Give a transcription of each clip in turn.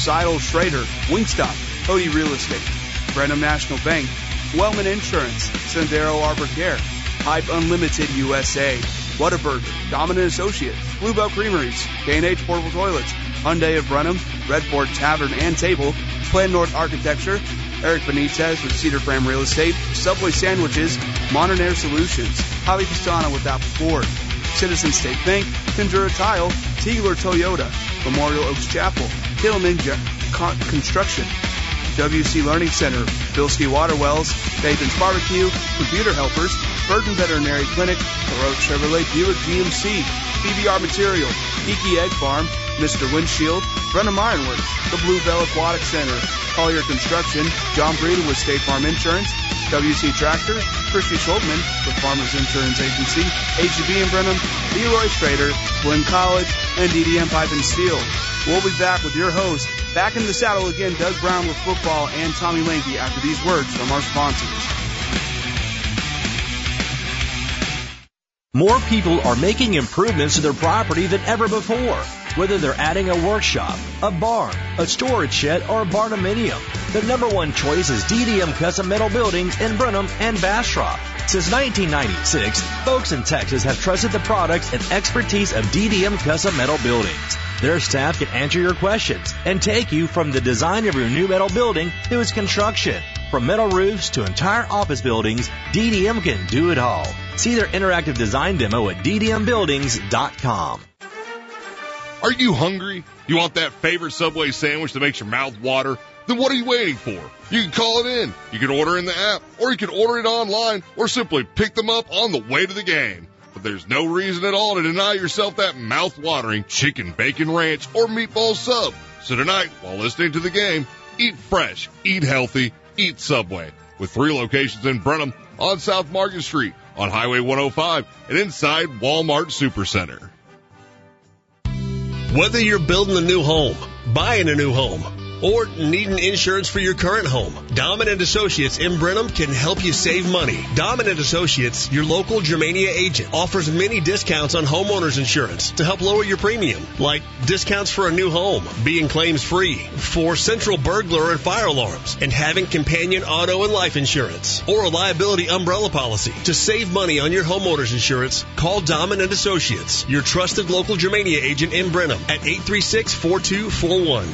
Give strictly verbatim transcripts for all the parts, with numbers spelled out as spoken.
Seidel Schrader, Wingstop, Cody Real Estate, Brenham National Bank, Wellman Insurance, Sendero Arbor Care, Hype Unlimited U S A, Whataburger, Dominant Associates, Bluebell Creameries, K and H Portable Toilets, Hyundai of Brenham, Redford Tavern and Table, Plan North Architecture, Eric Benitez with Cedar Frame Real Estate, Subway Sandwiches, Modern Air Solutions, Javi Pistana with Apple Ford, Citizen State Bank, Kendura Tile, Teagler Toyota, Memorial Oaks Chapel, Tillman Construction, W C Learning Center, Bilski Water Wells, Nathan's Barbecue, Computer Helpers, Burton Veterinary Clinic, Baroque Chevrolet Buick G M C, P B R Material, Kiki Egg Farm, Mister Windshield, Brenham Ironworks, the Bluebell Aquatic Center, Collier Construction, John Breeden with State Farm Insurance, W C Tractor, Christy Schultman with Farmers Insurance Agency, H E B in Brenham, Leroy Schrader, Glenn College, and D D M Pipe and Steel. We'll be back with your host, back in the saddle again, Doug Brown with football, and Tommy Lanky after these words from our sponsors. More people are making improvements to their property than ever before. Whether they're adding a workshop, a barn, a storage shed, or a barndominium, the number one choice is D D M Custom Metal Buildings in Brenham and Bastrop. Since nineteen ninety-six, folks in Texas have trusted the products and expertise of D D M Custom Metal Buildings. Their staff can answer your questions and take you from the design of your new metal building to its construction. From metal roofs to entire office buildings, D D M can do it all. See their interactive design demo at d d m buildings dot com. Are you hungry? You want that favorite Subway sandwich that makes your mouth water? Then what are you waiting for? You can call it in. You can order in the app, or you can order it online, or simply pick them up on the way to the game. But there's no reason at all to deny yourself that mouth-watering chicken bacon ranch or meatball sub. So tonight, while listening to the game, eat fresh, eat healthy, eat Subway. With three locations in Brenham, on South Market Street, on Highway one oh five, and inside Walmart Supercenter. Whether you're building a new home, buying a new home, or needing insurance for your current home, Dominant Associates in Brenham can help you save money. Dominant Associates, your local Germania agent, offers many discounts on homeowners insurance to help lower your premium, like discounts for a new home, being claims free, for central burglar and fire alarms, and having companion auto and life insurance, or a liability umbrella policy. To save money on your homeowners insurance, call Dominant Associates, your trusted local Germania agent in Brenham, at eight three six, four two four one.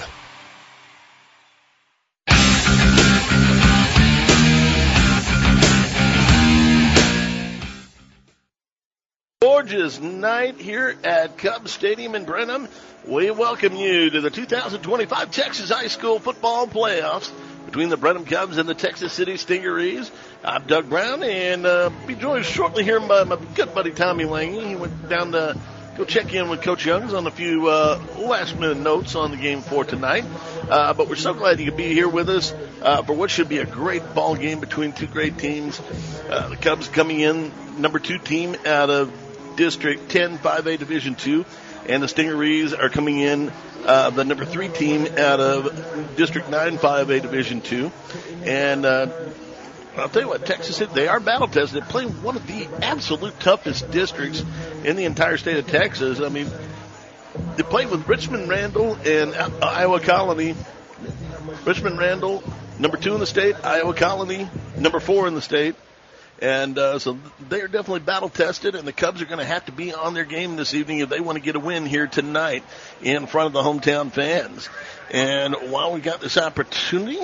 Gorgeous night here at Cubs Stadium in Brenham. We welcome you to the two thousand twenty-five Texas High School Football Playoffs between the Brenham Cubs and the Texas City Stingarees. I'm Doug Brown, and uh, be joined shortly here by my good buddy Tommy Lange. He went down to go check in with Coach Youngs on a few uh, last-minute notes on the game for tonight. Uh, but we're so glad you could be here with us uh, for what should be a great ball game between two great teams. Uh, the Cubs coming in number two team out of District ten, five A Division two, and the Stingarees are coming in uh, the number three team out of District nine, five A Division two. And uh, I'll tell you what, Texas, they are battle tested. They play one of the absolute toughest districts in the entire state of Texas. I mean, they play with Richmond Randall and Iowa Colony. Richmond Randall, number two in the state. Iowa Colony, number four in the state. And uh, so they are definitely battle-tested, and the Cubs are going to have to be on their game this evening if they want to get a win here tonight in front of the hometown fans. And while we got this opportunity,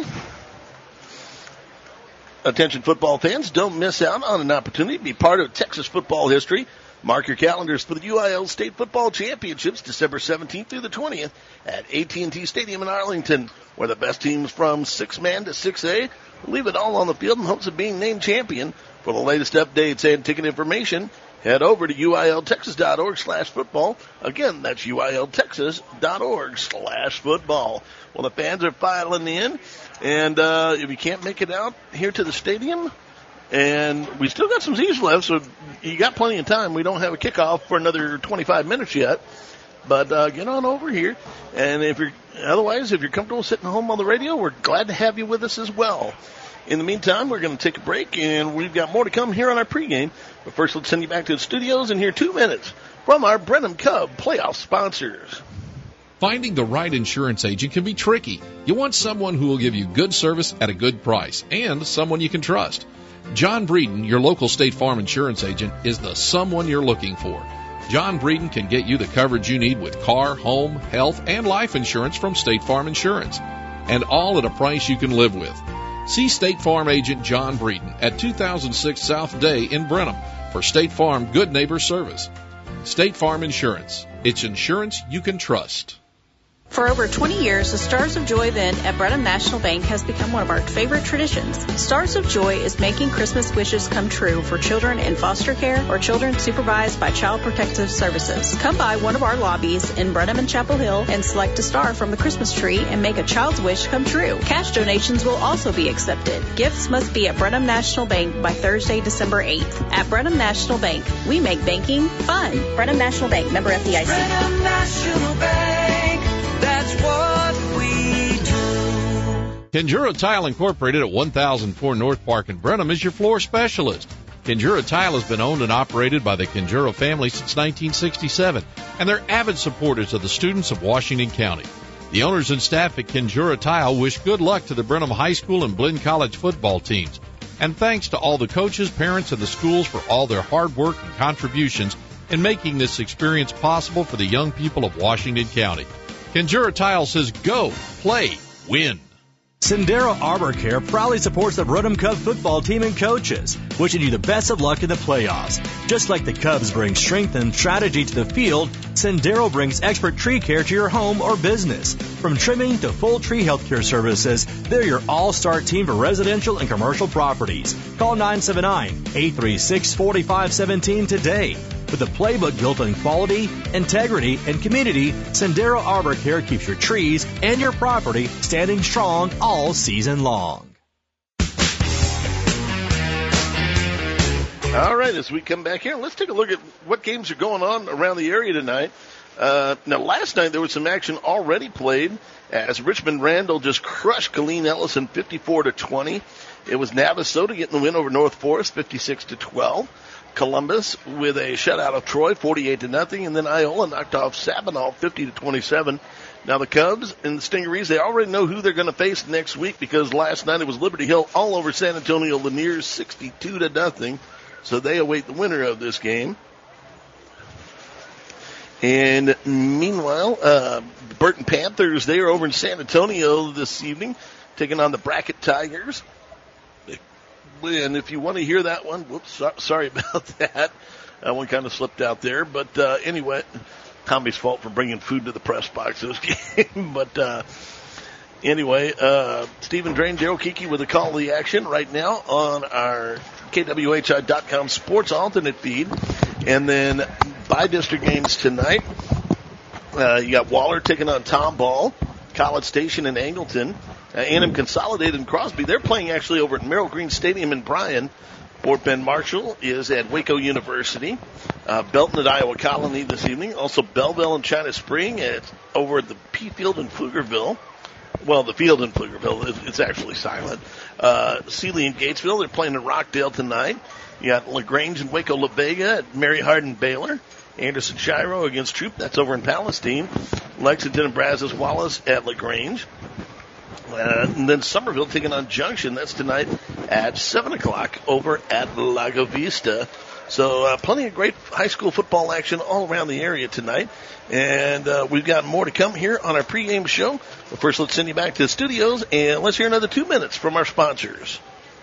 attention football fans, don't miss out on an opportunity to be part of Texas football history. Mark your calendars for the U I L State Football Championships, December seventeenth through the twentieth at A T and T Stadium in Arlington, where the best teams from six man to six A leave it all on the field in hopes of being named champion. For the latest updates and ticket information, head over to U I L Texas dot org slash football. Again, that's U I L Texas dot org slash football. Well, the fans are filing in, and uh, if you can't make it out here to the stadium, and we still got some seats left, so you got plenty of time. We don't have a kickoff for another twenty-five minutes yet, but uh, get on over here. And if you're otherwise, if you're comfortable sitting home on the radio, we're glad to have you with us as well. In the meantime, we're going to take a break, and we've got more to come here on our pregame. But first, let's send you back to the studios and hear two minutes from our Brenham Cub playoff sponsors. Finding the right insurance agent can be tricky. You want someone who will give you good service at a good price and someone you can trust. John Breeden, your local State Farm insurance agent, is the someone you're looking for. John Breeden can get you the coverage you need with car, home, health, and life insurance from State Farm Insurance, and all at a price you can live with. See State Farm agent John Breeden at two thousand six South Day in Brenham for State Farm Good Neighbor Service. State Farm Insurance. It's insurance you can trust. For over twenty years, the Stars of Joy event at Brenham National Bank has become one of our favorite traditions. Stars of Joy is making Christmas wishes come true for children in foster care or children supervised by Child Protective Services. Come by one of our lobbies in Brenham and Chapel Hill and select a star from the Christmas tree and make a child's wish come true. Cash donations will also be accepted. Gifts must be at Brenham National Bank by Thursday, December eighth. At Brenham National Bank, we make banking fun. Brenham National Bank, member F D I C. Brenham National Bank. That's what we do. Kenjura Tile Incorporated at one thousand four North Park in Brenham is your floor specialist. Kenjura Tile has been owned and operated by the Kenjura family since nineteen sixty-seven, and they're avid supporters of the students of Washington County. The owners and staff at Kenjura Tile wish good luck to the Brenham High School and Blinn College football teams. And thanks to all the coaches, parents, and the schools for all their hard work and contributions in making this experience possible for the young people of Washington County. Kenjura Tile says go, play, win. Sendero Arbor Care proudly supports the Brenham Cub football team and coaches, wishing you the best of luck in the playoffs. Just like the Cubs bring strength and strategy to the field, Sendero brings expert tree care to your home or business. From trimming to full tree health care services, they're your all-star team for residential and commercial properties. Call nine seven nine, eight three six, four five one seven today. With a playbook built on quality, integrity, and community, Sendero Arbor Care keeps your trees and your property standing strong all season long. All right, as we come back here, let's take a look at what games are going on around the area tonight. Uh, now, last night there was some action already played as Richmond Randall just crushed Colleen Ellison fifty-four to twenty. It was Navasota getting the win over North Forest fifty-six to twelve. Columbus with a shutout of Troy, forty-eight to nothing, and then Iola knocked off Sabinal, fifty to twenty-seven. Now the Cubs and the Stingarees, they already know who they're going to face next week because last night it was Liberty Hill all over San Antonio Laniers, sixty-two to nothing. So they await the winner of this game. And meanwhile, uh, Burton Panthers, they are over in San Antonio this evening, taking on the Brackett Tigers. And if you want to hear that one, whoops, so, sorry about that. That one kind of slipped out there. But uh, anyway, Tommy's fault for bringing food to the press box this game. But uh, anyway, uh, Stephen Drain, Daryl Kiki with a call to the action right now on our K W H I dot com sports alternate feed. And then by district games tonight, uh, you got Waller taking on Tomball, College Station and Angleton. Uh, A and M Consolidated and Crosby, they're playing actually over at Merrill Green Stadium in Bryan. Fort Bend Marshall is at Waco University. Uh, Belton at Iowa Colony this evening. Also Belleville and China Spring at, over at the P Field in Pflugerville. Well, the field in Pflugerville, it's, it's actually silent. Uh, Sealy and Gatesville, they're playing in Rockdale tonight. You got LaGrange and Waco La Vega at Mary Hardin Baylor. Anderson Shiro against Troop, that's over in Palestine. Lexington and Brazos Wallace at LaGrange. Uh, and then Somerville taking on Junction. That's tonight at seven o'clock over at Lago Vista. So uh, plenty of great high school football action all around the area tonight. And uh, we've got more to come here on our pregame show. But first, let's send you back to the studios, and let's hear another two minutes from our sponsors.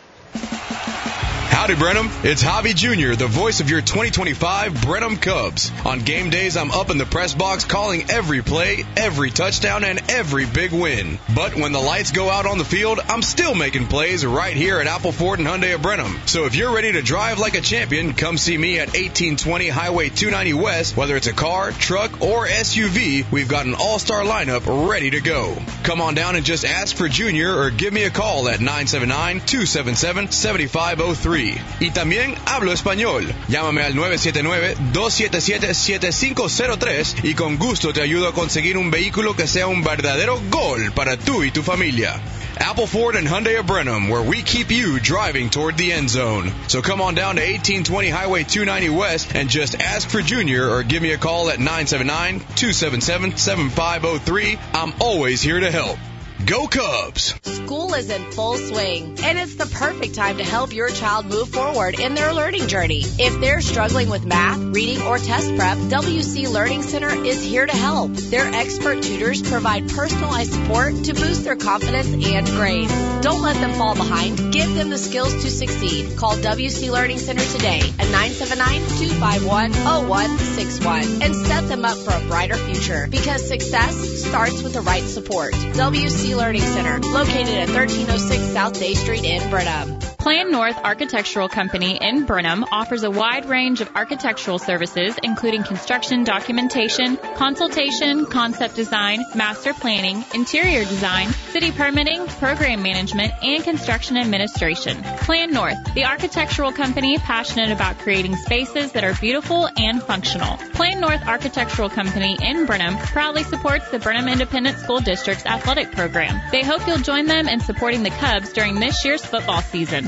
Howdy, Brenham. It's Javi Junior, the voice of your twenty twenty-five Brenham Cubs. On game days, I'm up in the press box calling every play, every touchdown, and every big win. But when the lights go out on the field, I'm still making plays right here at Apple Ford and Hyundai of Brenham. So if you're ready to drive like a champion, come see me at eighteen twenty Highway two ninety West. Whether it's a car, truck, or S U V, we've got an all-star lineup ready to go. Come on down and just ask for Junior or give me a call at nine seven nine, two seven seven, seven five zero three. Y también hablo español. Llámame al nueve siete nueve, dos siete siete, siete cinco cero tres y con gusto te ayudo a conseguir un vehículo que sea un verdadero gol para tú y tu familia. Apple Ford and Hyundai of Brenham, where we keep you driving toward the end zone. So come on down to eighteen twenty Highway two ninety West and just ask for Junior or give me a call at nine seven nine, two seven seven, seven five zero three. I'm always here to help. Go Cubs! School is in full swing, and it's the perfect time to help your child move forward in their learning journey. If they're struggling with math, reading, or test prep, W C Learning Center is here to help. Their expert tutors provide personalized support to boost their confidence and grades. Don't let them fall behind. Give them the skills to succeed. Call W C Learning Center today at nine seven nine, two five one, zero one six one and set them up for a brighter future, because success starts with the right support. W C Learning Center, located at thirteen oh six South Day Street in Brenham. Plan North Architectural Company in Brenham offers a wide range of architectural services, including construction documentation, consultation, concept design, master planning, interior design, city permitting, program management, and construction administration. Plan North, the architectural company passionate about creating spaces that are beautiful and functional. Plan North Architectural Company in Brenham proudly supports the Brenham Independent School District's athletic program. They hope you'll join them in supporting the Cubs during this year's football season.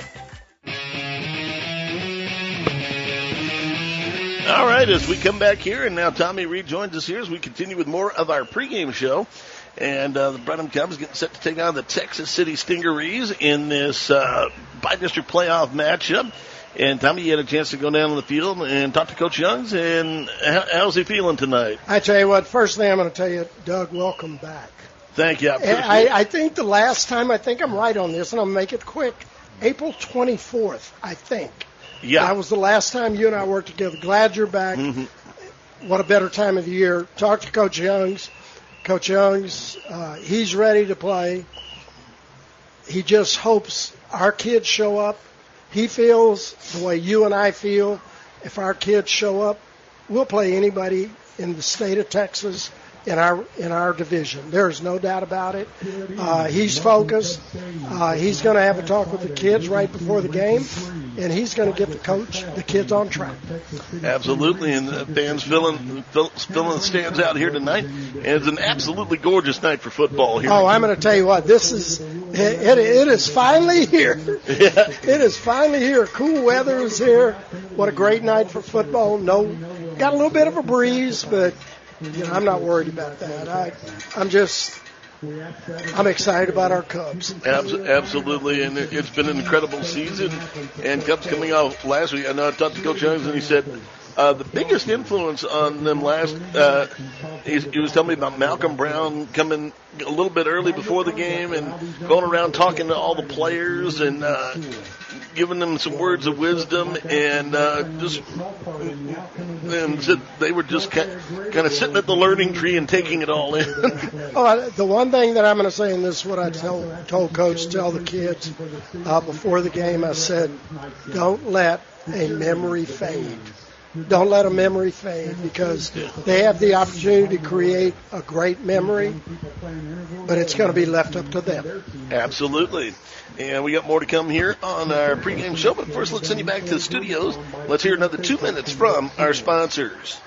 All right, as we come back here, and now Tommy Reed joins us here as we continue with more of our pregame show. And uh, the Brenham Cubs getting set to take on the Texas City Stingarees in this uh, bi-district playoff matchup. And Tommy, you had a chance to go down on the field and talk to Coach Youngs. And how, how's he feeling tonight? I tell you what, first thing I'm going to tell you, Doug, welcome back. Thank you. I, I, I think the last time, I think I'm right on this, and I'll make it quick, April twenty-fourth, I think. Yeah. That was the last time you and I worked together. Glad you're back. Mm-hmm. What a better time of the year. Talk to Coach Youngs. Coach Youngs, uh, he's ready to play. He just hopes our kids show up. He feels the way you and I feel. If our kids show up, we'll play anybody in the state of Texas in our in our division. There's no doubt about it. Uh, he's focused. Uh, he's going to have a talk with the kids right before the game, and he's going to get the coach, the kids on track. Absolutely, and the fans filling, fill, filling the stands out here tonight. And it's an absolutely gorgeous night for football here. Oh, I'm going to tell you what, this is, it, it, it is finally here. Yeah. It is finally here. Cool weather is here. What a great night for football. No, got a little bit of a breeze, but you know, I'm not worried about that. I, I'm just, I'm excited about our Cubs. Absolutely, and it's been an incredible season. And Cubs coming out last week, I know I talked to Coach Youngs, and he said uh, the biggest influence on them last, uh, he, he was telling me about Malcolm Brown coming a little bit early before the game and going around talking to all the players and uh, giving them some words of wisdom, and uh, just and they were just kind of sitting at the learning tree and taking it all in. Oh, the one thing that I'm going to say, and this is what I tell, told Coach, tell the kids uh, before the game, I said, don't let a memory fade. Don't let a memory fade, because they have the opportunity to create a great memory, but it's going to be left up to them. Absolutely. And we got more to come here on our pregame show. But first, let's send you back to the studios. Let's hear another two minutes from our sponsors.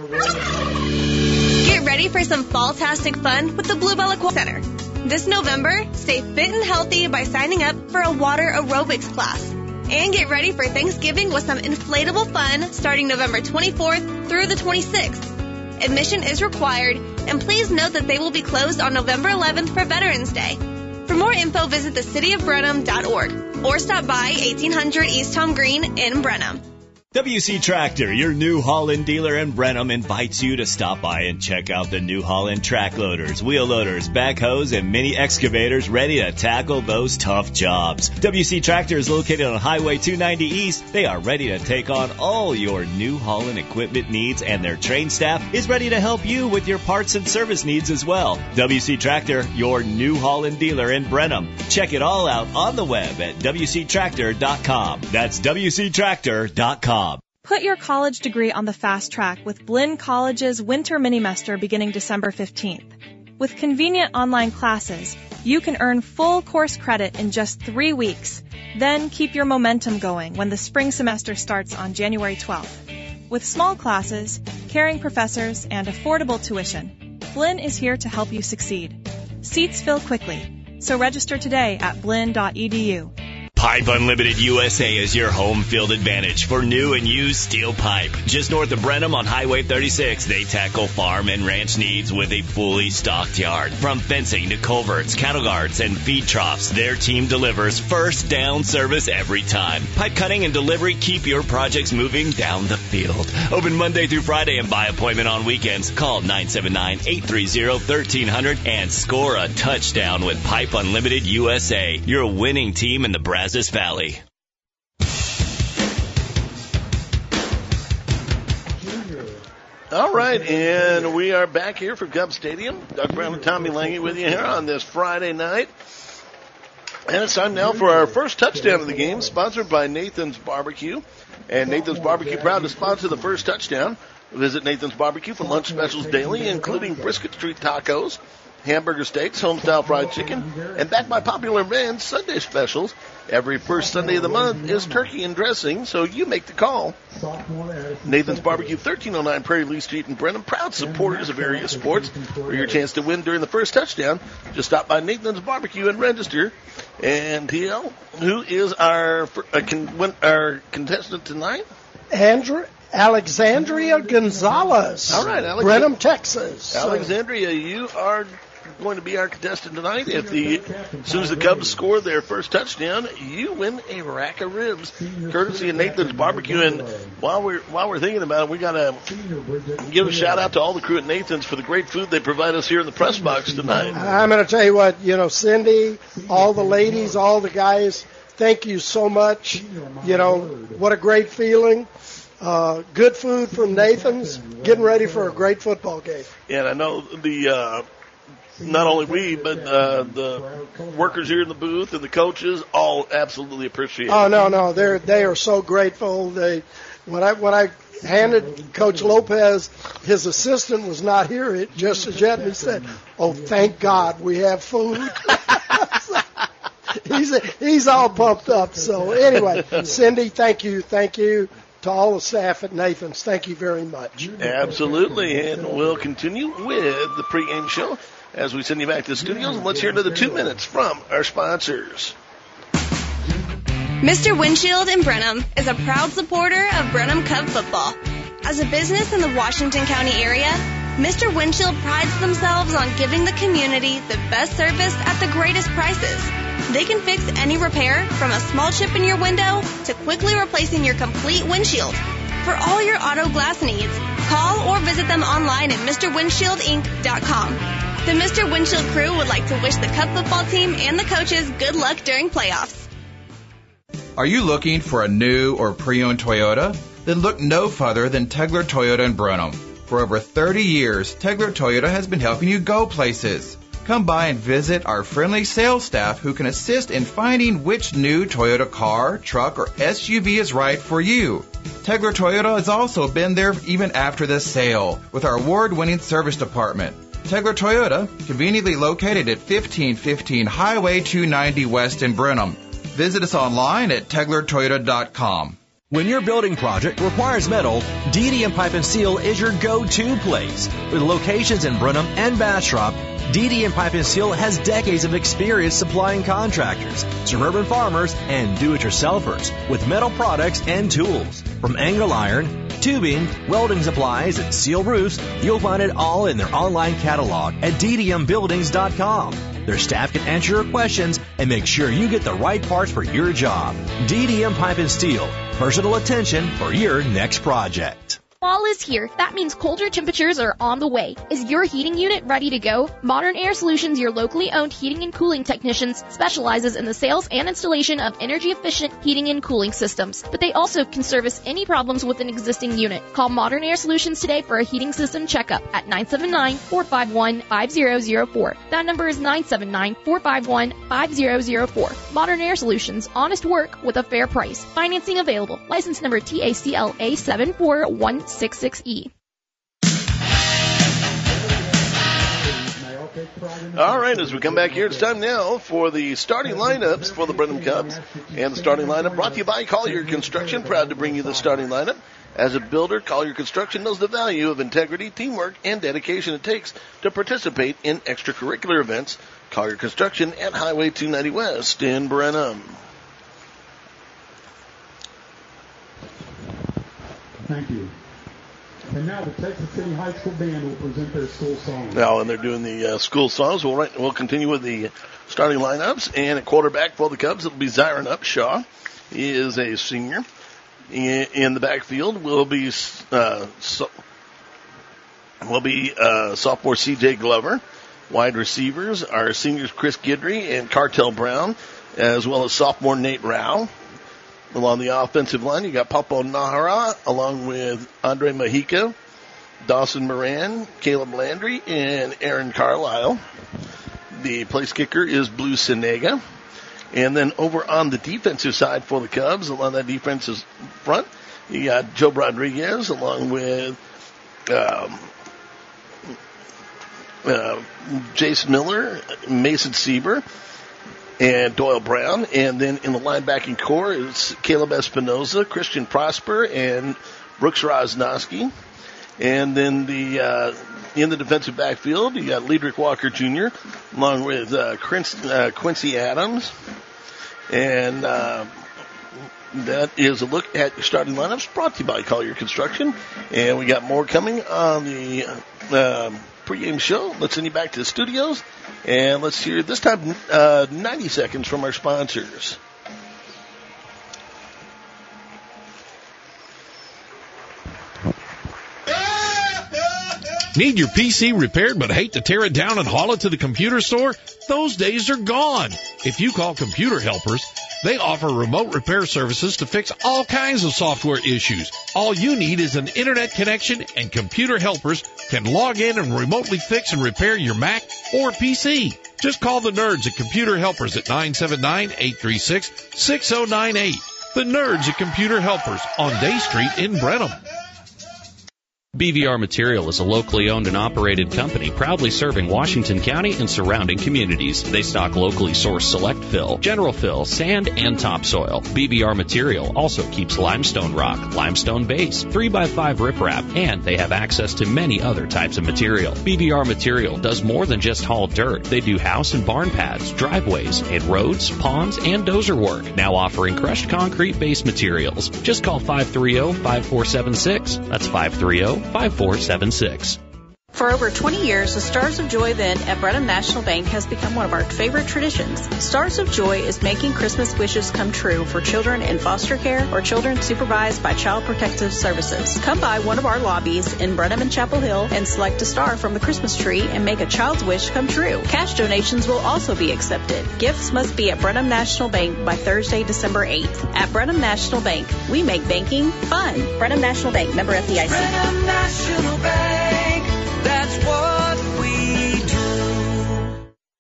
Get ready for some fall-tastic fun with the Blue Bell Aquatic Center. This November, stay fit and healthy by signing up for a water aerobics class. And get ready for Thanksgiving with some inflatable fun starting November twenty-fourth through the twenty-sixth. Admission is required, and please note that they will be closed on November eleventh for Veterans Day. For more info, visit the city of brenham dot org or stop by eighteen hundred East Tom Green in Brenham. W C Tractor, your New Holland dealer in Brenham, invites you to stop by and check out the New Holland track loaders, wheel loaders, backhoes, and mini excavators ready to tackle those tough jobs. W C Tractor is located on Highway two ninety East. They are ready to take on all your New Holland equipment needs, and their trained staff is ready to help you with your parts and service needs as well. W C Tractor, your New Holland dealer in Brenham. Check it all out on the web at w c tractor dot com. That's w c tractor dot com. Put your college degree on the fast track with Blinn College's Winter Minimester beginning December fifteenth. With convenient online classes, you can earn full course credit in just three weeks. Then keep your momentum going when the spring semester starts on January twelfth. With small classes, caring professors, and affordable tuition, Blinn is here to help you succeed. Seats fill quickly, So register today at blinn dot e d u. Pipe Unlimited U S A is your home field advantage for new and used steel pipe. Just north of Brenham on Highway thirty-six, they tackle farm and ranch needs with a fully stocked yard. From fencing to culverts, cattle guards, and feed troughs, their team delivers first down service every time. Pipe cutting and delivery keep your projects moving down the field. Open Monday through Friday and by appointment on weekends. Call nine seven nine, eight three zero, one three zero zero and score a touchdown with Pipe Unlimited U S A, your winning team in the Brazos Valley. All right, and we are back here from Cub Stadium. Doug Brown and Tommy Lange with you here on this Friday night. And it's time now for our first touchdown of the game, sponsored by Nathan's Barbecue. And Nathan's Barbecue proud to sponsor the first touchdown. Visit Nathan's Barbecue for lunch specials daily, including brisket street tacos, hamburger steaks, home-style fried chicken, and backed by popular brands, Sunday specials. Every first Sunday of the month is turkey and dressing, so you make the call. Nathan's Barbecue, thirteen oh nine Prairie Lee Street in Brenham, proud supporters of area sports. For your chance to win during the first touchdown, just stop by Nathan's Barbecue and register. And T L, who is our uh, con- our contestant tonight? Andrew. Alexandria Gonzalez. All right, Alex. Brenham, Texas. Alexandria, you are going to be our contestant tonight. If the as soon as the Cubs score their first touchdown, you win a rack of ribs, courtesy of Nathan's Barbecue. And while we're while we're thinking about it, we got to give a shout out to all the crew at Nathan's for the great food they provide us here in the press box tonight. I'm going to tell you what, you know, Cindy, all the ladies, all the guys, thank you so much. You know, what a great feeling. Uh, good food from Nathan's, getting ready for a great football game. And I know the uh, not only we, but uh, the workers here in the booth and the coaches all absolutely appreciate it. Oh no, no, they're they are so grateful. They when I when I handed Coach Lopez, his assistant was not here it just as yet, and he said, "Oh, thank God we have food." he's he's all pumped up. So anyway, Cindy, thank you, thank you. To all the staff at Nathan's, thank you very much. Absolutely, and we'll continue with the pregame show as we send you back to the studios. And let's hear another two minutes from our sponsors. Mister Windshield in Brenham is a proud supporter of Brenham Cub football. As a business in the Washington County area, Mister Windshield prides themselves on giving the community the best service at the greatest prices. They can fix any repair, from a small chip in your window to quickly replacing your complete windshield. For all your auto glass needs, call or visit them online at Mister Windshield Inc dot com. The Mister Windshield crew would like to wish the Cub football team and the coaches good luck during playoffs. Are you looking for a new or pre-owned Toyota? Then look no further than Tegler Toyota in Brenham. For over thirty years, Tegler Toyota has been helping you go places. Come by and visit our friendly sales staff who can assist in finding which new Toyota car, truck, or S U V is right for you. Tegler Toyota has also been there even after the sale with our award-winning service department. Tegler Toyota, conveniently located at fifteen fifteen Highway two ninety West in Brenham. Visit us online at tegler toyota dot com. When your building project requires metal, D D M Pipe and Seal is your go-to place. With locations in Brenham and Bastrop, D D M Pipe and Seal has decades of experience supplying contractors, suburban farmers, and do-it-yourselfers with metal products and tools. From angle iron, tubing, welding supplies, and steel roofs, you'll find it all in their online catalog at d d m buildings dot com. Their staff can answer your questions and make sure you get the right parts for your job. D D M Pipe and Steel, personal attention for your next project. Fall is here. That means colder temperatures are on the way. Is your heating unit ready to go? Modern Air Solutions, your locally owned heating and cooling technicians, specializes in the sales and installation of energy-efficient heating and cooling systems. But they also can service any problems with an existing unit. Call Modern Air Solutions today for a heating system checkup at nine seven nine, four five one, five zero zero four. That number is nine seven nine, four five one, five zero zero four. Modern Air Solutions, honest work with a fair price. Financing available. License number T A C L A seven four one six six E. All right, as we come back here, it's time now for the starting lineups for the Brenham Cubs. And the starting lineup brought to you by Collier Construction, proud to bring you the starting lineup. As a builder, Collier Construction knows the value of integrity, teamwork, and dedication it takes to participate in extracurricular events. Collier Construction at Highway two ninety West in Brenham. Thank you. And now the Texas City High School Band will present their school songs. Now, and they're doing the uh, school songs. We'll, right, we'll continue with the starting lineups. And at quarterback for the Cubs, it'll be Zyron Upshaw. He is a senior. In, in the backfield will be uh, so, will be uh, sophomore C J Glover. Wide receivers are seniors Chris Guidry and Cartel Brown, as well as sophomore Nate Rao. Along the offensive line, you got Papo Nahara, along with Andre Mahica, Dawson Moran, Caleb Landry, and Aaron Carlisle. The place kicker is Blue Senega. And then over on the defensive side for the Cubs, along that defensive front, you got Joe Rodriguez, along with um, uh, Jace Miller, Mason Sieber, and Doyle Brown. And then in the linebacking core is Caleb Espinoza, Christian Prosper, and Brooks Rosnowski. And then the uh, in the defensive backfield, you got Ledrick Walker Junior, along with uh, Quincy, uh, Quincy Adams. And uh, that is a look at your starting lineups brought to you by Collier Construction. And we got more coming on the uh, pregame show. Let's send you back to the studios. And let's hear this time uh, ninety seconds from our sponsors. Need your P C repaired but hate to tear it down and haul it to the computer store? Those days are gone. If you call Computer Helpers, they offer remote repair services to fix all kinds of software issues. All you need is an internet connection, and Computer Helpers can log in and remotely fix and repair your Mac or P C. Just call the nerds at Computer Helpers at nine seven nine, eight three six, six zero nine eight. The nerds at Computer Helpers on Day Street in Brenham. B V R Material is a locally owned and operated company proudly serving Washington County and surrounding communities. They stock locally sourced select fill, general fill, sand, and topsoil. B V R Material also keeps limestone rock, limestone base, three by five riprap, and they have access to many other types of material. B V R Material does more than just haul dirt. They do house and barn pads, driveways, and roads, ponds, and dozer work. Now offering crushed concrete base materials. Just call five three zero, five four seven six. That's five three zero, five four seven six. For over twenty years, the Stars of Joy event at Brenham National Bank has become one of our favorite traditions. Stars of Joy is making Christmas wishes come true for children in foster care or children supervised by Child Protective Services. Come by one of our lobbies in Brenham and Chapel Hill and select a star from the Christmas tree and make a child's wish come true. Cash donations will also be accepted. Gifts must be at Brenham National Bank by Thursday, December eighth. At Brenham National Bank, we make banking fun. Brenham National Bank, member F D I C. Brenham National Bank, that's what we do.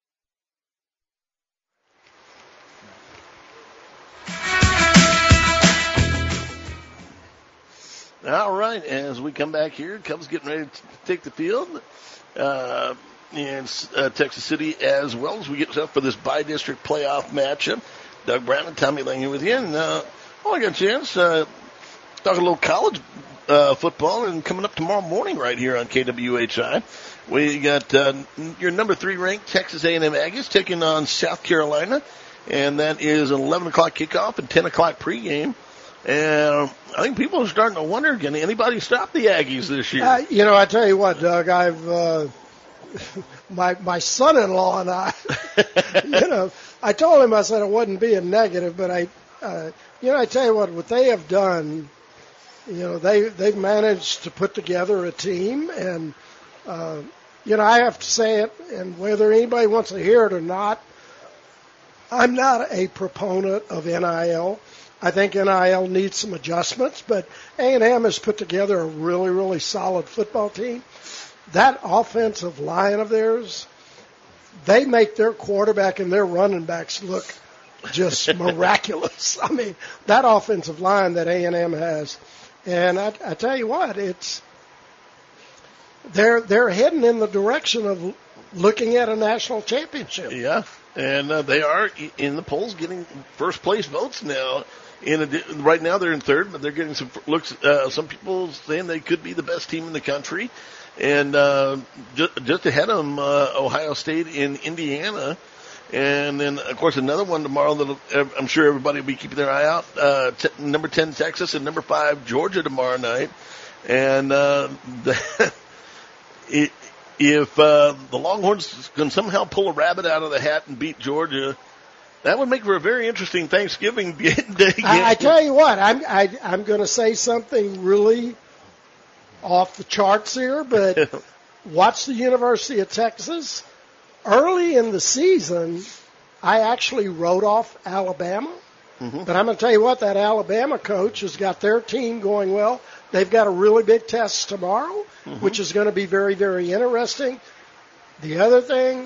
All right, as we come back here, Cubs getting ready to take the field uh, in uh, Texas City, as well as we get set for this bi-district playoff matchup. Doug Brown and Tommy Lang here with you. And uh, oh, I got a chance uh, talk a little college uh, football, and coming up tomorrow morning right here on K W H I. We got uh, your number three ranked Texas A and M Aggies taking on South Carolina, and that is an eleven o'clock kickoff and ten o'clock pregame. And I think people are starting to wonder, can anybody stop the Aggies this year? Uh, you know, I tell you what, Doug, I've uh, my my son-in-law and I, you know, I told him, I said it wasn't being negative, but I, uh, you know, I tell you what, what they have done, you know, they they've managed to put together a team, and uh, you know, I have to say it, and whether anybody wants to hear it or not, I'm not a proponent of N I L. I think N I L needs some adjustments, but A and M has put together a really, really solid football team. That offensive line of theirs, they make their quarterback and their running backs look just miraculous. I mean, that offensive line that A and M has, and I, I tell you what, it's they're they're heading in the direction of looking at a national championship. Yeah. And uh, they are in the polls getting first place votes now. In a, right now they're in third, but they're getting some looks. Uh, some people saying they could be the best team in the country, and uh, just, just ahead of them, uh, Ohio State in Indiana, and then of course another one tomorrow that I'm sure everybody will be keeping their eye out. Uh, t- number ten Texas and number five Georgia tomorrow night, and uh, the, it, if uh, the Longhorns can somehow pull a rabbit out of the hat and beat Georgia, that would make for a very interesting Thanksgiving day. I, I tell you what, I'm I, I'm going to say something really off the charts here, but watch the University of Texas. Early in the season, I actually wrote off Alabama. Mm-hmm. But I'm going to tell you what, that Alabama coach has got their team going well. They've got a really big test tomorrow, mm-hmm. which is going to be very, very interesting. The other thing,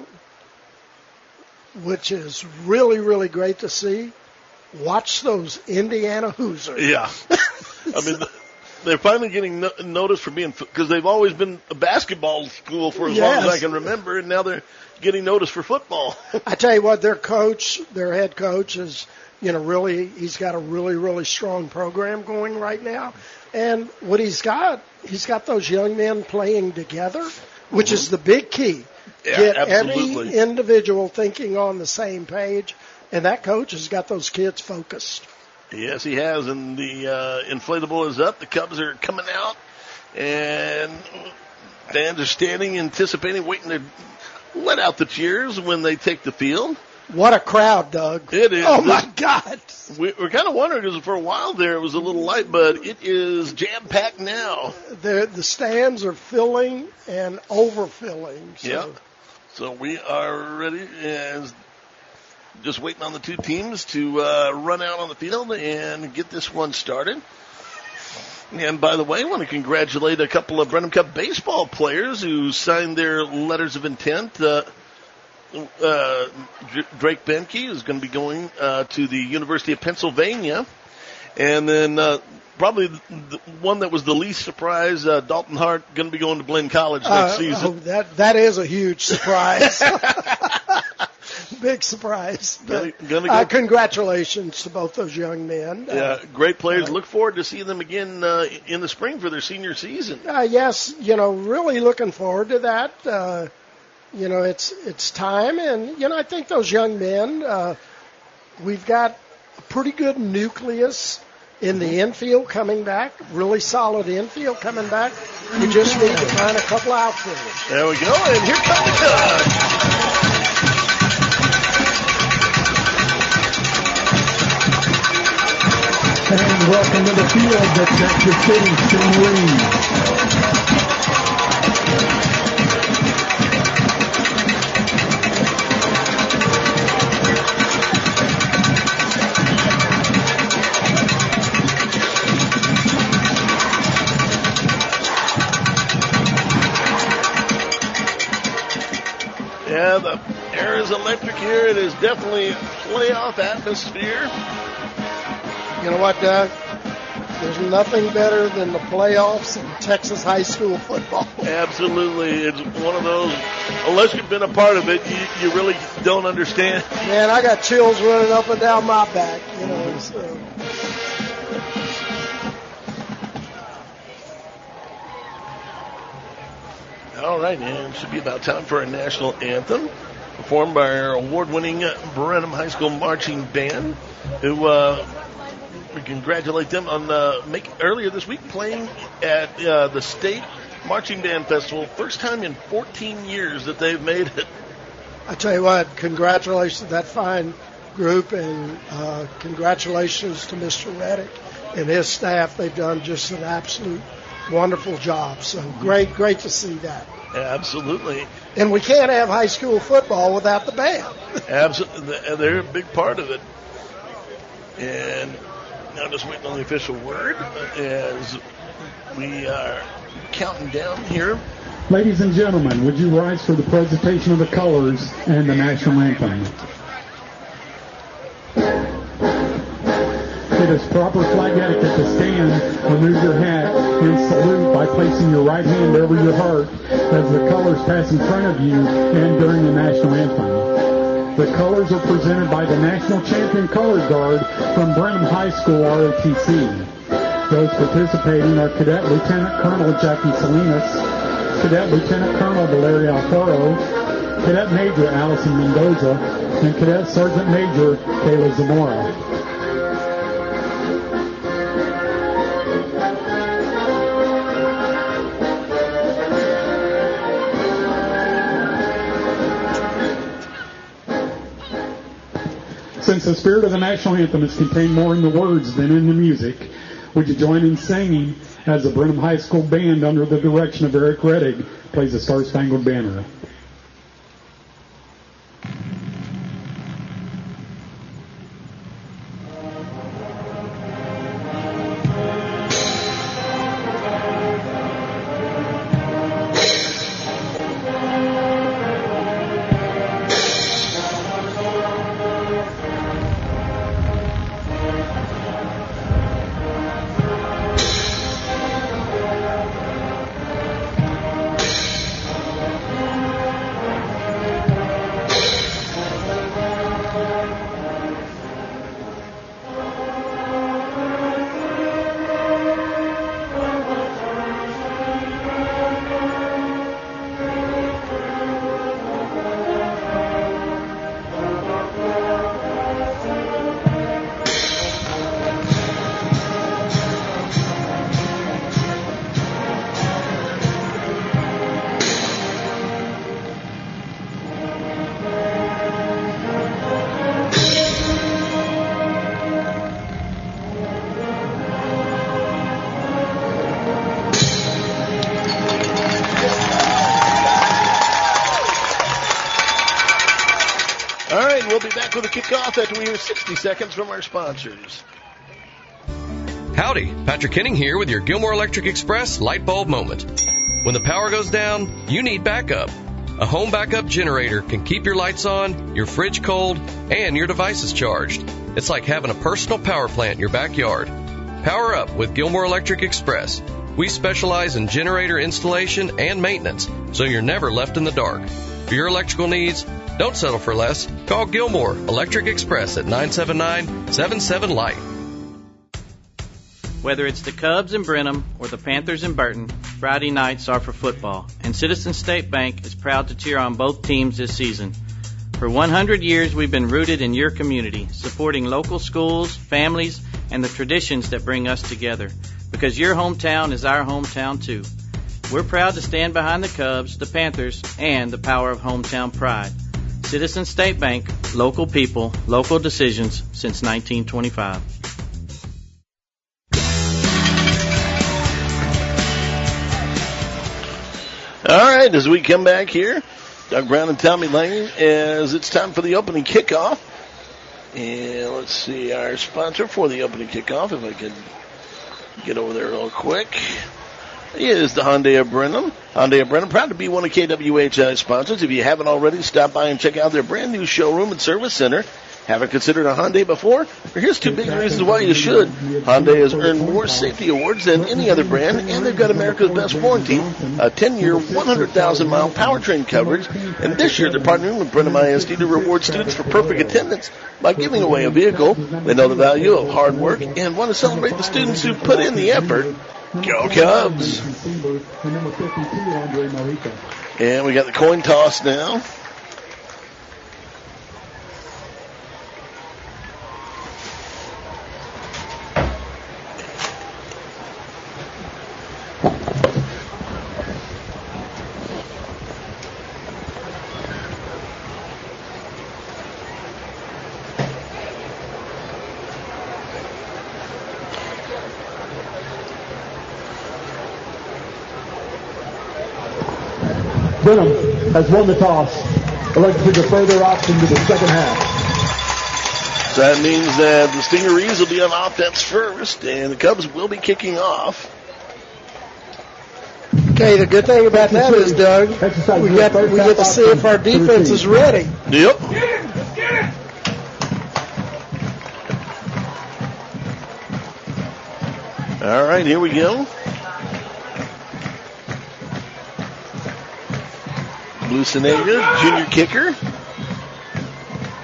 which is really, really great to see, watch those Indiana Hoosiers. Yeah. I mean, they're finally getting no- noticed for being, because they've always been a basketball school for as yes. long as I can remember, and now they're getting noticed for football. I tell you what, their coach, their head coach is, you know, really, he's got a really, really strong program going right now. And what he's got, he's got those young men playing together, which mm-hmm. is the big key. Yeah, Get absolutely. every individual thinking on the same page, and that coach has got those kids focused. Yes, he has, and the uh, inflatable is up. The Cubs are coming out, and fans are standing, anticipating, waiting to let out the cheers when they take the field. What a crowd, Doug. It is. Oh, my God. We, we're kind of wondering, because for a while there it was a little light, but it is jam-packed now. The, the stands are filling and overfilling. So. Yeah. So we are ready, and just waiting on the two teams to uh, run out on the field and get this one started. And by the way, I want to congratulate a couple of Brenham Cup baseball players who signed their letters of intent. Uh, uh, Drake Benke is going to be going uh, to the University of Pennsylvania. And then uh, probably the, the one that was the least surprise, uh, Dalton Hart, going to be going to Blinn College next uh, season. Oh, that that is a huge surprise. Big surprise. Gonna, But, gonna go. uh, congratulations to both those young men. Yeah, Uh, great players. uh, Look forward to seeing them again uh, in the spring for their senior season. Uh, yes, you know, really looking forward to that. Uh, you know, it's it's time, and you know, I think those young men. Uh, we've got a pretty good nucleus in the infield coming back. Really solid infield coming back. We just need to find a couple outfielders. There we go, and here come the Cubs. And welcome to the field, the Texas City Stingrays. Yeah, the air is electric here. It is definitely playoff atmosphere. You know what, Doug? There's nothing better than the playoffs in Texas high school football. Absolutely. It's one of those, unless you've been a part of it, you, you really don't understand. Man, I got chills running up and down my back, you know. So. All right, and it should be about time for our national anthem, performed by our award-winning Brenham High School marching band, who uh, we congratulate them on uh, make, earlier this week playing at uh, the State Marching Band Festival. First time in fourteen years that they've made it. I tell you what, congratulations to that fine group, and uh, congratulations to Mister Reddick and his staff. They've done just an absolute wonderful job. So great, great to see that. Absolutely. And we can't have high school football without the band. Absolutely. They're a big part of it. And now just waiting on the official word as we are counting down here. Ladies and gentlemen, would you rise for the presentation of the colors and the national anthem? It is proper flag etiquette to stand, remove your hat, and salute by placing your right hand over your heart as the colors pass in front of you and during the national anthem. The colors are presented by the National Champion Color Guard from Brenham High School R O T C. Those participating are Cadet Lieutenant Colonel Jackie Salinas, Cadet Lieutenant Colonel Valeria Alfaro, Cadet Major Allison Mendoza, and Cadet Sergeant Major Kayla Zamora. Since the spirit of the national anthem is contained more in the words than in the music, would you join in singing as the Brenham High School Band, under the direction of Eric Rettig, plays the Star Spangled Banner? With a kickoff after we hear sixty seconds from our sponsors. Howdy, Patrick Henning here with your Gilmore Electric Express light bulb moment. When the power goes down, you need backup. A home backup generator can keep your lights on, your fridge cold, and your devices charged. It's like having a personal power plant in your backyard. Power up with Gilmore Electric Express. We specialize in generator installation and maintenance, so you're never left in the dark. For your electrical needs, don't settle for less. Call Gilmore Electric Express at nine seven nine, seven seven, light. Whether it's the Cubs in Brenham or the Panthers in Burton, Friday nights are for football, and Citizens State Bank is proud to cheer on both teams this season. For one hundred years, we've been rooted in your community, supporting local schools, families, and the traditions that bring us together, because your hometown is our hometown too. We're proud to stand behind the Cubs, the Panthers, and the power of hometown pride. Citizens State Bank, local people, local decisions since nineteen twenty-five. All right, as we come back here, Doug Brown and Tommy Lane, as it's time for the opening kickoff. And let's see our sponsor for the opening kickoff, if I can get over there real quick. Is the Hyundai of Brenham. Hyundai of Brenham, proud to be one of K W H I's sponsors. If you haven't already, stop by and check out their brand new showroom and service center. Haven't considered a Hyundai before? Well, here's two big reasons why you should. Hyundai has earned more safety awards than any other brand, and they've got America's best warranty, a ten-year, one hundred thousand mile powertrain coverage. And this year, they're partnering with Brenham I S D to reward students for perfect attendance by giving away a vehicle. They know the value of hard work and want to celebrate the students who put in the effort. Go Cubs! And we got the coin toss now. Brenham has won the toss. Elected to defer their option to the second half. So that means that the Stingerees will be on offense first, and the Cubs will be kicking off. Okay, the good thing about that is, Doug, we get we get to see if our defense is ready. Yep. All right, here we go. Lucinega, junior kicker.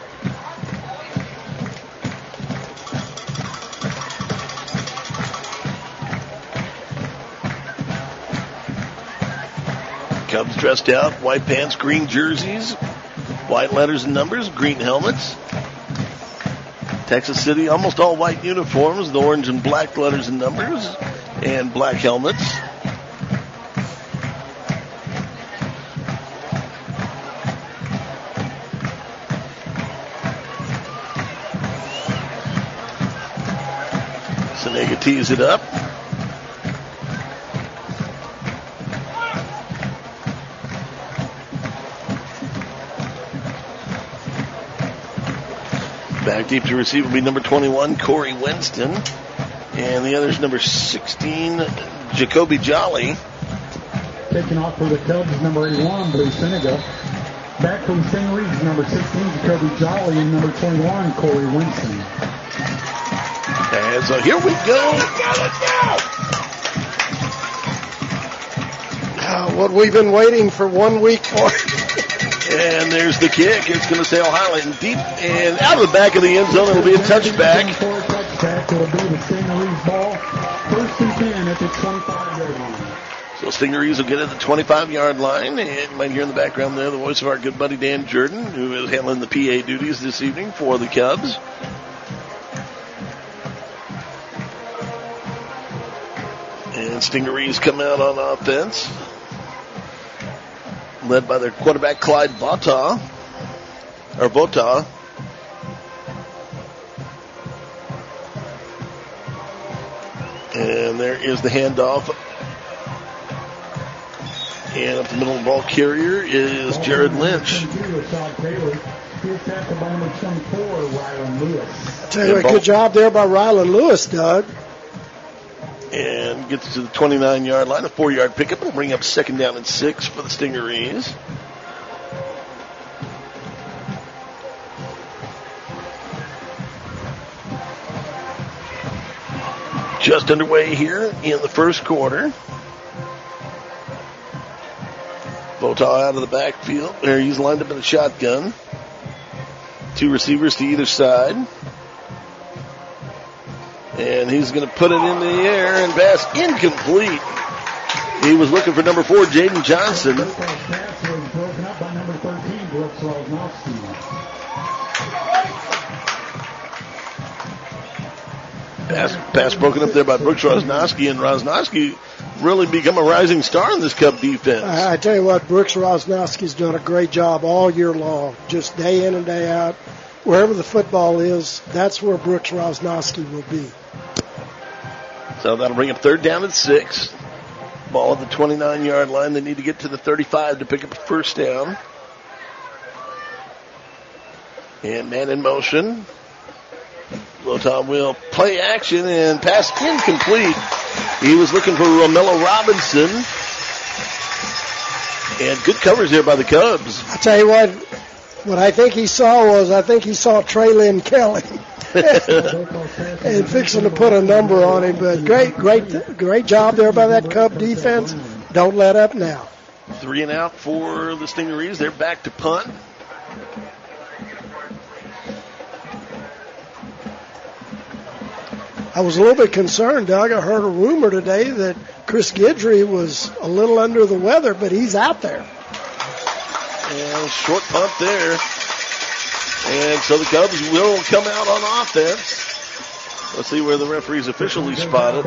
Cubs dressed out, white pants, green jerseys, white letters and numbers, green helmets. Texas City, almost all white uniforms, the orange and black letters and numbers, and black helmets. Senega tees it up. Back deep to receive will be number twenty-one, Corey Winston. And the other's number sixteen, Jacoby Jolly. Taking off for the Cubs is number eighty-one, Blue Senega. Back from Stingeries is number sixteen, Jacoby Jolly, and number twenty-one, Corey Winston. And so here we go. Let's go, let's go. Uh, what we've been waiting for one week for. And there's the kick. It's going to sail high and deep and out of the back of the end zone. It'll be a touchback. Touchback. It'll be the Stingeries ball. First and ten at the twenty-five yard line. So Stingeries will get at the twenty-five yard line. And you might hear in the background there the voice of our good buddy Dan Jordan, who is handling the P A duties this evening for the Cubs. And Stingeries come out on offense, led by their quarterback, Clyde Vota, or Vota. And there is the handoff. And up the middle of the ball carrier is Jared Lynch. I tell you what, good job there by Rylan Lewis, Doug. And gets to the twenty-nine yard line, a four yard pickup. Will bring up second down and six for the Stingeries. Just underway here in the first quarter. Vota out of the backfield. There, he's lined up in the shotgun. Two receivers to either side. And he's going to put it in the air and pass incomplete. He was looking for number four, Jaden Johnson. Pass, pass broken up there by Brooks Rosnowski, and Rosnowski really become a rising star in this Cub defense. I, I tell you what, Brooks Rosnowski's done a great job all year long, just day in and day out. Wherever the football is, that's where Brooks Rosnowski will be. So that'll bring up third down and six. Ball at the twenty-nine yard line. They need to get to the thirty-five to pick up a first down. And man in motion. Lotan will play action and pass incomplete. He was looking for Romello Robinson. And good coverage there by the Cubs. I tell you what, what I think he saw was, I think he saw Traylon Kelly. And fixing to put a number on him, but great, great, great job there by that Cub defense. Don't let up now. Three and out for the Stingeries. They're back to punt. I was a little bit concerned, Doug. I heard a rumor today that Chris Guidry was a little under the weather, but he's out there. And short punt there. And so the Cubs will come out on offense. Let's see where the referee's officially spotted.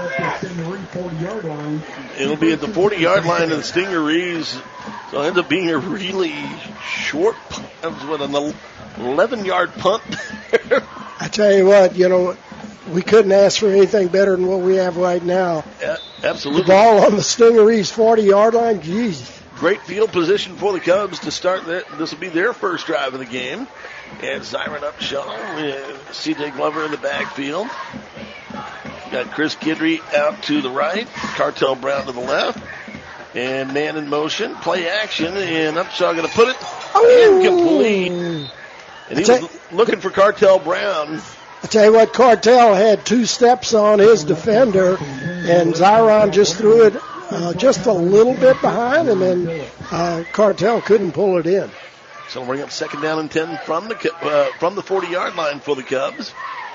It'll be at the forty yard line of the Stingeries. So it'll end up being a really short punt. What, an eleven yard punt there. I tell you what, you know, we couldn't ask for anything better than what we have right now. Yeah, absolutely. The ball on the Stingeries forty yard line, geez. Great field position for the Cubs to start. That. This will be their first drive of the game. And Zyron Upshaw with C J Glover in the backfield. Got Chris Guidry out to the right. Cartel Brown to the left. And man in motion. Play action. And Upshaw going to put it oh. incomplete. And he was looking for Cartel Brown. I tell you what, Cartel had two steps on his defender. And Zyron just threw it Uh, just a little bit behind, and then uh, Cartel couldn't pull it in. So we'll bring up second down and ten from the uh, from the forty yard line for the Cubs.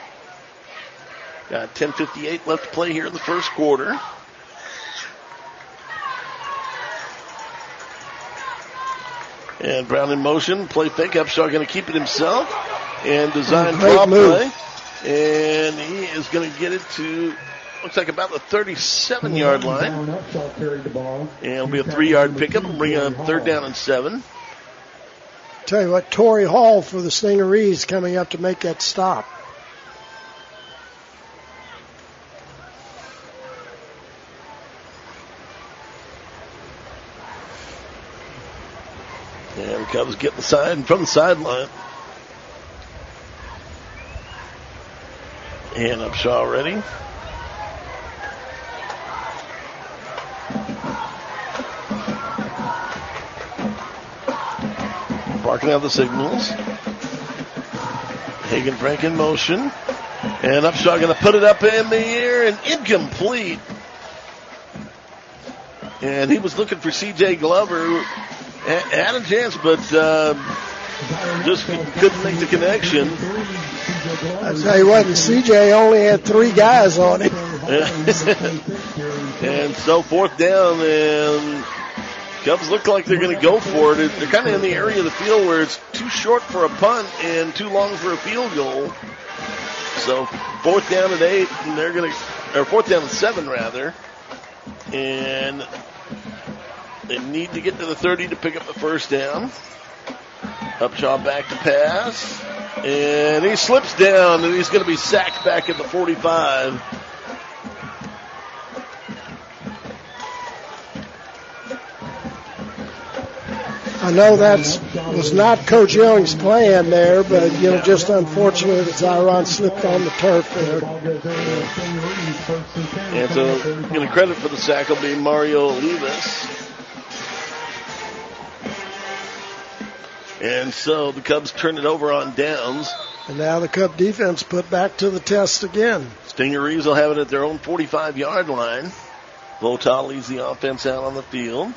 Got ten fifty-eight left to play here in the first quarter. And Brown in motion. Play fake. Upshaw going to keep it himself. And design Great draw move. play. And he is going to get it to, looks like about the thirty-seven yard line. And it'll be a three yard pickup and bring up third down and seven. Tell you what, Torrey Hall for the Stingarees coming up to make that stop. And Cubs get the side from the sideline. And Upshaw ready. Barking out the signals. Hagen Frank in motion. And Upshaw going to put it up in the air and incomplete. And he was looking for C J Glover. Had a chance, but uh, just couldn't make the connection. I tell you what, and C J only had three guys on him. And so fourth down, and Cubs look like they're going to go for it. They're kind of in the area of the field where it's too short for a punt and too long for a field goal. So fourth down and eight, and they're going to, or fourth down and seven rather, and they need to get to the thirty to pick up the first down. Upshaw back to pass. And he slips down, and he's going to be sacked back at the forty-five. I know that was not Coach Young's plan there, but, you know, just unfortunate that Zyron slipped on the turf there. And so, going to credit for the sack will be Mario Olivas. And so the Cubs turn it over on downs. And now the Cub defense put back to the test again. Stingarees will have it at their own forty-five yard line. Votaw leads the offense out on the field.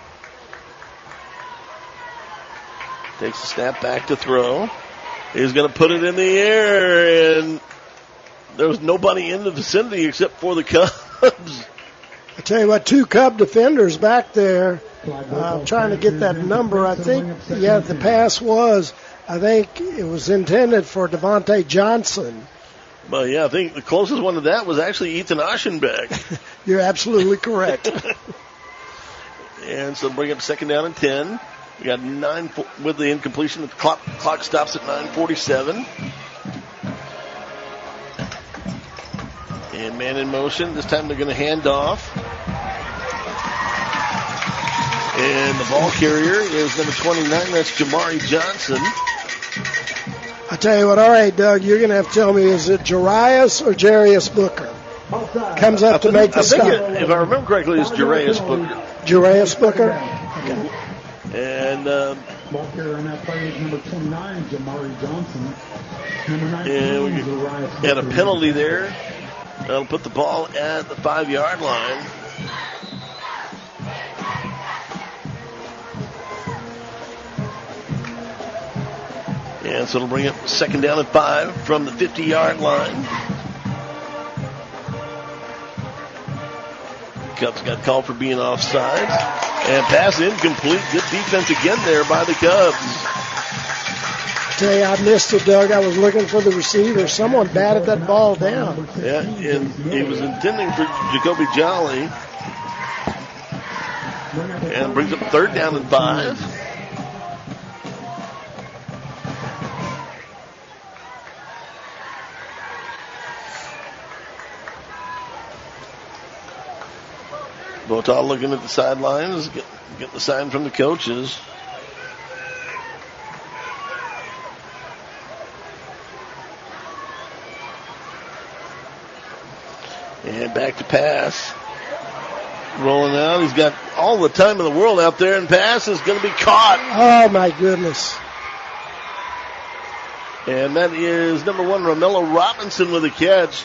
Takes a snap back to throw. He's going to put it in the air, and there was nobody in the vicinity except for the Cubs. I tell you what, two Cub defenders back there. Uh, I'm trying to get that number. I think, yeah, the pass was, I think it was intended for Devontae Johnson. Well, yeah, I think the closest one to that was actually Ethan Aschenbeck. You're absolutely correct. And so bring up second down and ten. We got nine with the incompletion. The clock, clock stops at nine forty-seven. And man in motion. This time they're going to hand off. And the ball carrier is number twenty-nine. That's Jamari Johnson. I tell you what, all right, Doug, you're going to have to tell me, is it Jarius or Jarius Booker? Comes up to make the I think stop. it, if I remember correctly, it's Jarius Booker. Jarius Booker? Okay. And uh, ball carrier on that play is number twenty-nine, Jamari Johnson. Number nineteen, and we Jarius had a Booker. penalty there. That'll put the ball at the five yard line. And so it'll bring it second down and five from the fifty yard line. Cubs got called for being offside. And pass incomplete. Good defense again there by the Cubs. Tell you, I missed it, Doug. I was looking for the receiver. Someone batted that ball down. Yeah, and he was intending for Jacoby Jolly. And brings up third down and five. Votaw looking at the sidelines, get, get the sign from the coaches. And back to pass. Rolling out. He's got all the time in the world out there, and pass is going to be caught. Oh, my goodness. And that is number one, Romello Robinson with a catch.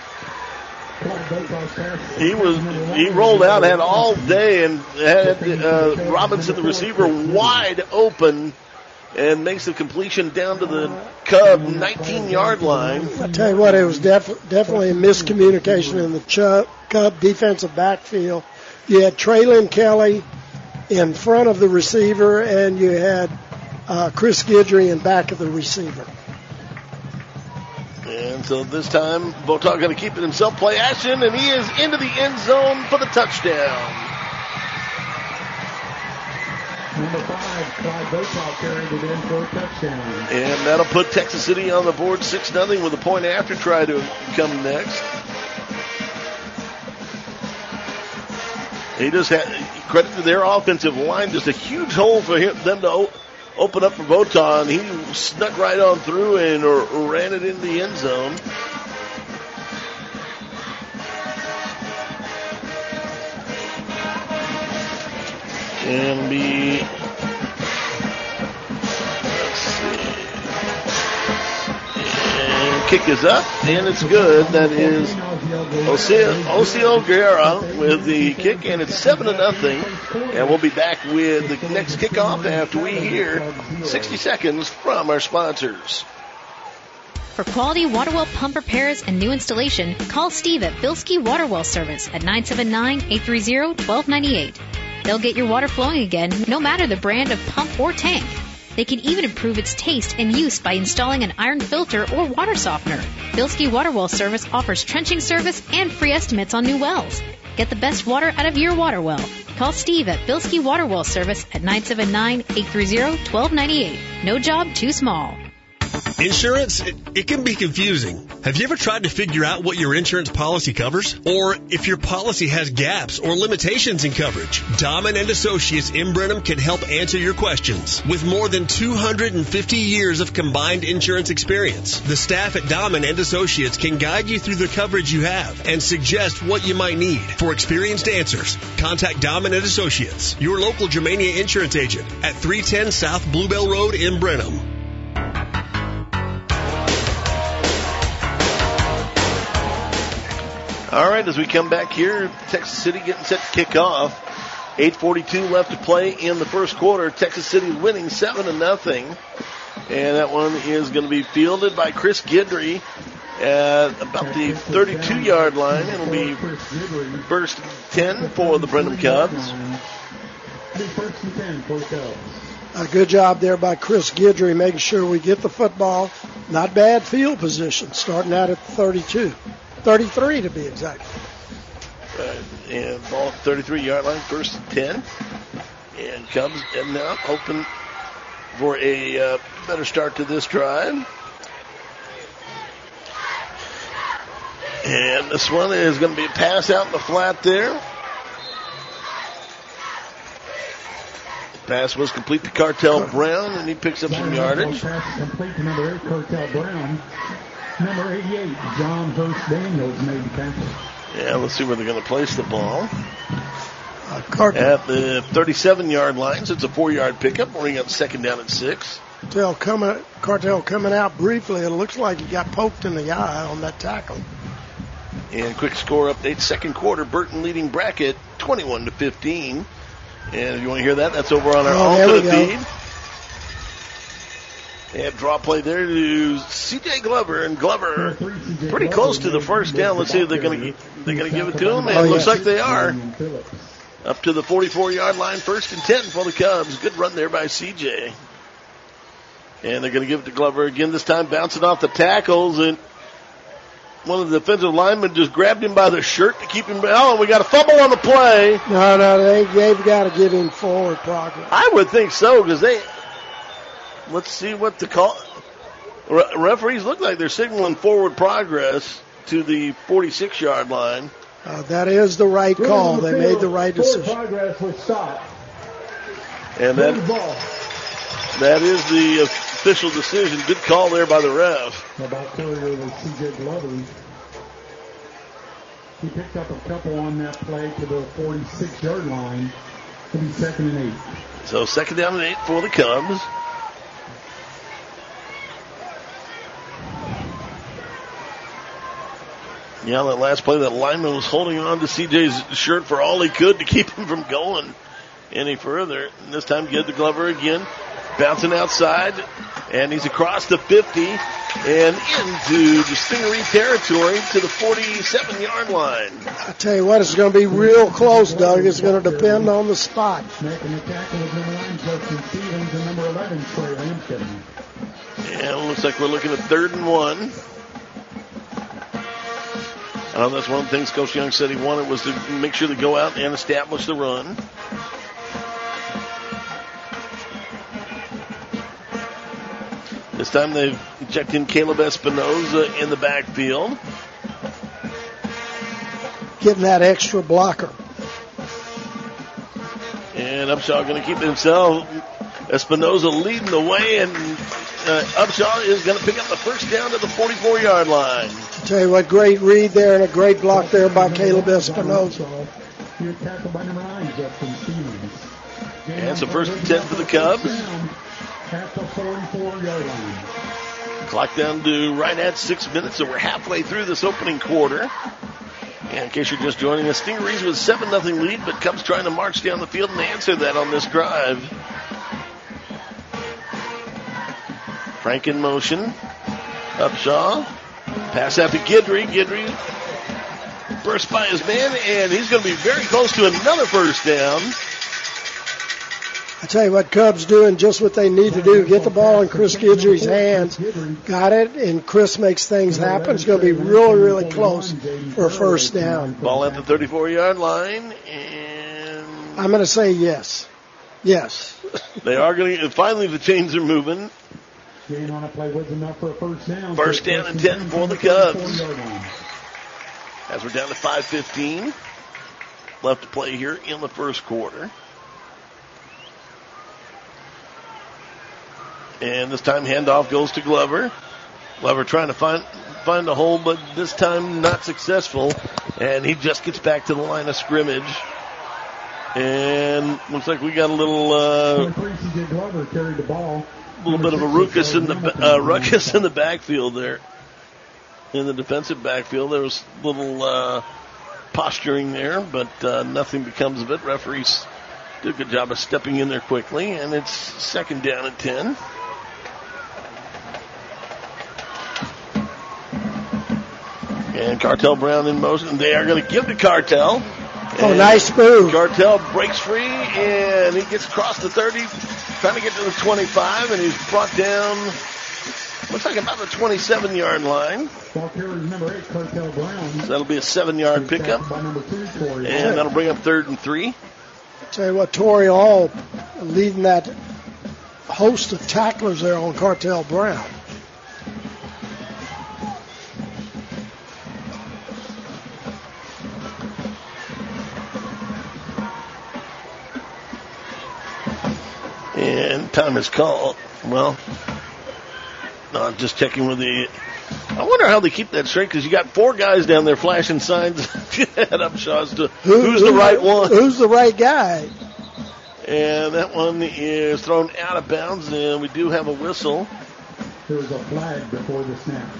He was he rolled out, had all day, and had uh, Robinson, the receiver, wide open, and makes the completion down to the Cub nineteen yard line. I tell you what, it was def- definitely a miscommunication in the Ch- Cub defensive backfield. You had Traylon Kelly in front of the receiver, and you had uh, Chris Guidry in back of the receiver. And so this time, Votaw going to keep it himself, play action, and he is into the end zone for the touchdown. Number five, Clyde Votaw carried it in for a touchdown. And that'll put Texas City on the board six nothing with a point after try to come next. He just had credit to their offensive line, just a huge hole for him, them to o- open up for Votaw, and he snuck right on through and or, or ran it into the end zone. And be, let's see, and kick is up, and it's good. That is Osio Guerra with the kick, and it's seven to nothing. And we'll be back with the next kickoff after we hear sixty seconds from our sponsors. For quality water well pump repairs and new installation, call Steve at Bilski Water Well Service at nine seven nine, eight three zero, one two nine eight. They'll get your water flowing again, no matter the brand of pump or tank. They can even improve its taste and use by installing an iron filter or water softener. Bilski Water Well Service offers trenching service and free estimates on new wells. Get the best water out of your water well. Call Steve at Bilski Water Well Service at nine seven nine, eight three zero, one two nine eight. No job too small. Insurance, it, it can be confusing. Have you ever tried to figure out what your insurance policy covers? Or if your policy has gaps or limitations in coverage? Dahman and Associates in Brenham can help answer your questions. With more than two hundred fifty years of combined insurance experience, the staff at Dahman and Associates can guide you through the coverage you have and suggest what you might need. For experienced answers, contact Dahman and Associates, your local Germania insurance agent at three ten South Bluebell Road in Brenham. All right, as we come back here, Texas City getting set to kick off. eight forty-two left to play in the first quarter. Texas City winning seven to nothing. And that one is going to be fielded by Chris Guidry at about the thirty-two-yard line. It'll be first ten for the Brenham Cubs. A good job there by Chris Guidry, making sure we get the football. Not bad field position, starting out at the thirty-two. thirty-three to be exact. Uh, and ball at the thirty-three-yard line, first and ten. And Cubs heading out, hoping for a uh, better start to this drive. And this one is going to be a pass out in the flat there. Pass was complete to Cartel Brown, and he picks up some yardage. Pass complete to number eight, Cartel Brown. Number eighty-eight, John Hurst Daniels made the catch. Yeah, let's see where they're going to place the ball. Uh, Cartel. At the thirty-seven-yard line, so it's a four-yard pickup. We're going second down and six. Cartel coming, Cartel coming out briefly. It looks like he got poked in the eye on that tackle. And quick score update, second quarter, Burton leading Brackett twenty-one to fifteen. And if you want to hear that, that's over on our oh, alternate feed. And draw play there to C J Glover, and Glover pretty close to the first down. Let's see if they're going to they're going to give it to him. And oh, it looks yeah. like they are. Up to the forty-four-yard line, first and ten for the Cubs. Good run there by C J. And they're going to give it to Glover again. This time bouncing off the tackles, and one of the defensive linemen just grabbed him by the shirt to keep him. Oh, we got a fumble on the play. No, no, they, they've got to give him forward progress. I would think so, because they. Let's see what the call. Re- referees look like they're signaling forward progress to the forty-six-yard line. Uh, that is the right call. They made the right decision. Forward progress was stopped. And that, that is the official decision. Good call there by the ref. About carrier was C J Glover. He picked up a couple on that play to the forty-six-yard line to be second and eight. So second down and eight for the Cubs. Yeah, that last play, that lineman was holding on to C J's shirt for all he could to keep him from going any further. And this time, get the Glover again. Bouncing outside. And he's across the fifty and into the Stingaree territory to the forty-seven-yard line. I tell you what, it's going to be real close, Doug. It's going to depend on the spot. Making the tackle is number nine, Justin Stevens, and number eleven, Trey Lampkin. And it looks like we're looking at third and one. I know that's one of the things Coach Young said he wanted was to make sure to go out and establish the run. This time they've checked in Caleb Espinoza in the backfield. Getting that extra blocker. And Upshaw going to keep himself. Espinoza leading the way, and uh, Upshaw is going to pick up the first down to the forty-four-yard line. Tell you what, great read there and a great block there by Caleb Espinoza. You're tackled by number nine, Justin Stevens. And it's the first and ten for the Cubs. At the forty-four-yard line. Clock down to right at six minutes, so we're halfway through this opening quarter. And in case you're just joining us, Stingarees with seven nothing lead, but Cubs trying to march down the field and answer that on this drive. Frank in motion. Upshaw. Pass out to Guidry. Guidry burst by his man, and he's going to be very close to another first down. I tell you what, Cubs doing just what they need to do. Get the ball in Chris Guidry's hands. Got it, and Chris makes things happen. It's going to be really, really close for a first down. Ball at the thirty-four-yard line, and I'm going to say yes. Yes. They are going to, finally the chains are moving. Gain on a play was enough for a first down. First down and ten for the Cubs. As we're down to five fifteen left to play here in the first quarter. And this time handoff goes to Glover. Glover trying to find find a hole, but this time not successful. And he just gets back to the line of scrimmage. And looks like we got a little uh, Glover carried the ball. A little bit of a ruckus in the uh, ruckus in the backfield there. In the defensive backfield, there was a little uh, posturing there, but uh, nothing becomes of it. Referees did a good job of stepping in there quickly, and it's second down and ten. And Cartel Brown in motion. They are going to give to Cartel. Oh, nice move. Cartel breaks free, and he gets across the thirty, trying to get to the twenty-five, and he's brought down, looks like about the twenty-seven-yard line. Ball carrier number eight, Cartel Brown. So that'll be a seven-yard pickup, and that'll bring up third and three. Tell you what, Torrey Hall leading that host of tacklers there on Cartel Brown. And time is called. Well, no, I'm just checking with the. I wonder how they keep that straight because you got four guys down there flashing signs at Upshaw as to Who, who's who, the right one. Who's the right guy? And that one is thrown out of bounds, and we do have a whistle. There's a flag before the snap.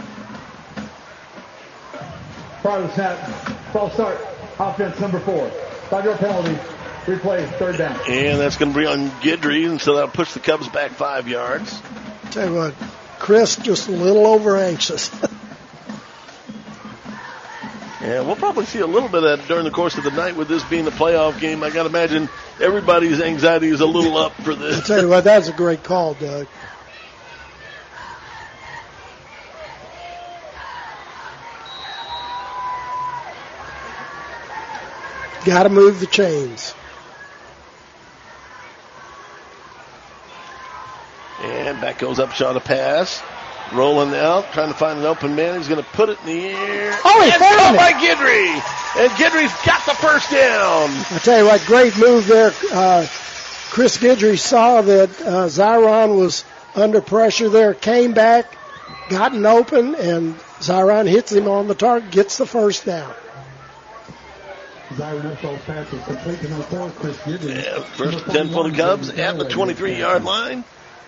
Prior to the snap, false start, offense number four. Five-yard penalty. Replay, third down. And that's going to be on Guidry, and so that'll push the Cubs back five yards. Tell you what, Chris just a little over anxious. And we'll probably see a little bit of that during the course of the night with this being a playoff game. I got to imagine everybody's anxiety is a little up for this. I tell you what, that's a great call, Doug. Got to move the chains. And back goes Upshaw to pass. Rolling out, trying to find an open man. He's going to put it in the air. Oh, he and found caught it. by Guidry. And Guidry's got the first down. I tell you what, great move there. Uh, Chris Guidry saw that uh, Zyron was under pressure there, came back, gotten open, and Zyron hits him on the target, gets the first down. Zyron Upshaw's pass is complete to number four, Chris Guidry. Yeah, first and ten for the Cubs at the twenty-three-yard line.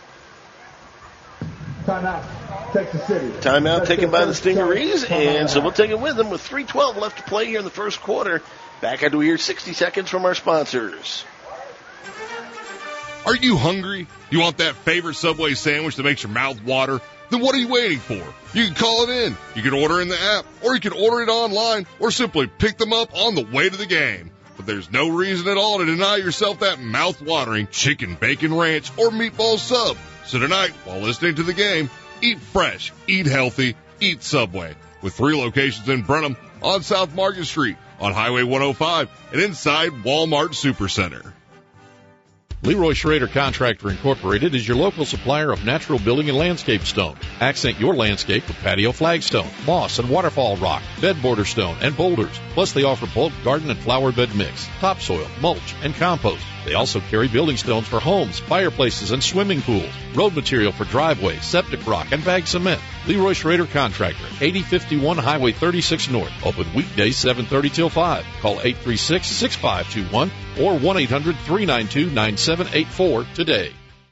Timeout, Texas City. Timeout taken by the Stingarees, and so we'll take it with them with three twelve left to play here in the first quarter. Back after we hear sixty seconds from our sponsors. Are you hungry? You want that favorite Subway sandwich that makes your mouth water? Then what are you waiting for? You can call it in. You can order in the app, or you can order it online, or simply pick them up on the way to the game. But there's no reason at all to deny yourself that mouth-watering chicken bacon ranch or meatball sub. So tonight, while listening to the game, eat fresh, eat healthy, eat Subway. With three locations in Brenham, on South Market Street, on Highway one oh five, and inside Walmart Supercenter. Leroy Schrader Contractor Incorporated is your local supplier of natural building and landscape stone. Accent your landscape with patio flagstone, moss and waterfall rock, bed border stone, and boulders. Plus, they offer bulk garden and flower bed mix, topsoil, mulch, and compost. They also carry building stones for homes, fireplaces, and swimming pools, road material for driveways, septic rock, and bagged cement. Leroy Schrader Contractor, eighty fifty-one Highway thirty-six North. Open weekdays seven thirty till five. Call eight three six, six five two one or one eight hundred, three nine two, nine seven eight four today.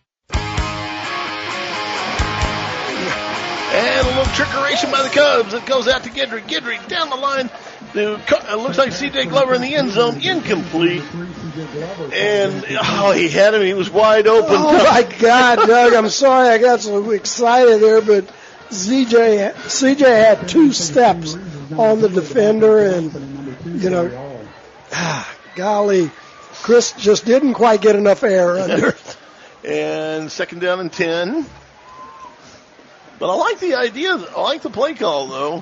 And a little trickeration by the Cubs. It goes out to Guidry. Guidry down the line. It looks like C J Glover in the end zone. Incomplete. And, oh, he had him. He was wide open. Oh, my God, Doug. I'm sorry I got so excited there, but C J, C J had two steps on the defender, and, you know, ah, golly, Chris just didn't quite get enough air under it. And second down and ten. But I like the idea. I like the play call, though.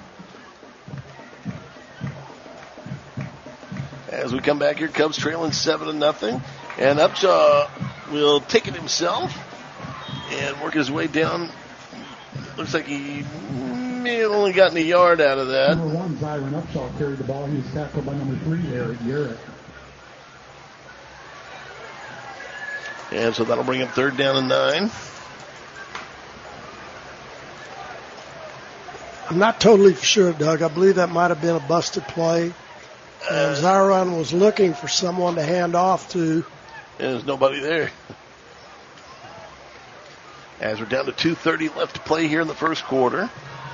As we come back here, Cubs trailing seven to nothing, and Upshaw will take it himself and work his way down. Looks like he may have only gotten a yard out of that. Number one, Zyron Upshaw carried the ball. He was tackled by number three, Eric Garrett. And so that'll bring up third down and nine. I'm not totally sure, Doug. I believe that might have been a busted play. And Zyron was looking for someone to hand off to. And there's nobody there. As we're down to two thirty left to play here in the first quarter.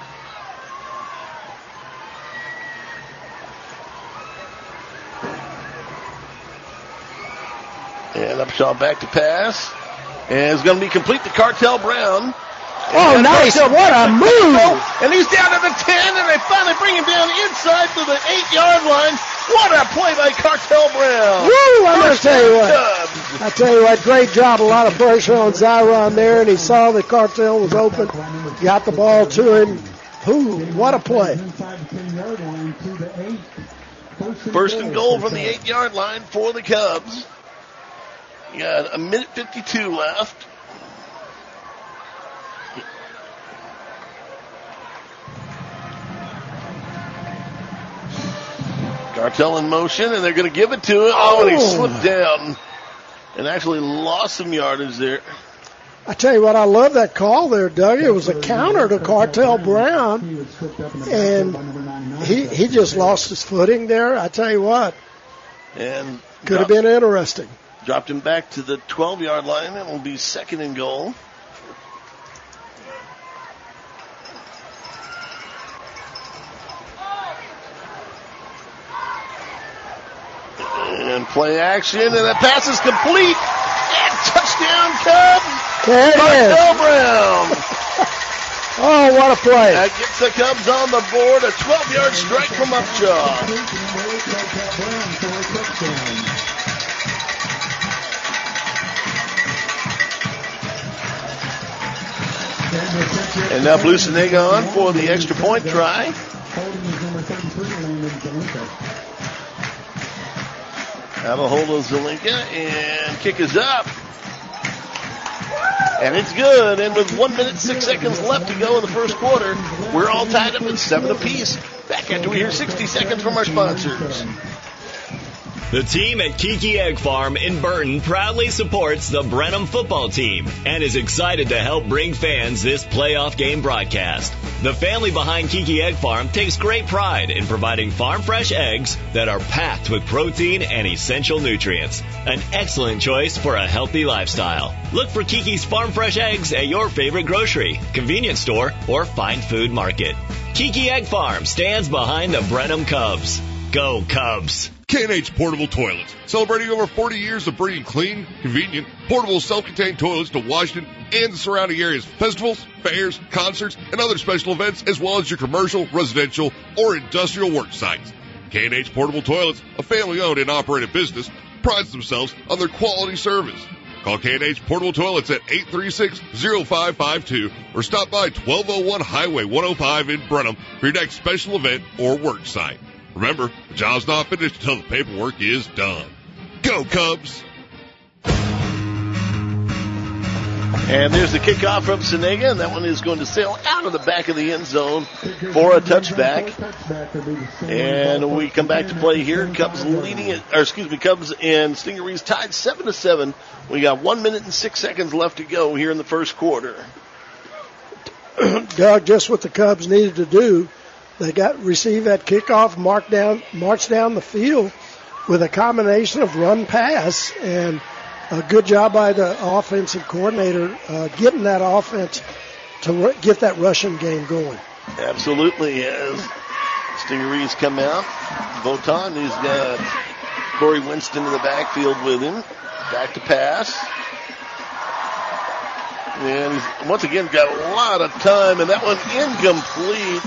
And Upshaw back to pass. And it's going to be complete to Cartel Brown. Oh, and nice. Cartel What a move. And he's down to the ten, and they finally bring him down inside to the eight-yard line. What a play by Cartel Brown. Woo, I'm going to tell you what. I tell you what, great job. A lot of pressure on Zyron there, and he saw that Cartel was open. Got the ball to him. Who? What a play. First and goal from the eight-yard line for the Cubs. You got a minute fifty-two left. Cartel in motion, and they're going to give it to him. Oh, and he slipped down and actually lost some yardage there. I tell you what, I love that call there, Doug. It was a counter to Cartel Brown, and he he just lost his footing there. I tell you what, and could have been interesting. Dropped him back to the twelve-yard line. It will be second and goal. And play action, and the pass is complete. And touchdown, Cubs. There it is. Cartel Brown. Oh, what a play. That gets the Cubs on the board. A twelve-yard strike from Upshaw. And now Blusenega on for the extra point try. Out of hold of Zelinka, and kick is up. And it's good. And with one minute, six seconds left to go in the first quarter, we're all tied up at seven apiece. Back after we hear sixty seconds from our sponsors. The team at Kiki Egg Farm in Burton proudly supports the Brenham football team and is excited to help bring fans this playoff game broadcast. The family behind Kiki Egg Farm takes great pride in providing farm fresh eggs that are packed with protein and essential nutrients. An excellent choice for a healthy lifestyle. Look for Kiki's farm fresh eggs at your favorite grocery, convenience store, or fine food market. Kiki Egg Farm stands behind the Brenham Cubs. Go Cubs! K and H Portable Toilets, celebrating over forty years of bringing clean, convenient, portable, self-contained toilets to Washington and the surrounding areas, festivals, fairs, concerts, and other special events, as well as your commercial, residential, or industrial work sites. K and H Portable Toilets, a family-owned and operated business, prides themselves on their quality service. Call K and H Portable Toilets at eight three six, zero five five two or stop by twelve oh one Highway one oh five in Brenham for your next special event or work site. Remember, the job's not finished until the paperwork is done. Go Cubs! And there's the kickoff from Senega, and that one is going to sail out of the back of the end zone for a touchback. And we come back to play here. Cubs leading it, or excuse me, Cubs and Stingarees tied seven to seven. We got one minute and six seconds left to go here in the first quarter. Doug, just what the Cubs needed to do. They got received that kickoff, marked down, marched down the field with a combination of run pass, and a good job by the offensive coordinator uh, getting that offense to r- get that rushing game going. Absolutely. As Stingarees come out, Votan, he's got Corey Winston in the backfield with him. Back to pass. And he's once again got a lot of time, and that one incomplete.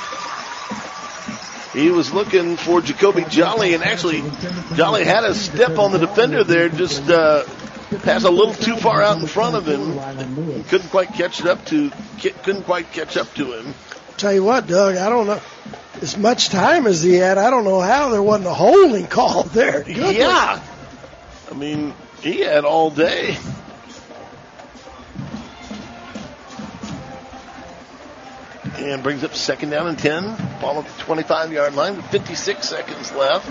He was looking for Jacoby Jolly, and actually Jolly had a step on the defender there, just uh, passed a little too far out in front of him. Couldn't quite catch it up to, couldn't quite catch up to him. Tell you what, Doug, I don't know. As much time as he had, I don't know how there wasn't a holding call there. Goodness. Yeah. I mean, he had all day. And brings up second down and ten. Ball at the twenty-five-yard line with fifty-six seconds left.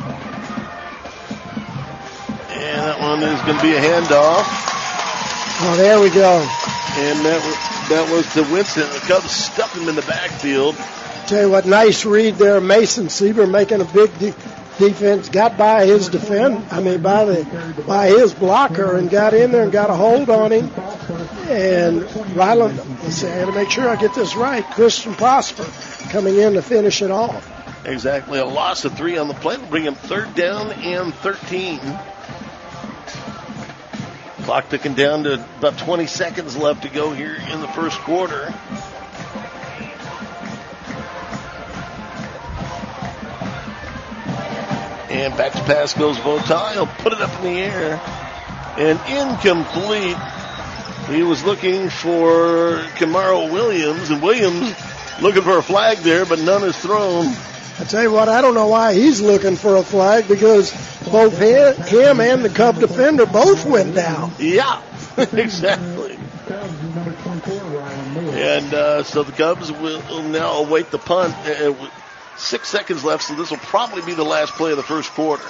And that one is going to be a handoff. Oh, there we go. And that was, that was to Winston. The Cubs stuffed him in the backfield. Tell you what, nice read there. Mason Sieber making a big de- defense. Got by his defend. I mean, by the by his blocker, and got in there and got a hold on him. And Ryland, let's see, I got to make sure I get this right. Christian Prosper coming in to finish it off. Exactly. A loss of three on the play will bring him third down and thirteen. Clock ticking down to about twenty seconds left to go here in the first quarter. And back to pass goes Votai. He'll put it up in the air. And incomplete. He was looking for Kamaro Williams, and Williams looking for a flag there, but none is thrown. I tell you what, I don't know why he's looking for a flag, because both him and the Cub defender both went down. Yeah, exactly. And uh, so the Cubs will now await the punt. Uh, six seconds left, so this will probably be the last play of the first quarter.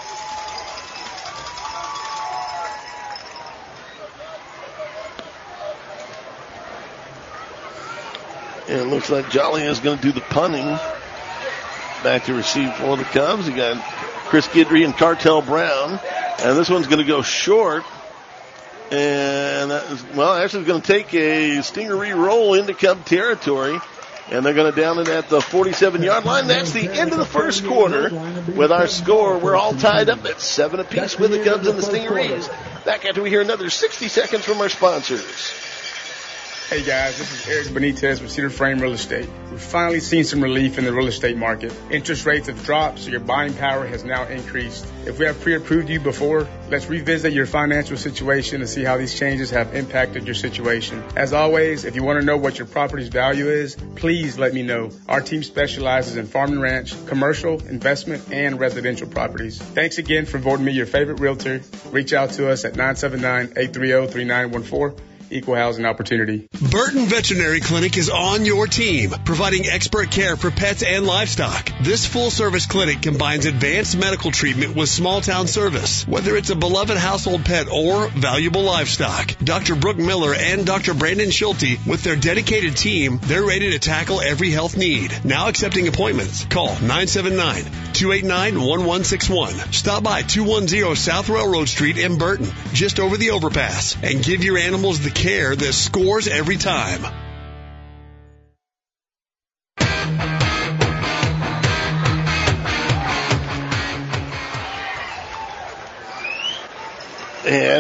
And it looks like Jolly is going to do the punting. Back to receive for the Cubs. You got Chris Guidry and Cartel Brown. And this one's going to go short. And that is, well, actually it's going to take a Stingaree roll into Cub territory. And they're going to down it at the forty-seven-yard line. That's the end of the first quarter. With our score, we're all tied up at seven apiece with the Cubs and the Stingarees. Back after we hear another sixty seconds from our sponsors. Hey guys, this is Eric Benitez with Cedar Frame Real Estate. We've finally seen some relief in the real estate market. Interest rates have dropped, so your buying power has now increased. If we have pre-approved you before, let's revisit your financial situation and see how these changes have impacted your situation. As always, if you want to know what your property's value is, please let me know. Our team specializes in farm and ranch, commercial, investment, and residential properties. Thanks again for voting me your favorite realtor. Reach out to us at nine seven nine, eight three zero, three nine one four. Equal housing opportunity. Burton Veterinary Clinic is on your team, providing expert care for pets and livestock. This full-service clinic combines advanced medical treatment with small-town service. Whether it's a beloved household pet or valuable livestock, Doctor Brooke Miller and Doctor Brandon Schulte, with their dedicated team, they're ready to tackle every health need. Now accepting appointments. Call nine seven nine, two eight nine, one one six one. Stop by two ten South Railroad Street in Burton, just over the overpass, and give your animals the care that scores every time.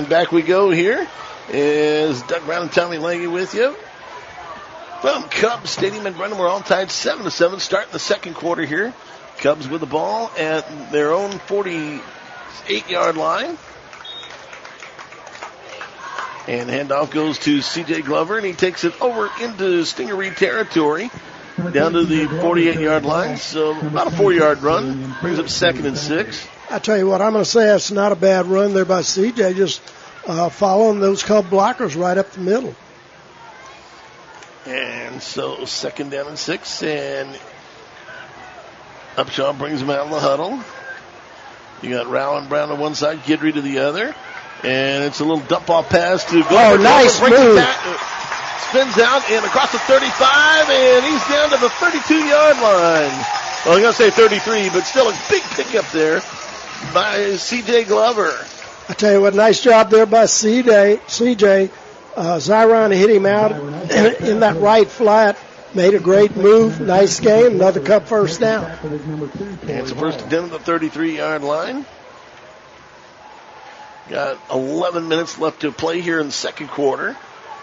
And back we go here. Is Doug Brown and Tommy Lange with you from Cubs Stadium in Brenham. We're all tied seven to seven. Starting the second quarter here. Cubs with the ball at their own forty-eight-yard line. And handoff goes to C J Glover, and he takes it over into Stingaree territory, down to the forty-eight-yard line. So about a four-yard run. Brings up second and six. I tell you what, I'm going to say it's not a bad run there by C J, just uh, following those Cub blockers right up the middle. And so second down and six, and Upshaw brings him out of the huddle. You got Rowell and Brown on one side, Guidry to the other. And it's a little dump-off pass to Glover. Oh, nice Glover move. Back, uh, spins out and across the thirty-five, and he's down to the thirty-two-yard line. Well, I'm going to say thirty-three, but still a big pickup there by C J Glover. I tell you what, nice job there by C J. C J. Uh, Zyron hit him out in that right flat. Made a great move. Nice game. Another Cub first down. And it's a first down at the thirty-three-yard line. Got eleven minutes left to play here in the second quarter.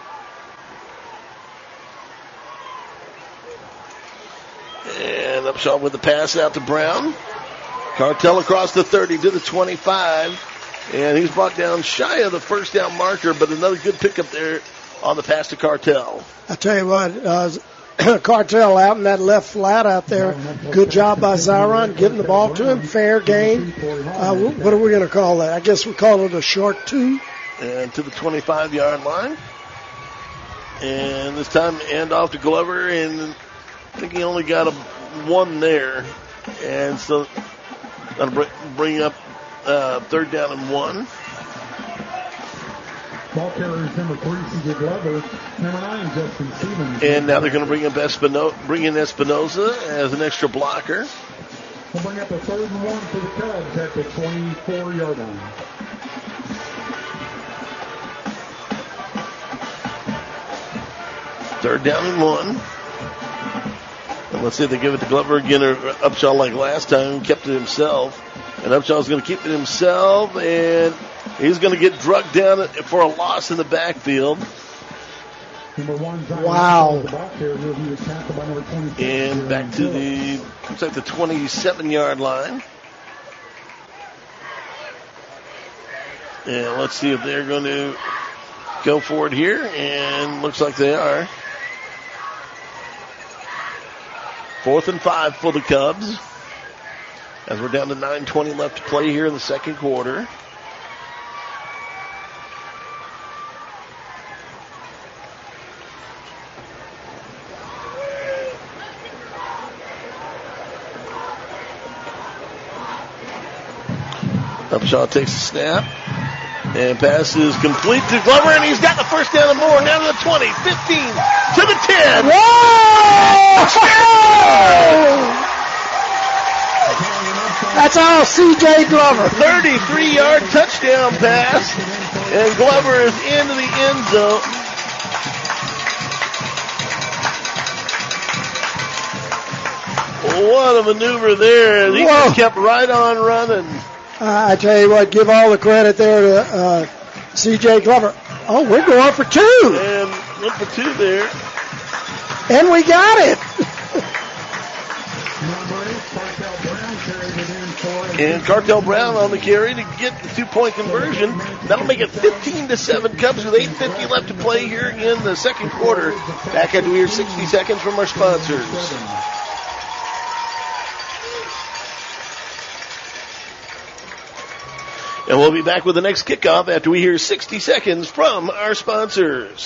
And Upshaw with the pass out to Brown. Cartel across the thirty to the twenty-five. And he's brought down shy of the first down marker, but another good pickup there on the pass to Cartel. I tell you what, uh, Cartel out in that left flat out there. Good job by Zyron getting the ball to him. Fair game. Uh, what are we going to call that? I guess we call it a short two. And to the twenty-five-yard line. And this time hand off to Glover, and I think he only got a one there. And so that'll bring up uh, third down and one. Ball carriers number three, C J Glover. Number nine, Justin Stevens. And now they're going to bring up Espino- bring in Espinoza as an extra blocker. We'll bring up a third and one for the Cubs at the twenty-four-yard line. Third down and one. And let's see if they give it to Glover again or Upshaw like last time. Kept it himself. And Upshaw's going to keep it himself. And he's going to get drugged down for a loss in the backfield. Wow. And back to the, looks like the twenty-seven-yard line. And let's see if they're going to go for it here. And looks like they are. Fourth and five for the Cubs. As we're down to nine twenty left to play here in the second quarter. Upshaw takes a snap. And pass is complete to Glover, and he's got the first down and more. Down to the twenty, fifteen, to the ten. Whoa! That's all C J Glover. thirty-three-yard touchdown pass. And Glover is into the end zone. What a maneuver there. He Whoa. just kept right on running. Uh, I tell you what, give all the credit there to uh, C J Glover. Oh, we're going for two. And went for two there. And we got it. And Cartel Brown on the carry to get the two-point conversion. That'll make it fifteen to seven. Cubs with eight fifty left to play here in the second quarter. Back after we hear sixty seconds from our sponsors. And we'll be back with the next kickoff after we hear sixty seconds from our sponsors.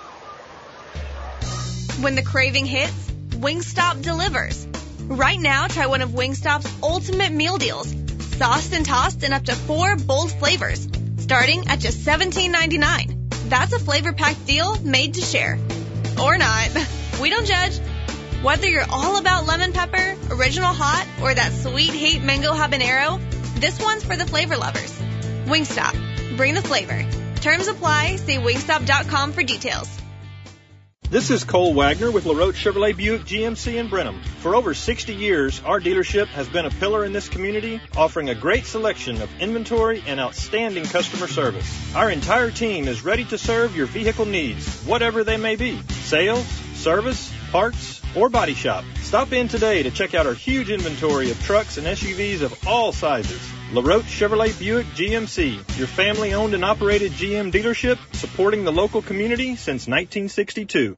When the craving hits, Wingstop delivers. Right now, try one of Wingstop's ultimate meal deals. Sauced and tossed in up to four bold flavors, starting at just seventeen ninety-nine. That's a flavor-packed deal made to share. Or not. We don't judge. Whether you're all about lemon pepper, original hot, or that sweet heat mango habanero, this one's for the flavor lovers. Wingstop. Bring the flavor. Terms apply. See wingstop dot com for details. This is Cole Wagner with LaRoche Chevrolet Buick G M C in Brenham. For over sixty years, our dealership has been a pillar in this community, offering a great selection of inventory and outstanding customer service. Our entire team is ready to serve your vehicle needs, whatever they may be. Sales, service, parts, or body shop. Stop in today to check out our huge inventory of trucks and S U Vs of all sizes. LaRoche Chevrolet Buick G M C, your family-owned and operated G M dealership, supporting the local community since nineteen sixty-two.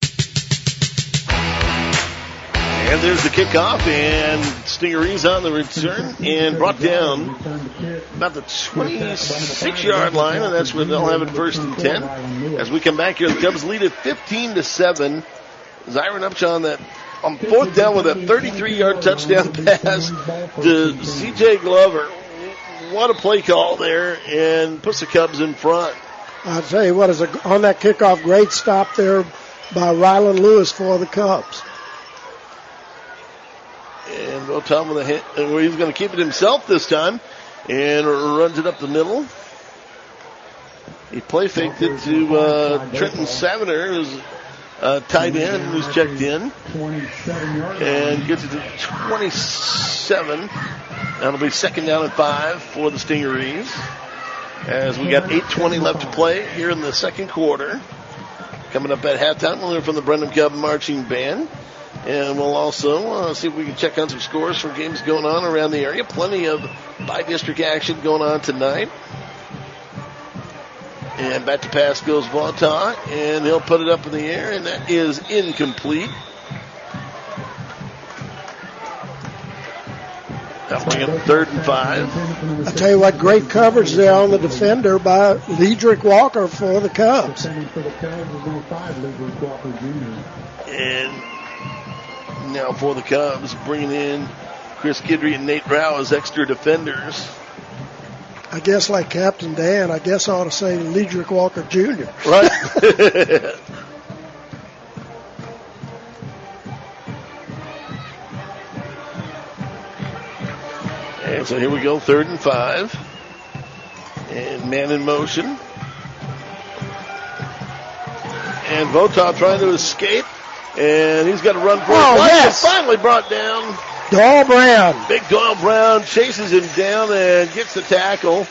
And there's the kickoff, and Stingerees on the return, and brought down about the twenty-six-yard line, and that's where they'll have it first and ten. As we come back here, the Cubs lead it fifteen to seven. Zyron Upshaw that on fourth down with a thirty-three-yard touchdown pass to C J Glover. What a play call there, and puts the Cubs in front. I'll tell you what, is a, on that kickoff, great stop there by Rylan Lewis for the Cubs. And Votaw with a hit, and he's going to keep it himself this time, and runs it up the middle. He play faked it to uh, Trenton Saviner, who's uh, tight end, who's checked in, and gets it to twenty-seven. That'll be second down and five for the Stingerees, as we got eight twenty left to play here in the second quarter. Coming up at halftime, we'll hear from the Brenham Cub Marching Band. And we'll also uh, see if we can check on some scores from games going on around the area. Plenty of by-district action going on tonight. And back to pass goes Votaw, and he'll put it up in the air, and that is incomplete. That'll bring up third and five. I tell you what, great coverage there on the defender by Ledrick Walker for the Cubs. And now for the Cubs, bringing in Chris Guidry and Nate Rao as extra defenders. I guess like Captain Dan, I guess I ought to say Ledrick Walker Junior Right. And so here we go, third and five. And man in motion. And Votaw trying to escape. And he's got to run for oh, it. Yes. Finally brought down. Doyle Brown. Big Doyle Brown chases him down and gets the tackle.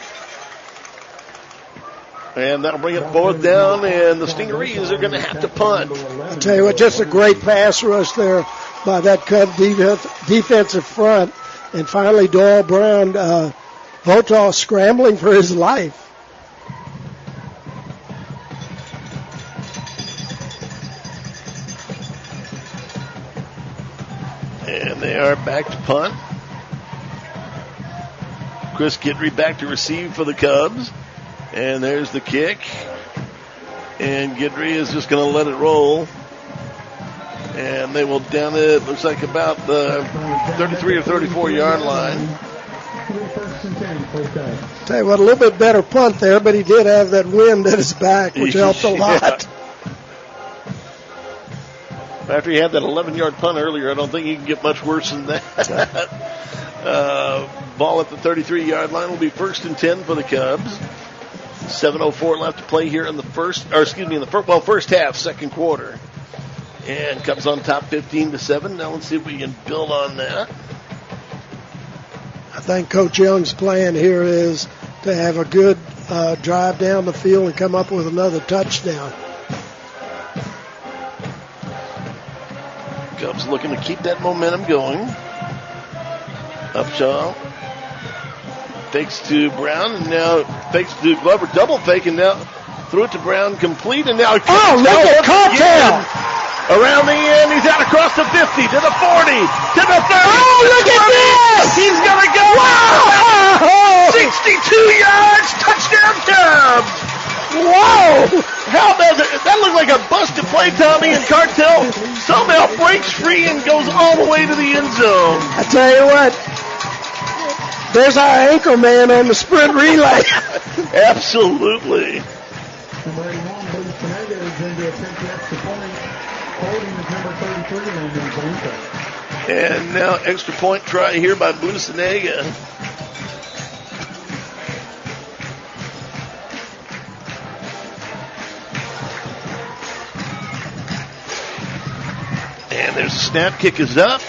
And that'll bring it fourth down, and the Stingerees are going to have to punt. I'll tell you what, just a great pass rush there by that Cub defensive front. And finally, Doyle Brown, uh, Votaw scrambling for his life. And they are back to punt. Chris Guidry back to receive for the Cubs. And there's the kick. And Guidry is just going to let it roll. And they will down it, looks like about the thirty-three or thirty-four yard line. Tell you what, a little bit better punt there, but he did have that wind at his back, which helped a lot. Yeah. After he had that eleven-yard punt earlier, I don't think he can get much worse than that. uh, ball at the thirty-three-yard line will be first and ten for the Cubs. seven oh four left to play here in the first, or excuse me, in the first, well, first half, second quarter. And Cubs on top fifteen to seven. Now let's see if we can build on that. I think Coach Young's plan here is to have a good uh, drive down the field and come up with another touchdown. Cubs looking to keep that momentum going. Upshaw fakes to Brown, and now fakes to Glover, double fake, and now threw it to Brown, complete, and now oh, look at Cocktail! Around the end, he's out across the fifty, to the forty, to the thirty. Oh, look at this! He's gonna go! Wow! sixty-two yards, touchdown Cubs! Whoa! How does it? That looked like a busted play, Tommy, and Cartel somehow breaks free and goes all the way to the end zone. I tell you what, there's our anchor man on the sprint relay. Absolutely. And now extra point try here by Bunasanega. And there's a snap. Kick is up.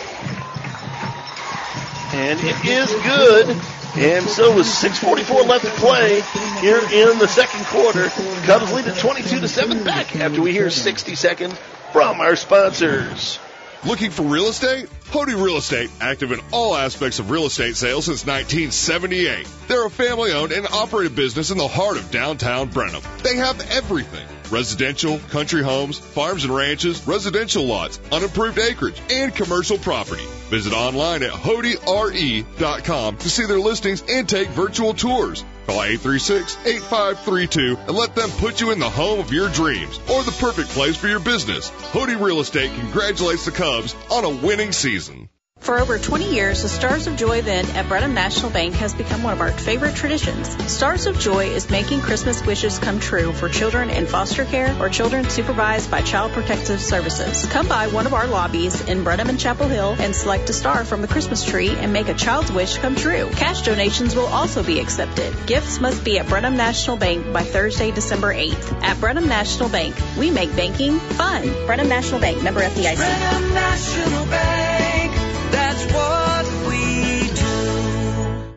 And it is good. And so with six forty-four left to play here in the second quarter, Cubs lead at twenty-two to seven. Back after we hear sixty seconds from our sponsors. Looking for real estate? Hody Real Estate, active in all aspects of real estate sales since nineteen seventy-eight. They're a family-owned and operated business in the heart of downtown Brenham. They have everything. Residential, country homes, farms and ranches, residential lots, unimproved acreage, and commercial property. Visit online at hody r e dot com to see their listings and take virtual tours. Call eight three six, eight five three two and let them put you in the home of your dreams or the perfect place for your business. Hody Real Estate congratulates the Cubs on a winning season. For over twenty years, the Stars of Joy event at Brenham National Bank has become one of our favorite traditions. Stars of Joy is making Christmas wishes come true for children in foster care or children supervised by Child Protective Services. Come by one of our lobbies in Brenham and Chapel Hill and select a star from the Christmas tree and make a child's wish come true. Cash donations will also be accepted. Gifts must be at Brenham National Bank by Thursday, December eighth. At Brenham National Bank, we make banking fun. Brenham National Bank, member F D I C. Brenham National Bank. That's what we do.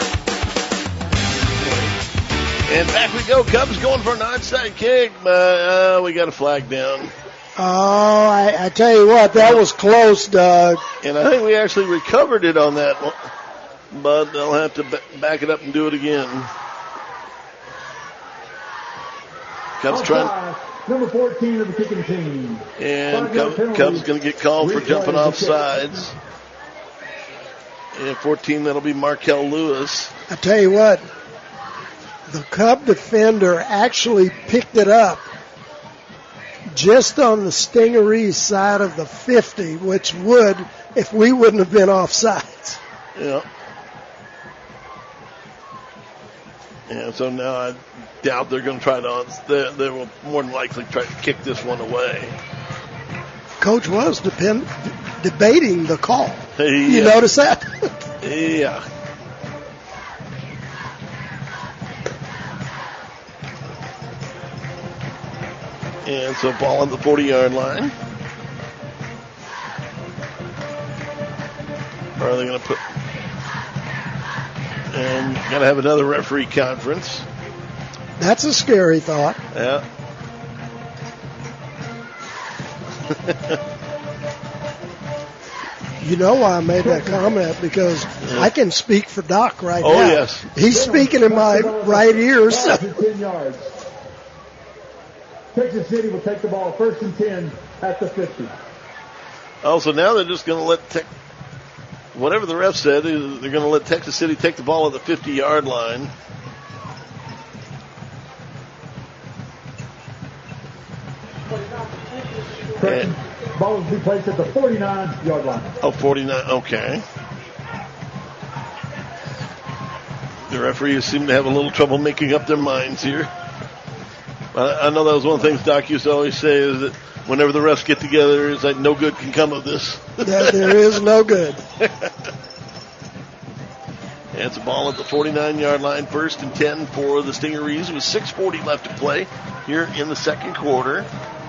And back we go. Cubs going for an onside kick, but uh, we got a flag down. Oh, I, I tell you what, that was close, Doug. And I think we actually recovered it on that one, but they'll have to b- back it up and do it again. Cubs trying. Number fourteen of the kicking team. And Cubs, Cubs going to get called for jumping off sides. And fourteen, that'll be Markel Lewis. I tell you what, the Cub defender actually picked it up just on the Stingerees side of the fifty, which would, if we wouldn't have been off sides. Yeah. And so now I doubt they're going to try to, they, they will more than likely try to kick this one away. Coach was depend, debating the call. Hey, you yeah. notice that? Yeah. And so ball on the forty-yard line. Or are they going to put... And got to have another referee conference. That's a scary thought. Yeah. You know why I made that comment? Because yeah. I can speak for Doc right oh, now. Oh, yes. He's speaking in my right ear. So. ten yards. Texas City will take the ball first and ten at the fifty. Oh, so now they're just going to let Tech, whatever the ref said, they're going to let Texas City take the ball at the fifty-yard line. And, ball will be placed at the forty-nine-yard line. Oh, forty-nine, okay. The referees seem to have a little trouble making up their minds here. I know that was one of the things Doc used to always say, is that whenever the refs get together, it's like no good can come of this. There, there is no good. And it's a ball at the forty-nine-yard line, first and ten for the Stingerees with six forty left to play here in the second quarter.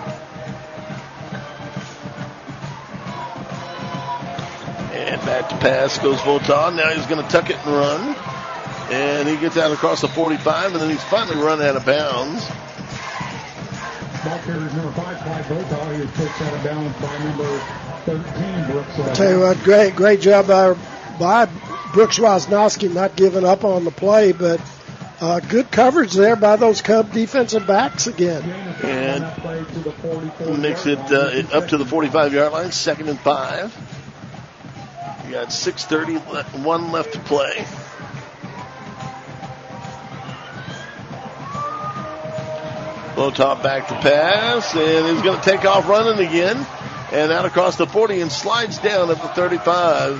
And back to pass goes Votaw. Now he's going to tuck it and run. And he gets out across the forty-five, and then he's finally run out of bounds. Ball carrier number five, Clyde Votaw. He was pushed out of bounds by number thirteen, Brooks. I'll tell you what, great, great job by, by Brooks Rosnowski not giving up on the play, but uh, good coverage there by those Cub defensive backs again. And makes it uh, up to the forty-five-yard line, second and five. We got six thirty-one left to play. Low top back to pass, and he's going to take off running again. And out across the forty and slides down at the thirty-five.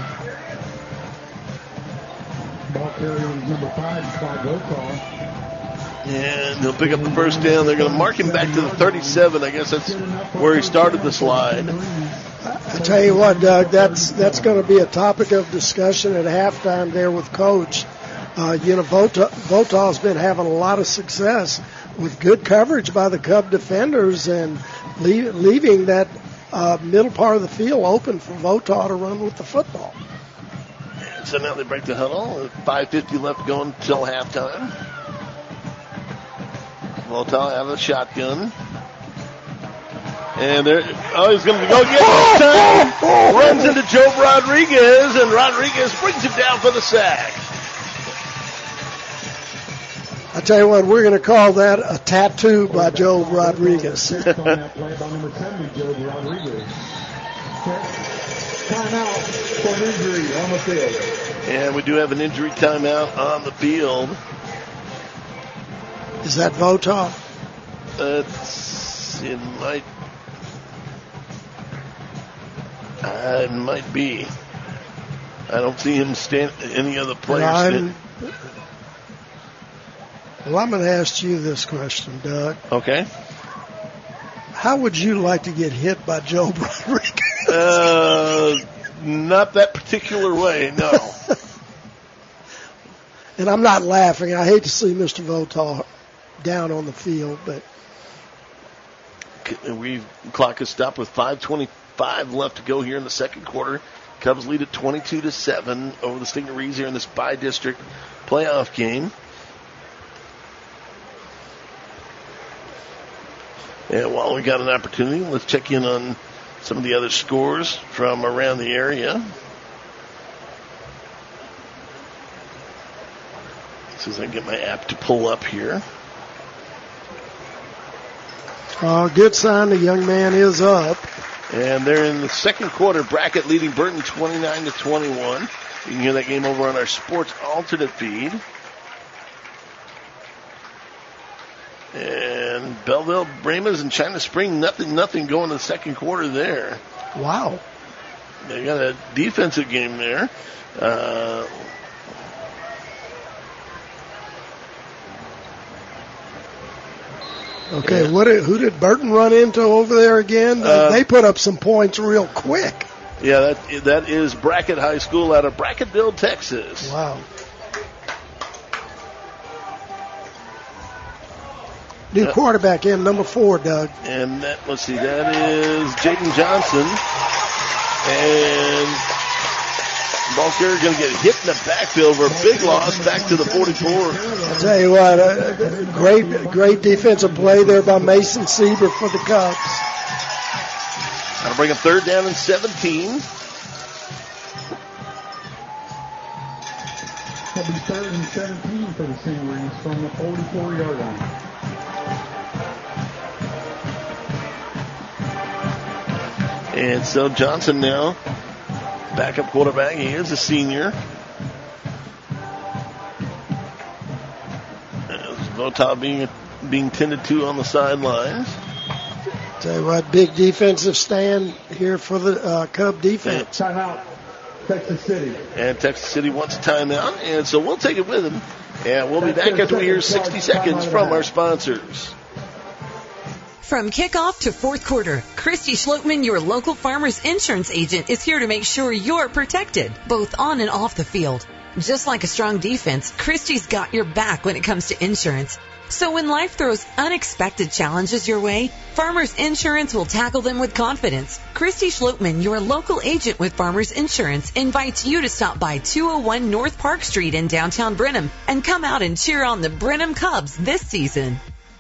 Ball carrier number five, Clyde Votaw. And he'll pick up the first down. They're going to mark him back to the thirty-seven. I guess that's where he started the slide. I tell you what, Doug, that's that's going to be a topic of discussion at halftime there with Coach. Uh, you know, Votaw, Votaw's been having a lot of success with good coverage by the Cub defenders and leave, leaving that uh, middle part of the field open for Votaw to run with the football. And so now they break the huddle. five fifty left going until halftime. Votaw out of the shotgun. And there, oh, he's going to go get it this time. Runs into Joe Rodriguez, and Rodriguez brings him down for the sack. I tell you what, we're going to call that a tattoo by Joe Rodriguez. Timeout for an injury on the field. And we do have an injury timeout on the field. Is that Votaw? It's, it might, uh, it might be. I don't see him stand any other players. I'm, well, I'm going to ask you this question, Doug. Okay. How would you like to get hit by Joe Rodriguez? Uh, not that particular way, no. And I'm not laughing. I hate to see Mister Votaw down on the field, but we clock is stopped with five twenty-five left to go here in the second quarter. Cubs lead at twenty-two to seven over the Stingarees here in this bi-district playoff game. And while we got an opportunity, let's check in on some of the other scores from around the area. As soon as I can get my app to pull up here. Oh, good sign. The young man is up. And they're in the second quarter. Brackett leading Burton twenty-nine to twenty-one. You can hear that game over on our sports alternate feed. And Belleville, Brahmas, and China Spring, nothing, nothing going to the second quarter there. Wow. They got a defensive game there. Uh, Okay, yeah. what? Did, who did Burton run into over there again? Uh, they put up some points real quick. Yeah, that that is Brackett High School out of Bracketville, Texas. Wow. New uh, quarterback in, number four, Doug. And that, let's see, that is Jaden Johnson. And ball carrier going to get hit in the backfield for a big loss back to the forty-four. I'll tell you what, a great, great defensive play there by Mason Sieber for the Cubs. That'll bring a third down and seventeen. It'll be third and seventeen for the Stingarees from the forty-four-yard line. And so Johnson now, backup quarterback. He is a senior. Votaw being being tended to on the sidelines. Tell you what, big defensive stand here for the uh, Cub defense. Timeout, Texas City. And Texas City wants a timeout, and so we'll take it with him. And we'll be back after we hear sixty seconds from our sponsors. From kickoff to fourth quarter, Christy Schlotman, your local Farmers Insurance agent, is here to make sure you're protected, both on and off the field. Just like a strong defense, Christy's got your back when it comes to insurance. So when life throws unexpected challenges your way, Farmers Insurance will tackle them with confidence. Christy Schlotman, your local agent with Farmers Insurance, invites you to stop by two oh one North Park Street in downtown Brenham and come out and cheer on the Brenham Cubs this season.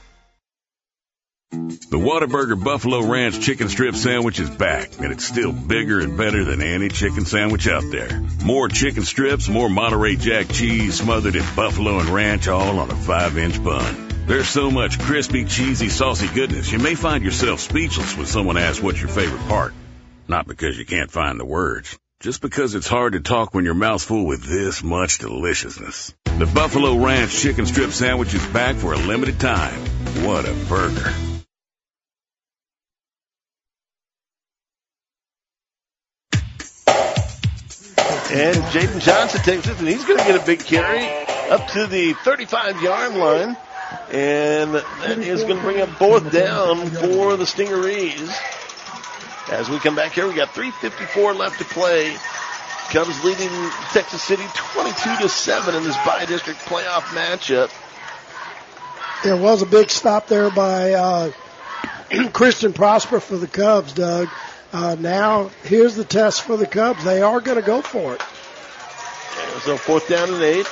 The Whataburger Buffalo Ranch Chicken Strip Sandwich is back, and it's still bigger and better than any chicken sandwich out there. More chicken strips, more Monterey Jack cheese smothered in buffalo and ranch, all on a five-inch bun. There's so much crispy, cheesy, saucy goodness, you may find yourself speechless when someone asks what's your favorite part. Not because you can't find the words, just because it's hard to talk when your mouth's full with this much deliciousness. The Buffalo Ranch Chicken Strip Sandwich is back for a limited time. What a burger. And Jaden Johnson takes it, and he's going to get a big carry up to the thirty-five-yard line. And that is going to bring up fourth down for the Stingarees. As we come back here, we got three fifty-four left to play. Cubs leading Texas City twenty-two to seven in this bi-district playoff matchup. There was a big stop there by uh, Christian Prosper for the Cubs, Doug. Uh, now, here's the test for the Cubs. They are going to go for it. So fourth down and eight.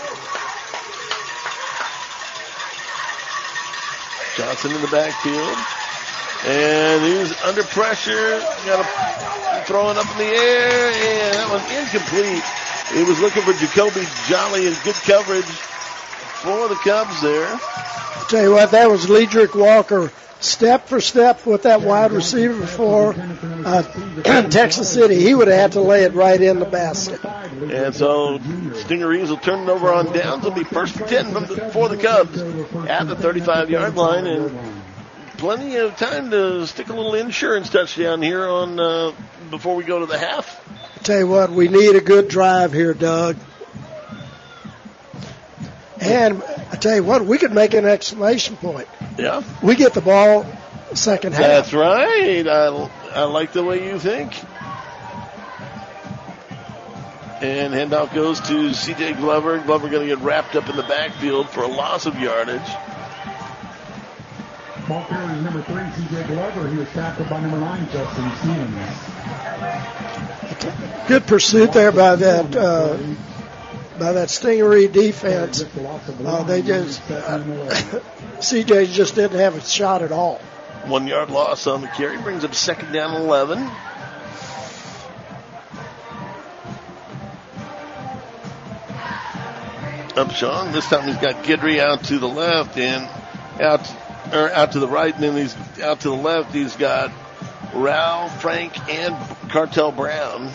Johnson in the backfield. And he's under pressure. Got to throw it up in the air. And that was incomplete. He was looking for Jacoby Jolly and good coverage for the Cubs there. I'll tell you what, that was Ledrick Walker. Step for step with that wide receiver for uh, Texas City. He would have had to lay it right in the basket. And so Stingarees will turn it over on downs. It'll be first and ten from the, for the Cubs at the thirty-five-yard line. And plenty of time to stick a little insurance touchdown here on uh, before we go to the half. I'll tell you what, we need a good drive here, Doug. And I tell you what, we could make an exclamation point. Yeah. We get the ball second half. That's right. I, I like the way you think. And handoff goes to C J Glover. Glover going to get wrapped up in the backfield for a loss of yardage. Ball carrier number three, C J Glover. He was tackled by number nine, Justin Stevens. Good pursuit there by that uh, by that Stingaree defense. Uh, they just uh, C J just didn't have a shot at all. One yard loss on the carry brings up second down and eleven. Upshaw. This time he's got Guidry out to the left and out or out to the right, and then he's out to the left. He's got Rao, Frank, and Cartel Brown.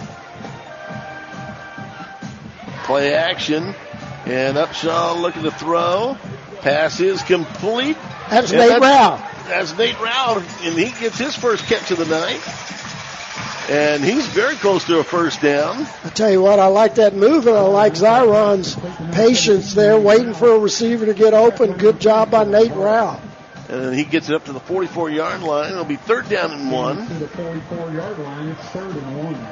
Play action, and Upshaw looking to throw. Pass is complete. That's and Nate Rao. That's Nate Rao, and he gets his first catch of the night. And he's very close to a first down. I tell you what, I like that move, and I like Zyron's patience there, waiting for a receiver to get open. Good job by Nate Rao. And then he gets it up to the forty-four-yard line. It'll be third down and one. To the forty-four-yard line, it's third and one.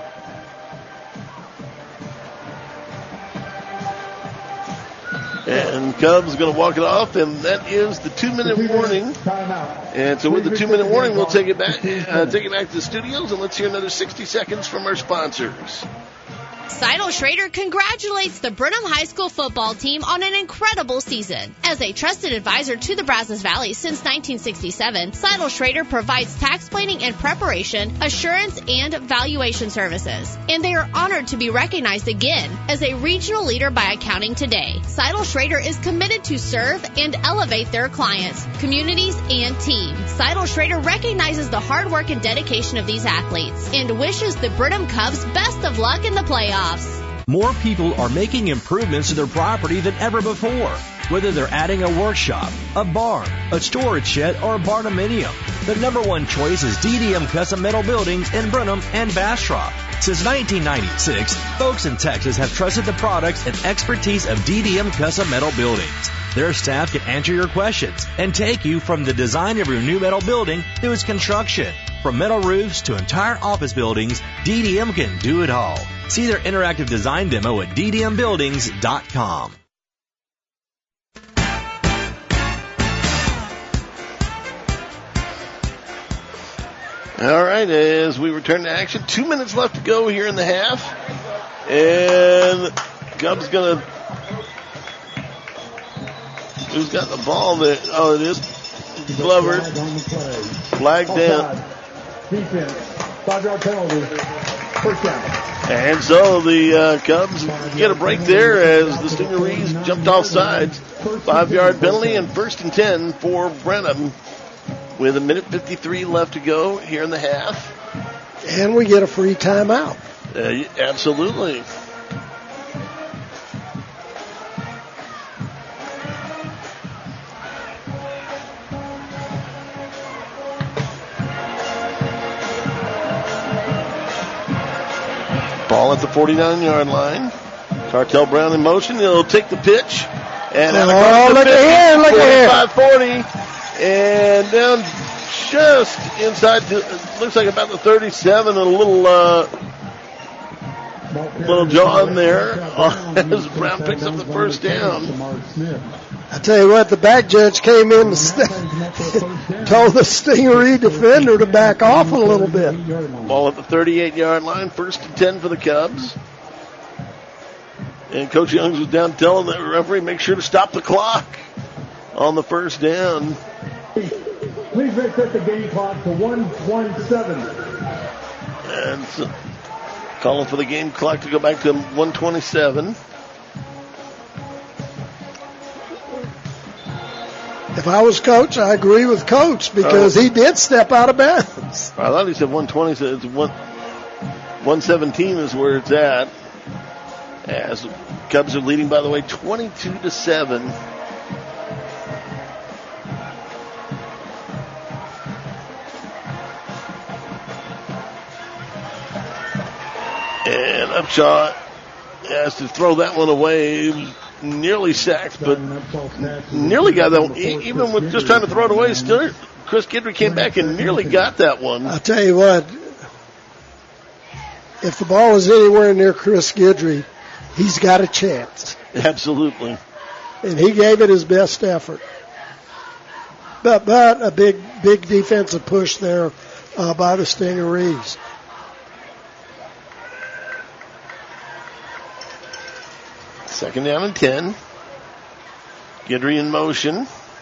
And Cubs going to walk it off, and that is the two-minute warning. And so with the two-minute warning, we'll take it back, uh, take it back to the studios, and let's hear another sixty seconds from our sponsors. Seidel Schrader congratulates the Brenham High School football team on an incredible season. As a trusted advisor to the Brazos Valley since nineteen sixty-seven, Seidel Schrader provides tax planning and preparation, assurance, and valuation services. And they are honored to be recognized again as a regional leader by Accounting Today. Seidel Schrader is committed to serve and elevate their clients, communities, and team. Seidel Schrader recognizes the hard work and dedication of these athletes and wishes the Brenham Cubs best of luck in the playoffs. More people are making improvements to their property than ever before. Whether they're adding a workshop, a barn, a storage shed, or a barndominium, the number one choice is D D M Custom Metal Buildings in Brenham and Bastrop. Since nineteen ninety-six, folks in Texas have trusted the products and expertise of D D M Custom Metal Buildings. Their staff can answer your questions and take you from the design of your new metal building to its construction. From metal roofs to entire office buildings, D D M can do it all. See their interactive design demo at d d m buildings dot com. All right, as we return to action, two minutes left to go here in the half. And Cubs going to... Who's got the ball there? Oh, it is Glover. Flag down. Defense. Five-yard penalty. First down. And so the uh, Cubs get a break there as the Stingarees jumped off sides. Five-yard penalty and first and ten for Brenham with a minute fifty-three left to go here in the half. And we get a free timeout. Uh, absolutely. Ball at the forty-nine-yard line. Cartel Brown in motion. He'll take the pitch. And out across oh, the look fifty, at here, look at here. forty. And down just inside, the, looks like about the thirty-seven, and a little, uh, Little John there as Brown picks up the first down. I tell you what, the back judge came in and st- told the Stingaree defender to back off a little bit. Ball at the thirty-eight-yard line, first and ten for the Cubs. And Coach Youngs was down telling the referee, make sure to stop the clock on the first down. Please reset the game clock to one twenty-seven. And so, calling for the game clock to go back to one twenty-seven. If I was coach, I agree with Coach because oh. he did step out of bounds. I thought he said one twenty, so it's one, one seventeen is where it's at. As the Cubs are leading, by the way, twenty-two to seven. And Upshaw has to throw that one away. Nearly sacked, but nearly got that one. Even with just trying to throw it away, still Chris Guidry came back and nearly got that one. I'll tell you what, if the ball is anywhere near Chris Guidry, he's got a chance. Absolutely. And he gave it his best effort. But but a big, big defensive push there uh, by the Stingarees. Second down and ten. Guidry in motion.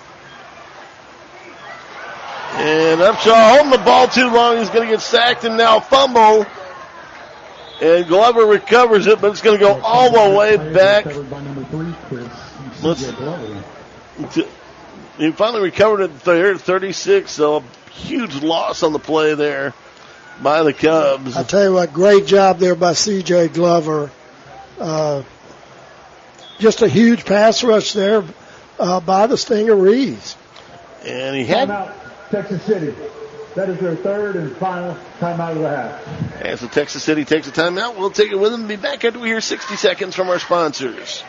And Upshaw holding the ball too long. He's going to get sacked and now fumble. And Glover recovers it, but it's going to go all the way back. Let's, he finally recovered it there, thirty-six. So a huge loss on the play there by the Cubs. I tell you what, great job there by C J Glover. Uh, Just a huge pass rush there uh, by the Stingarees. And he had... Timeout, Texas City. That is their third and final timeout of the half. As the Texas City takes a timeout, we'll take it with them and be back after we hear sixty seconds from our sponsors.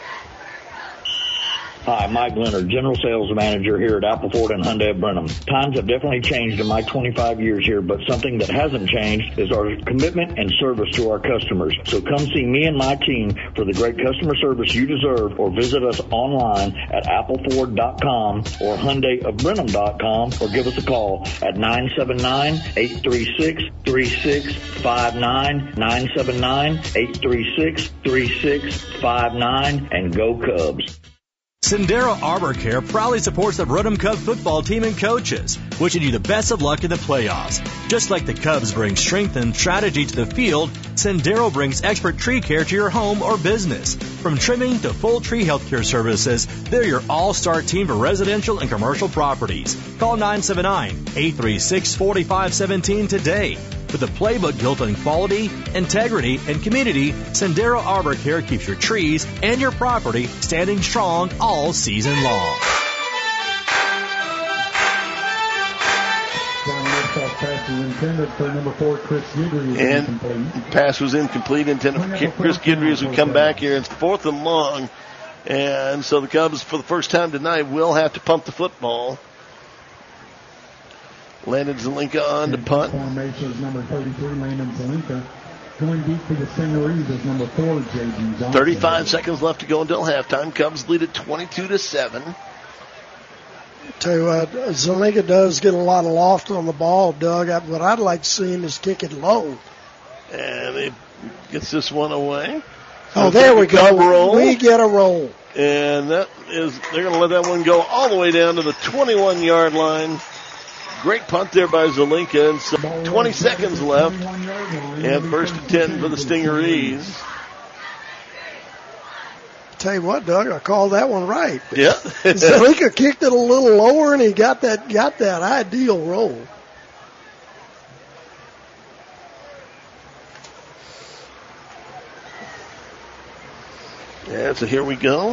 Hi, Mike Leonard, General Sales Manager here at Apple Ford and Hyundai of Brenham. Times have definitely changed in my twenty-five years here, but something that hasn't changed is our commitment and service to our customers. So come see me and my team for the great customer service you deserve, or visit us online at apple ford dot com or hyundai of brenham dot com, or give us a call at nine seven nine, eight three six, three six five nine, nine seven nine, eight three six, three six five nine, and go Cubs. Sendero Arbor Care proudly supports the Brenham Cub football team and coaches, wishing you the best of luck in the playoffs. Just like the Cubs bring strength and strategy to the field, Sendero brings expert tree care to your home or business. From trimming to full tree health care services, they're your all-star team for residential and commercial properties. Call nine seven nine, eight three six, four five one seven today. With a playbook built on quality, integrity, and community, Sendero Arbor Care keeps your trees and your property standing strong all season long. And pass was incomplete, intended for Chris Guidry as we come back here. It's fourth and long. And so the Cubs, for the first time tonight, will have to pump the football. Landon Zelinka on to punt. Formation is number thirty-three, Landon Zelinka. Going deep for the Stingarees is number four, J G Johnson. thirty-five seconds left to go until halftime. Cubs lead at twenty-two to seven. Tell you what, Zelinka does get a lot of loft on the ball, Doug. What I'd like to see him is kick it low. And he gets this one away. Oh, there we go. Roll. We get a roll. And that is, they're going to let that one go all the way down to the twenty-one-yard line. Great punt there by Zelinka, and so twenty seconds left, and first and ten for the Stingarees. Tell you what, Doug, I called that one right. Yeah. Zelinka kicked it a little lower, and he got that got that ideal roll. Yeah, so here we go.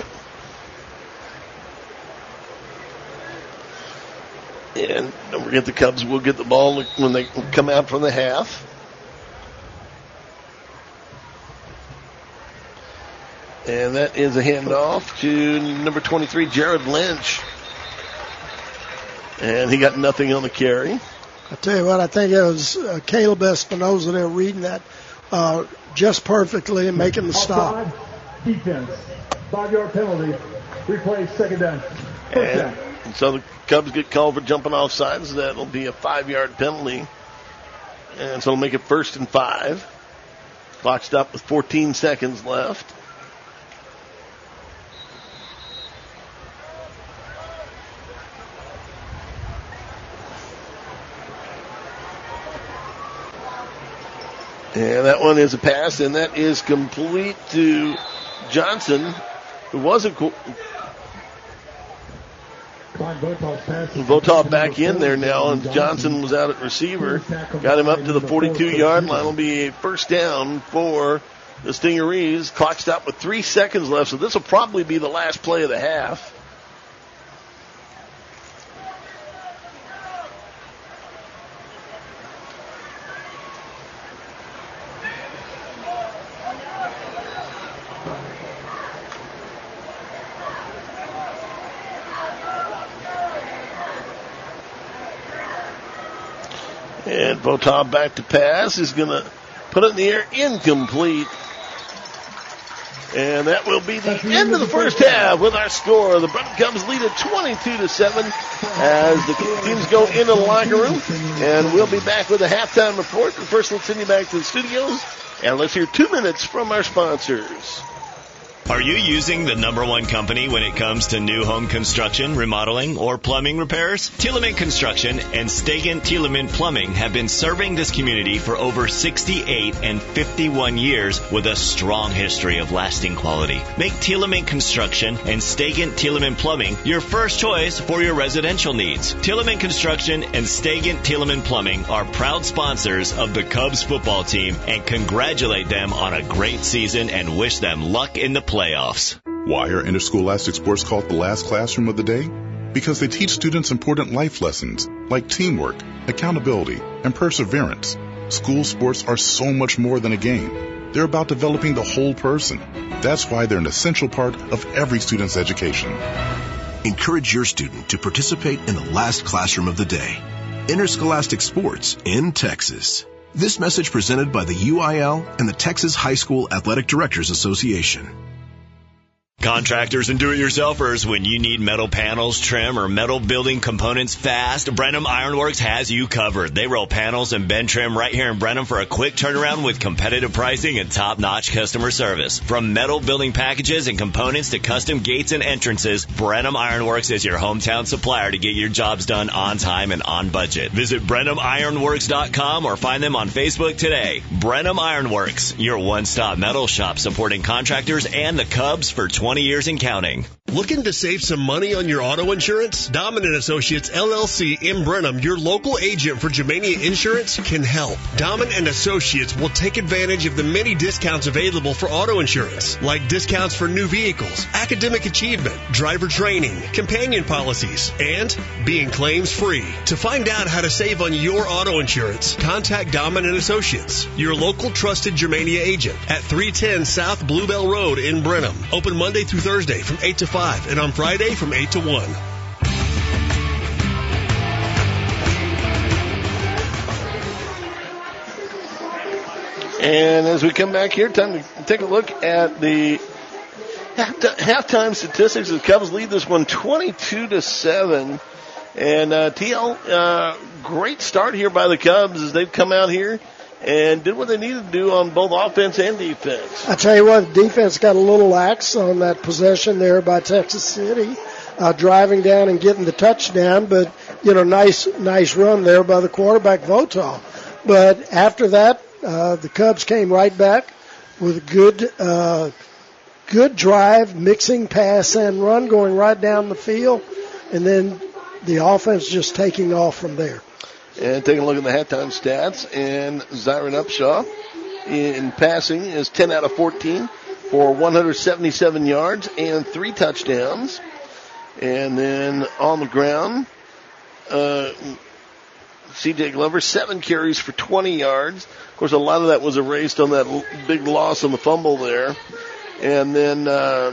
And don't forget the Cubs will get the ball when they come out from the half. And that is a handoff to number twenty-three, Jared Lynch. And he got nothing on the carry. I tell you what, I think it was uh, Caleb Espinoza there reading that uh, just perfectly and making the stop. Defense. Five-yard penalty. Replay, second down. First down. And so the Cubs get called for jumping off sides. That'll be a five-yard penalty. And so it'll make it first and five. Clock stopped with fourteen seconds left. And that one is a pass, and that is complete to Johnson, who wasn't cool. Votov back in there now, and Johnson was out at receiver. Got him up to the forty-two-yard line. It'll be a first down for the Stingarees. Clock stopped with three seconds left, so this will probably be the last play of the half. And Votov back to pass. Is going to put it in the air. Incomplete. And that will be the end of the first half with our score. The Brenham Cubs lead at twenty-two to seven as the teams go into the locker room. And we'll be back with a halftime report. But first, let's send you back to the studios. And let's hear two minutes from our sponsors. Are you using the number one company when it comes to new home construction, remodeling, or plumbing repairs? Tielemans Construction and Stagen Tielemans Plumbing have been serving this community for over sixty-eight and fifty-one years with a strong history of lasting quality. Make Tielemans Construction and Stagen Tielemans Plumbing your first choice for your residential needs. Tielemans Construction and Stagen Tielemans Plumbing are proud sponsors of the Cubs football team and congratulate them on a great season and wish them luck in the playoffs. Playoffs. Why are interscholastic sports called the last classroom of the day? Because they teach students important life lessons like teamwork, accountability, and perseverance. School sports are so much more than a game. They're about developing the whole person. That's why they're an essential part of every student's education. Encourage your student to participate in the last classroom of the day. Interscholastic sports in Texas. This message presented by the U I L and the Texas High School Athletic Directors Association. Contractors and do-it-yourselfers, when you need metal panels, trim, or metal building components fast, Brenham Ironworks has you covered. They roll panels and bend trim right here in Brenham for a quick turnaround with competitive pricing and top-notch customer service. From metal building packages and components to custom gates and entrances, Brenham Ironworks is your hometown supplier to get your jobs done on time and on budget. Visit Brenham Ironworks dot com or find them on Facebook today. Brenham Ironworks, your one-stop metal shop supporting contractors and the Cubs for twenty years and counting. Looking to save some money on your auto insurance? Dahmen and Associates L L C in Brenham, your local agent for Germania Insurance, can help. Dahmen and Associates will take advantage of the many discounts available for auto insurance, like discounts for new vehicles, academic achievement, driver training, companion policies, and being claims free. To find out how to save on your auto insurance, contact Dahmen and Associates, your local trusted Germania agent at three ten South Bluebell Road in Brenham. Open Monday through Thursday from eight to five and on Friday from eight to one. And as we come back here, time to take a look at the halftime statistics. The Cubs lead this one twenty-two to seven. And uh, T L, uh, great start here by the Cubs as they've come out here and did what they needed to do on both offense and defense. I tell you what, the defense got a little lax on that possession there by Texas City, uh, driving down and getting the touchdown. But, you know, nice nice run there by the quarterback, Votov. But after that, uh, the Cubs came right back with a good, uh, good drive, mixing pass and run, going right down the field, and then the offense just taking off from there. And taking a look at the halftime stats, and Zyron Upshaw in passing is ten out of fourteen for one hundred seventy-seven yards and three touchdowns. And then on the ground, uh, C J Glover, seven carries for twenty yards. Of course, a lot of that was erased on that l- big loss on the fumble there. And then, uh,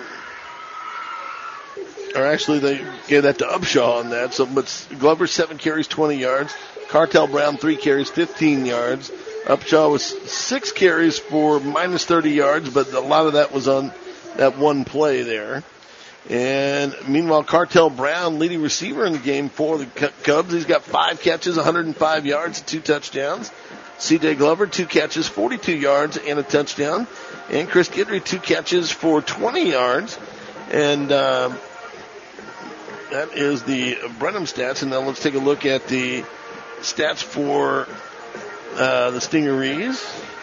or actually they gave that to Upshaw on that. So, but Glover, seven carries, twenty yards. Cartel Brown, three carries, fifteen yards. Upshaw was six carries for minus thirty yards, but a lot of that was on that one play there. And meanwhile, Cartel Brown, leading receiver in the game for the Cubs. He's got five catches, one hundred five yards, two touchdowns. C J Glover, two catches, forty-two yards, and a touchdown. And Chris Guidry, two catches for twenty yards. And uh, that is the Brenham stats. And now let's take a look at the stats for uh, the Stingarees.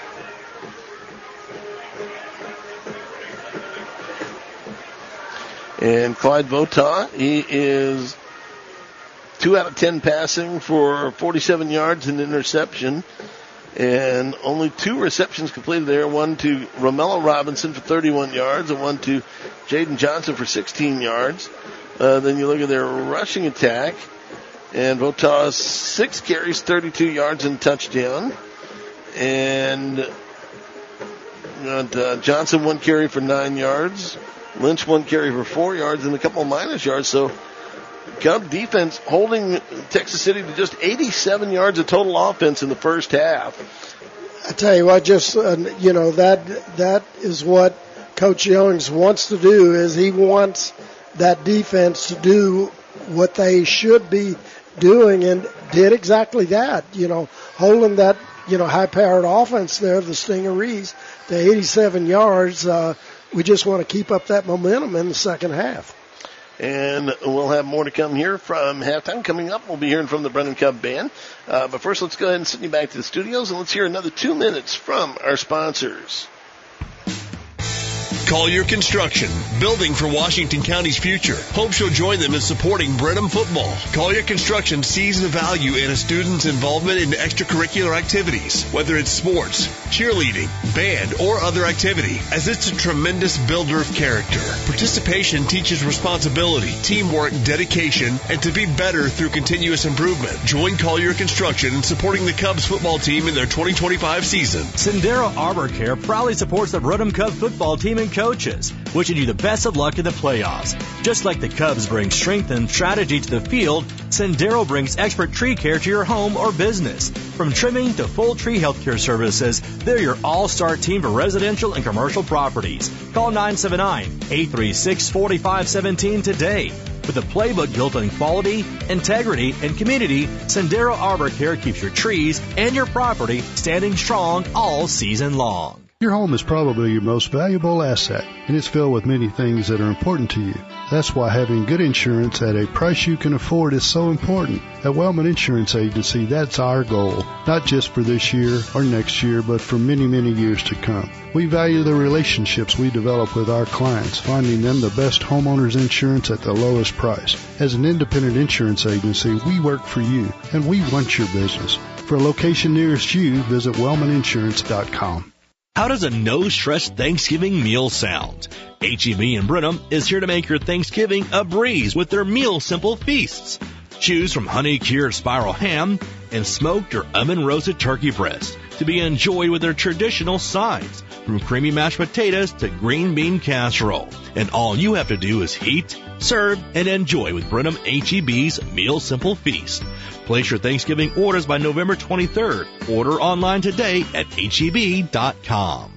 And Clyde Vota, he is two out of ten passing for forty-seven yards and interception. And only two receptions completed there. One to Romello Robinson for thirty-one yards and one to Jaden Johnson for sixteen yards. Uh, then you look at their rushing attack. And Vota, six carries, thirty-two yards and touchdown. And uh, Johnson, one carry for nine yards. Lynch, one carry for four yards and a couple of minus yards. So Cub defense holding Texas City to just eighty-seven yards of total offense in the first half. I tell you what, just, uh, you know, that that is what Coach Youngs wants to do, is he wants that defense to do what they should be doing, and did exactly that, you know, holding that, you know, high-powered offense there of the Stingarees to eighty-seven yards. Uh, we just want to keep up that momentum in the second half. And we'll have more to come here from halftime. Coming up, we'll be hearing from the Brenham Cub Band. Uh, but first, let's go ahead and send you back to the studios, and let's hear another two minutes from our sponsors. Collier Construction, building for Washington County's future. Hope you'll join them in supporting Brenham football. Collier Construction sees the value in a student's involvement in extracurricular activities, whether it's sports, cheerleading, band, or other activity, as it's a tremendous builder of character. Participation teaches responsibility, teamwork, dedication, and to be better through continuous improvement. Join Collier Construction in supporting the Cubs football team in their twenty twenty-five season. Sendero Arbor Care proudly supports the Brenham Cub football team and coaches, wishing you the best of luck in the playoffs. Just like the Cubs bring strength and strategy to the field, Sendero brings expert tree care to your home or business. From trimming to full tree health care services, they're your all-star team for residential and commercial properties. Call nine seven nine, eight three six, four five one seven today. With a playbook built on quality, integrity, and community, Sendero Arbor Care keeps your trees and your property standing strong all season long. Your home is probably your most valuable asset, and it's filled with many things that are important to you. That's why having good insurance at a price you can afford is so important. At Wellman Insurance Agency, that's our goal, not just for this year or next year, but for many, many years to come. We value the relationships we develop with our clients, finding them the best homeowners insurance at the lowest price. As an independent insurance agency, we work for you, and we want your business. For a location nearest you, visit wellman insurance dot com. How does a no-stress Thanksgiving meal sound? H E B in Brenham is here to make your Thanksgiving a breeze with their Meal Simple Feasts. Choose from honey-cured spiral ham and smoked or oven-roasted turkey breast to be enjoyed with their traditional sides, from creamy mashed potatoes to green bean casserole. And all you have to do is heat, serve, and enjoy with Brenham H E B's Meal Simple Feast. Place your Thanksgiving orders by November twenty-third. Order online today at H E B dot com.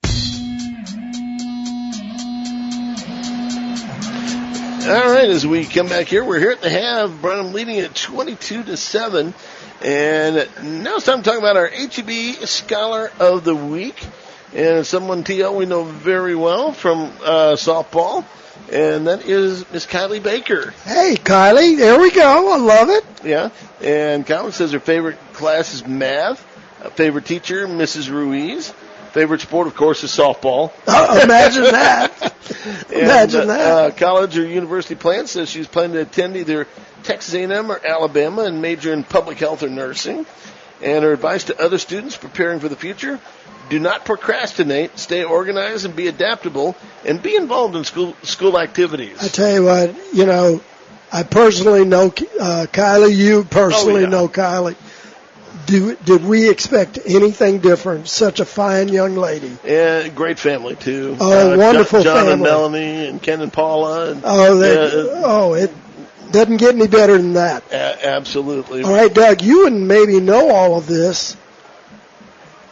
All right, as we come back here, we're here at the half. Brenham leading at twenty-two to seven. And now it's time to talk about our H E B Scholar of the Week. And someone, T O, we know very well from uh, softball. And that is Miss Kylie Baker. Hey, Kylie, there we go. I love it. Yeah. And Kylie says her favorite class is math. Uh, favorite teacher, Missus Ruiz. Favorite sport, of course, is softball. Oh, imagine that. Imagine and, that. Uh, college or university plans says she's planning to attend either Texas A and M or Alabama and major in public health or nursing. And her advice to other students preparing for the future: do not procrastinate, stay organized and be adaptable, and be involved in school school activities. I tell you what, you know, I personally know uh, Kylie. You personally oh, yeah. know Kylie. Do, did we expect anything different? Such a fine young lady. Yeah, great family, too. Oh, uh, wonderful John, John family. and Melanie and Ken and Paula. And, oh, they, uh, oh, it doesn't get any better than that. A- absolutely. All right, Doug, you wouldn't maybe know all of this,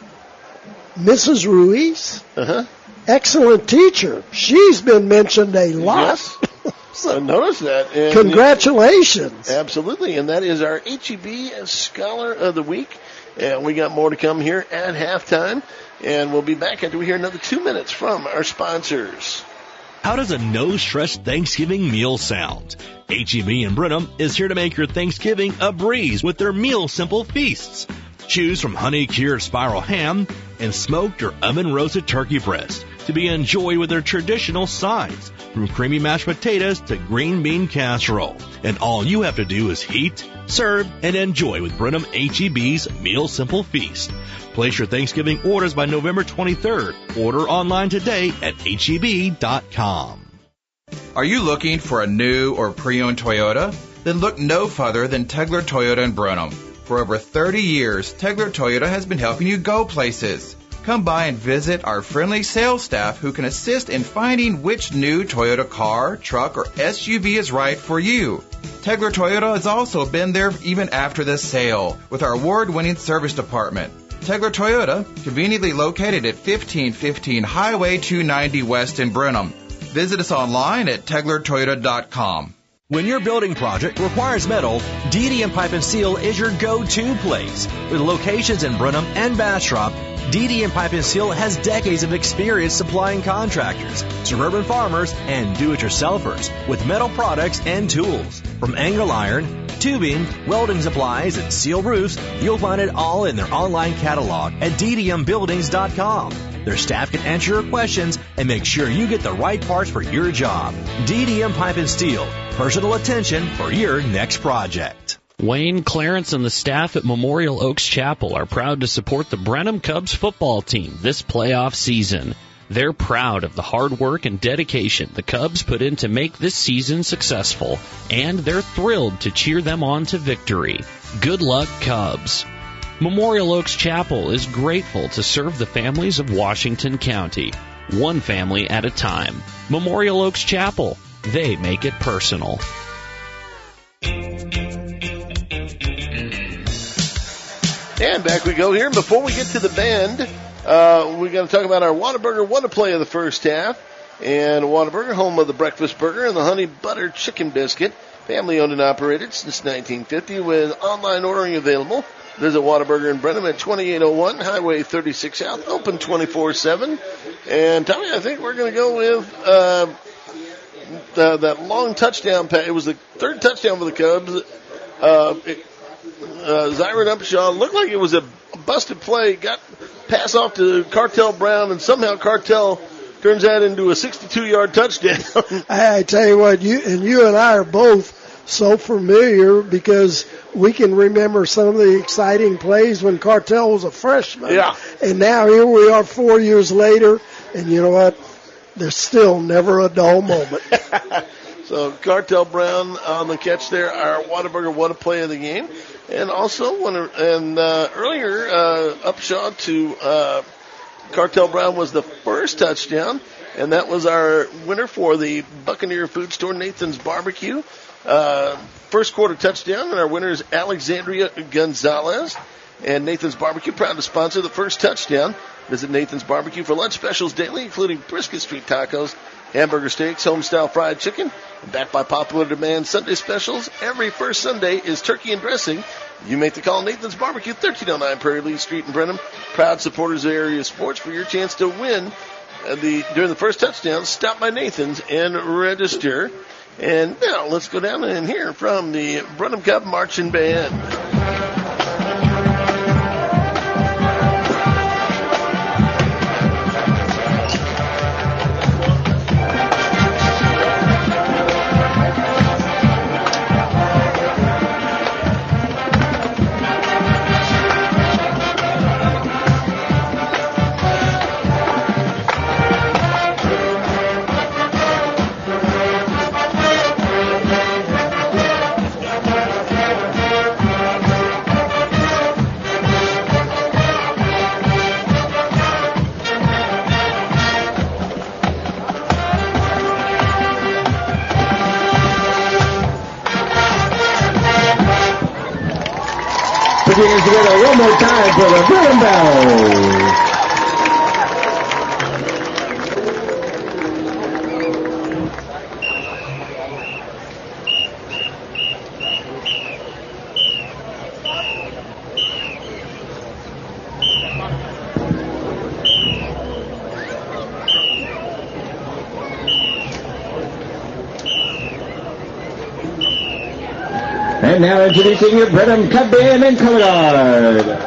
Missus Ruiz, uh-huh. excellent teacher. She's been mentioned a lot. Yes. So, I noticed that. And congratulations. It, absolutely. And that is our H E B Scholar of the Week. And we got more to come here at halftime. And we'll be back after we hear another two minutes from our sponsors. How does a no-stress Thanksgiving meal sound? H E B in Brenham is here to make your Thanksgiving a breeze with their Meal Simple Feasts. Choose from honey-cured spiral ham and smoked or oven-roasted turkey breast to be enjoyed with their traditional sides, from creamy mashed potatoes to green bean casserole. And all you have to do is heat, serve, and enjoy with Brenham H E B's Meal Simple Feast. Place your Thanksgiving orders by November twenty-third. Order online today at H E B dot com. Are you looking for a new or pre-owned Toyota? Then look no further than Tegler Toyota in Brenham. For over thirty years, Tegler Toyota has been helping you go places. Come by and visit our friendly sales staff who can assist in finding which new Toyota car, truck, or S U V is right for you. Tegler Toyota has also been there even after the sale with our award-winning service department. Tegler Toyota, conveniently located at fifteen fifteen Highway two ninety West in Brenham. Visit us online at Tegler Toyota dot com. When your building project requires metal, D D M Pipe and Seal is your go-to place. With locations in Brenham and Bastrop, D D M Pipe and Seal has decades of experience supplying contractors, suburban farmers, and do-it-yourselfers with metal products and tools. From angle iron, tubing, welding supplies, and seal roofs, you'll find it all in their online catalog at D D M buildings dot com. Their staff can answer your questions and make sure you get the right parts for your job. D D M Pipe and Steel, personal attention for your next project. Wayne, Clarence, and the staff at Memorial Oaks Chapel are proud to support the Brenham Cubs football team this playoff season. They're proud of the hard work and dedication the Cubs put in to make this season successful, and they're thrilled to cheer them on to victory. Good luck, Cubs. Memorial Oaks Chapel is grateful to serve the families of Washington County, one family at a time. Memorial Oaks Chapel, they make it personal. And back we go here. And before we get to the band, uh, we got to talk about our Whataburger What a Play of the first half. And Whataburger, home of the breakfast burger and the honey butter chicken biscuit. Family owned and operated since nineteen fifty with online ordering available. Visit Whataburger in Brenham at twenty-eight oh one Highway thirty-six South, open twenty-four seven. And Tommy, I think we're going to go with uh, the, that long touchdown pass. It was the third touchdown for the Cubs. Uh, it, uh, Zyron Upshaw looked like it was a busted play. Got pass off to Cartel Brown, and somehow Cartel turns that into a sixty-two-yard touchdown. I tell you what, you and you and I are both so familiar because we can remember some of the exciting plays when Cartel was a freshman. Yeah. And now here we are four years later, and you know what? There's still never a dull moment. So Cartel Brown on the catch there, our Whataburger What a Play of the game. And also, when, and uh, earlier, uh, Upshaw to uh, Cartel Brown was the first touchdown, and that was our winner for the Buccaneer Food Store, Nathan's Barbecue. Uh, first quarter touchdown, and our winner is Alexandria Gonzalez. And Nathan's Barbecue, proud to sponsor the first touchdown. Visit Nathan's Barbecue for lunch specials daily, including brisket street tacos, hamburger steaks, home-style fried chicken, and backed by popular demand, Sunday specials. Every first Sunday is turkey and dressing. You make the call, Nathan's Barbecue, thirteen oh nine Prairie Lee Street in Brenham. Proud supporters of area sports for your chance to win uh, the during the first touchdown. Stop by Nathan's and register. And now let's go down and hear from the Brenham Cub Marching Band. Together one more time for the Brenham Bells. And now introducing your Brenham Cub Band and Color Guard.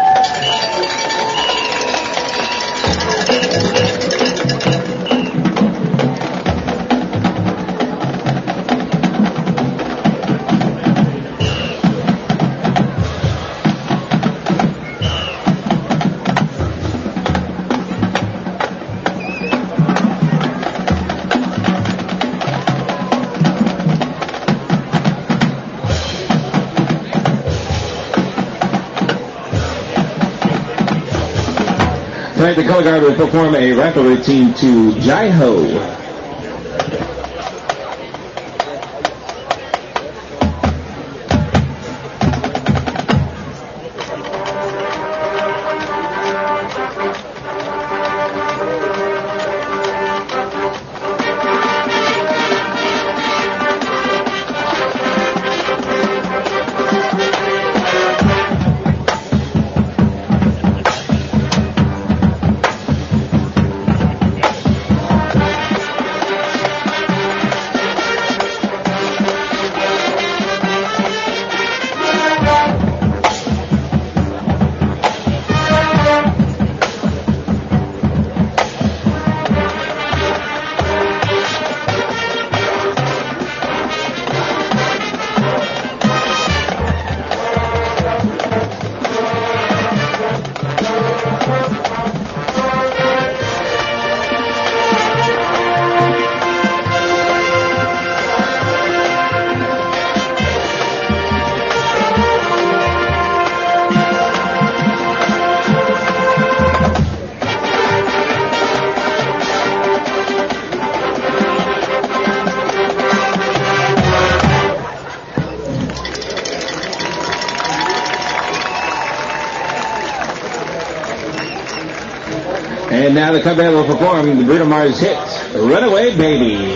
Tonight, the color guard will perform a rapid routine to Jai-Ho. And now the Cub Band will perform the Bruno Mars hit, Runaway Baby.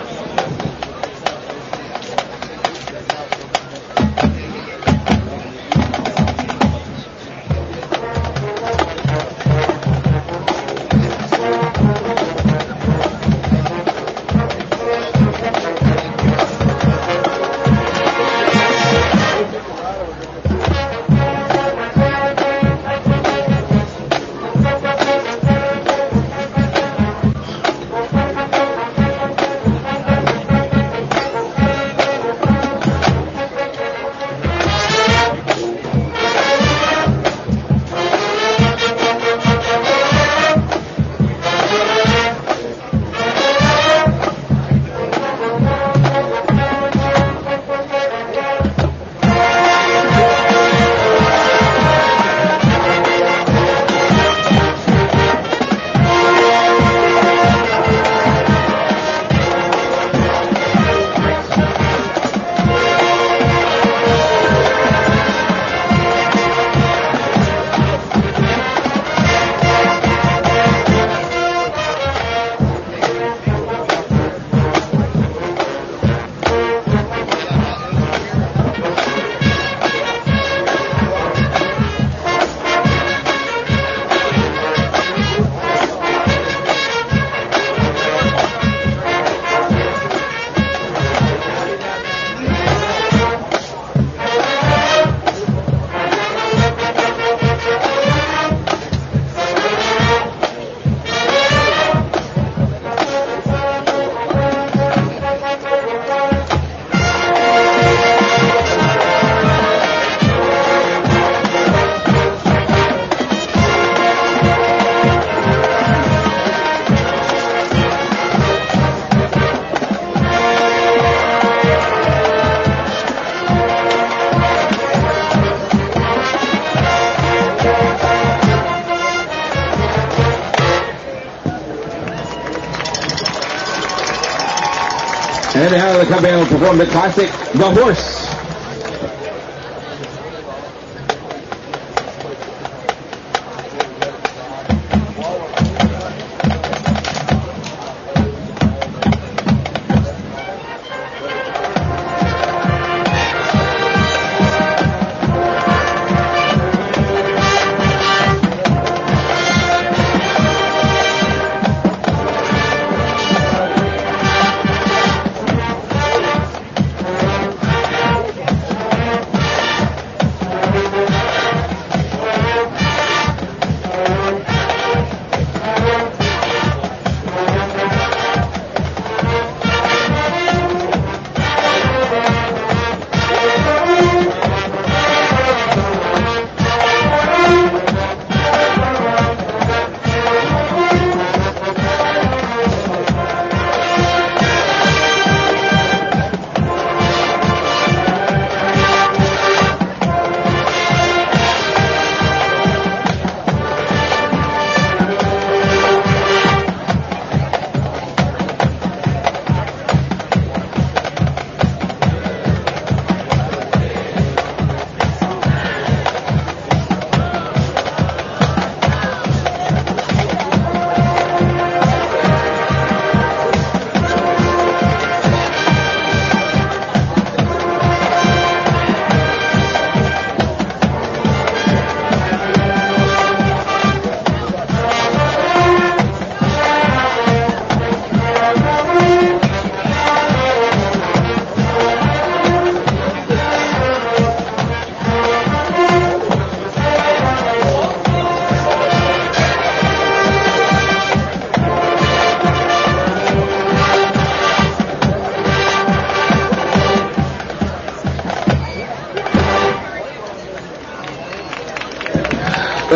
And now the Cub Band will perform the classic, The Horse.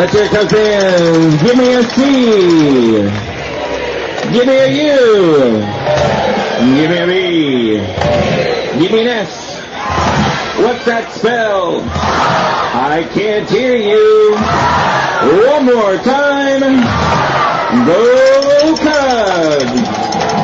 Catcher comes in. Give me a C. Give me a U. Give me a B. Give me an S. What's that spell? I can't hear you. One more time. Go Cubs!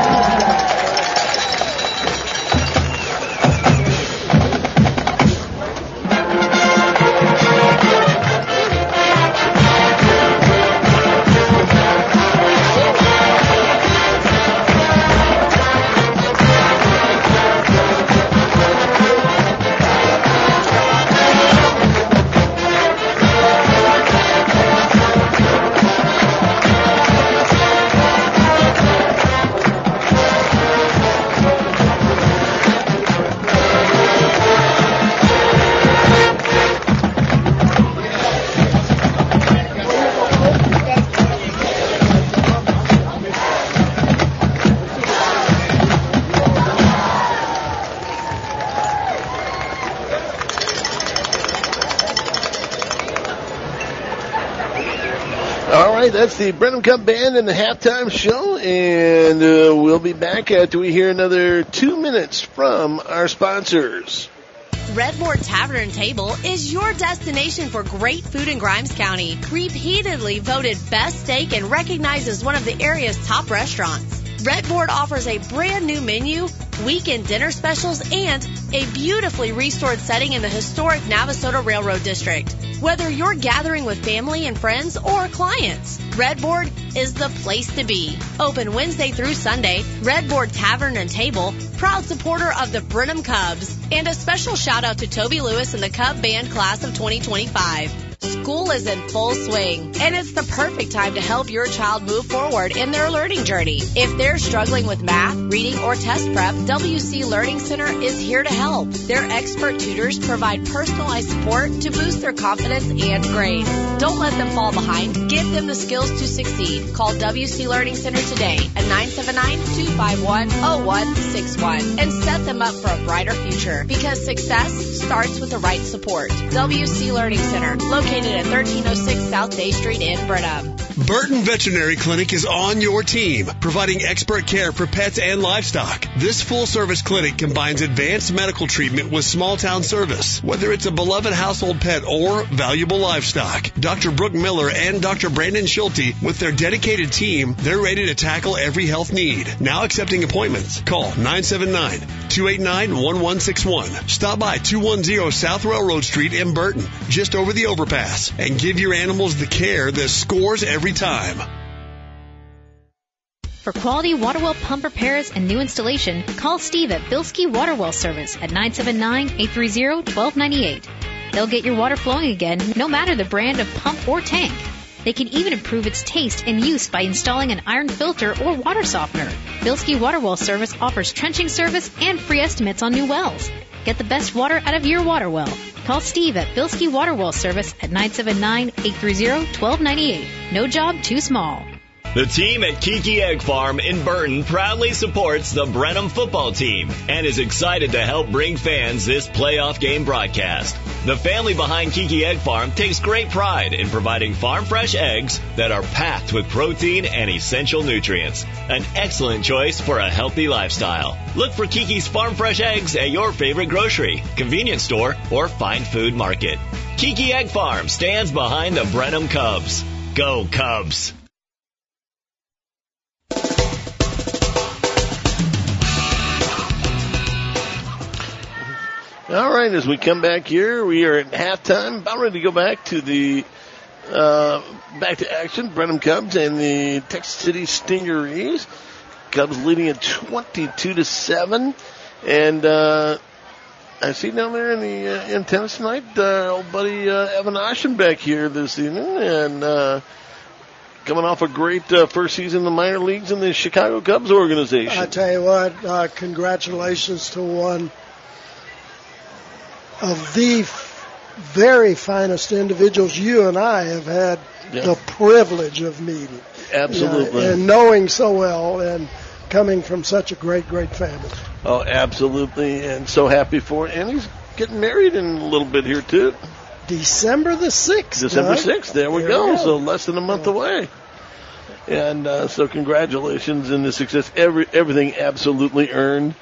That's the Brenham Cub Band and the halftime show, and uh, we'll be back after we hear another two minutes from our sponsors. Redboard Tavern and Table is your destination for great food in Grimes County. Repeatedly voted best steak and recognized as one of the area's top restaurants. Redboard offers a brand new menu, weekend dinner specials, and a beautifully restored setting in the historic Navasota Railroad District. Whether you're gathering with family and friends or clients, Redboard is the place to be. Open Wednesday through Sunday, Redboard Tavern and Table, proud supporter of the Brenham Cubs. And a special shout out to Toby Lewis and the Cub Band class of twenty twenty-five. School is in full swing, and it's the perfect time to help your child move forward in their learning journey. If they're struggling with math, reading, or test prep, W C Learning Center is here to help. Their expert tutors provide personalized support to boost their confidence and grades. Don't let them fall behind. Give them the skills to succeed. Call W C Learning Center today at nine seven nine, two five one, zero one six one and set them up for a brighter future, because success starts with the right support. W C Learning Center, located at thirteen oh six South Day Street in Brenham. Burton Veterinary Clinic is on your team, providing expert care for pets and livestock. This full-service clinic combines advanced medical treatment with small-town service. Whether it's a beloved household pet or valuable livestock, Doctor Brooke Miller and Doctor Brandon Schulte, with their dedicated team, they're ready to tackle every health need. Now accepting appointments. Call nine seven nine, two eight nine, one one six one. Stop by two ten South Railroad Street in Burton, just over the overpass, and give your animals the care that scores every time. For quality water well pump repairs and new installation, call Steve at Bilski Water Well Service at nine seven nine, eight three zero, one two nine eight. They'll get your water flowing again, no matter the brand of pump or tank. They can even improve its taste and use by installing an iron filter or water softener. Bilski Water Well Service offers trenching service and free estimates on new wells. Get the best water out of your water well. Call Steve at Bilski Water Well Service at nine seven nine, eight three zero, one two nine eight. No job too small. The team at Kiki Egg Farm in Burton proudly supports the Brenham football team and is excited to help bring fans this playoff game broadcast. The family behind Kiki Egg Farm takes great pride in providing farm fresh eggs that are packed with protein and essential nutrients. An excellent choice for a healthy lifestyle. Look for Kiki's farm fresh eggs at your favorite grocery, convenience store, or fine food market. Kiki Egg Farm stands behind the Brenham Cubs. Go Cubs! All right, as we come back here, we are at halftime, about ready to go back to the uh, back to action. Brenham Cubs and the Texas City Stingarees. Cubs leading at twenty-two to seven, and uh, I see down there in the uh, in tennis tonight, uh, old buddy uh, Evan Aschenbeck here this evening, and uh, coming off a great uh, first season in the minor leagues in the Chicago Cubs organization. I tell you what, uh, congratulations to one of the f- very finest individuals you and I have had yeah. the privilege of meeting. Absolutely. Yeah, and knowing so well and coming from such a great, great family. Oh, absolutely. And so happy for it. And he's getting married in a little bit here, too. December the sixth. December Doug. sixth. There we There go. we go. So less than a month away. And uh, so congratulations in the success. Every everything absolutely earned.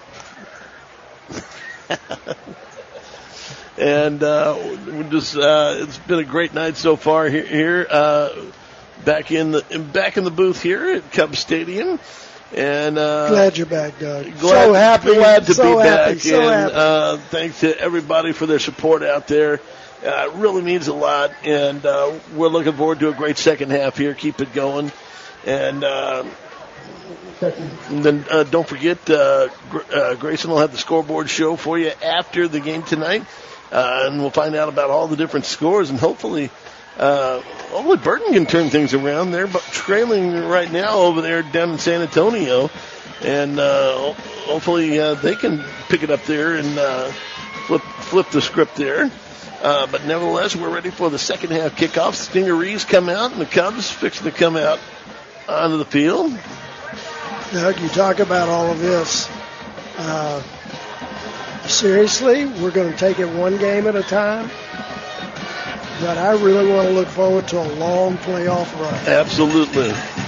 And uh, we just uh, it's been a great night so far here. here uh, back in the back in the booth here at Cubs Stadium, and uh, Glad you're back, Doug. glad, so happy. glad to so be happy, back. So and happy. Uh, thanks to everybody for their support out there. Uh, it really means a lot, and uh, we're looking forward to a great second half here. Keep it going, and. Uh, And then uh, don't forget, uh, Gr- uh, Grayson will have the scoreboard show for you after the game tonight, uh, and we'll find out about all the different scores, and hopefully, uh, hopefully Burton can turn things around. They're bu- trailing right now over there down in San Antonio, and uh, hopefully uh, they can pick it up there and uh, flip flip the script there. Uh, but nevertheless, we're ready for the second half kickoff. Stingarees come out, and the Cubs fixing to come out onto the field. Doug, you talk about all of this. Uh, seriously, we're going to take it one game at a time. But I really want to look forward to a long playoff run. Absolutely.